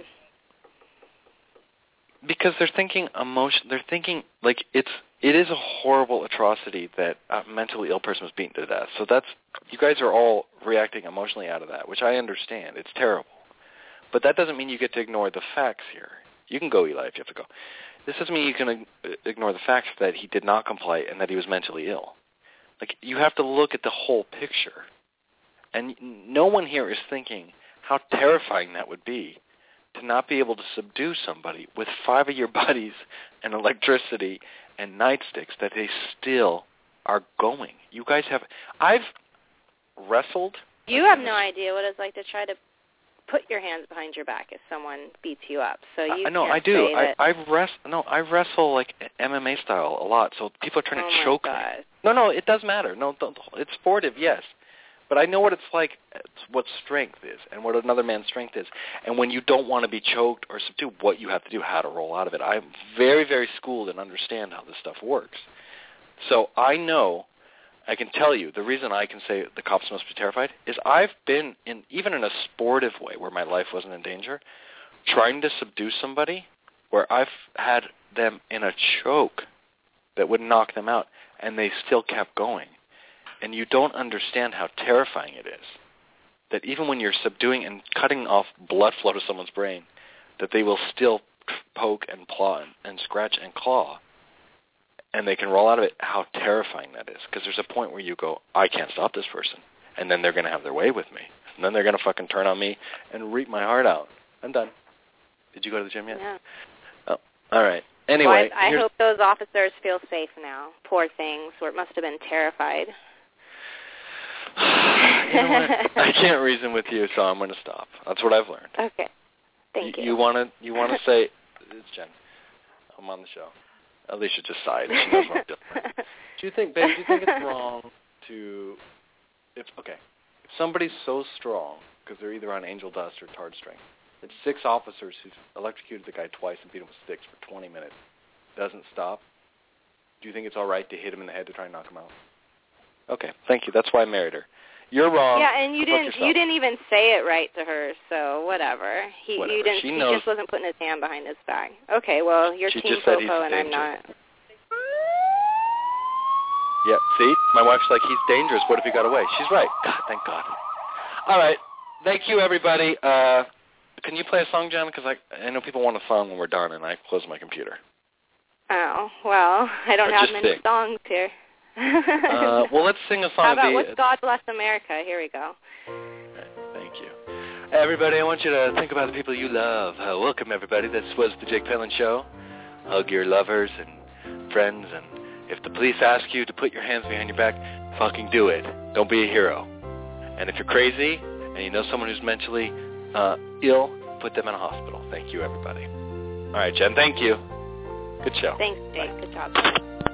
D: Because they're thinking emotion. They're thinking like it's. It is a horrible atrocity that a mentally ill person was beaten to death. So that's, you guys are all reacting emotionally out of that, which I understand. It's terrible. But that doesn't mean you get to ignore the facts here. You can go, Eli, if you have to go. This doesn't mean you can ignore the facts that he did not comply and that he was mentally ill. Like, you have to look at the whole picture. And no one here is thinking how terrifying that would be to not be able to subdue somebody with five of your buddies and electricity and nightsticks that they still are going. You guys have... I've wrestled...
F: You have no idea what it's like to try to put your hands behind your back if someone beats you up. So you
D: I know,
F: can't
D: I do.
F: say
D: I,
F: that,
D: I wrest, no, I wrestle like M M A style a lot. So people are trying
F: oh
D: to choke
F: my
D: me.
F: God.
D: No, no, it does matter. No, don't, it's sportive, yes. But I know what it's like, it's what strength is, and what another man's strength is. And when you don't want to be choked or subdued, what you have to do, how to roll out of it. I'm very, very schooled and understand how this stuff works. So I know, I can tell you, the reason I can say the cops must be terrified is I've been, in even in a sportive way where my life wasn't in danger, trying to subdue somebody where I've had them in a choke that would knock them out, and they still kept going. And you don't understand how terrifying it is that even when you're subduing and cutting off blood flow to someone's brain, that they will still poke and claw and, and scratch and claw, and they can roll out of it, how terrifying that is. Because there's a point where you go, I can't stop this person. And then they're going to have their way with me. And then they're going to fucking turn on me and reap my heart out. I'm done. Did you go to the gym yet?
F: Yeah.
D: Oh, all right. Anyway.
F: Well, I, I hope those officers feel safe now. Poor things, or it must have been terrified.
D: You know what? I can't reason with you, so I'm going to stop. That's what I've learned.
F: Okay. Thank you.
D: You want to you want to say, it's Jen. I'm on the show. Alicia just sighed. She knows what I'm doing. Do you think, babe, do you think it's wrong to, if okay, if somebody's so strong, because they're either on angel dust or tarred string, that six officers who've electrocuted the guy twice and beat him with sticks for twenty minutes doesn't stop, do you think it's all right to hit him in the head to try and knock him out? Okay, thank you. That's why I married her. You're wrong.
F: Yeah, and you didn't
D: yourself.
F: you didn't even say it right to her, so whatever. He
D: whatever.
F: you didn't
D: she
F: he
D: knows.
F: just wasn't putting his hand behind his back. Okay, well you're
D: She
F: Team
D: just said he's
F: Popo and I'm
D: dangerous.
F: not.
D: Yeah, see? My wife's like, he's dangerous. What if he got away? She's right. God, thank God. All right. Thank you, everybody. Uh, can you play a song, Jen? Because I, I know people want a song when we're done, and I close my computer.
F: Oh, well, I don't
D: Or
F: have
D: just
F: many
D: sing.
F: songs here.
D: uh, well, let's sing a song.
F: How about
D: the,
F: What's God Bless America? Here we go.
D: Right, thank you. Everybody, I want you to think about the people you love. Uh, welcome, everybody. This was the Jake Phelan Show. Hug your lovers and friends, and if the police ask you to put your hands behind your back, fucking do it. Don't be a hero. And if you're crazy and you know someone who's mentally uh, ill, put them in a hospital. Thank you, everybody. All right, Jen, thank you. Good show.
F: Thanks, Jake. Good job.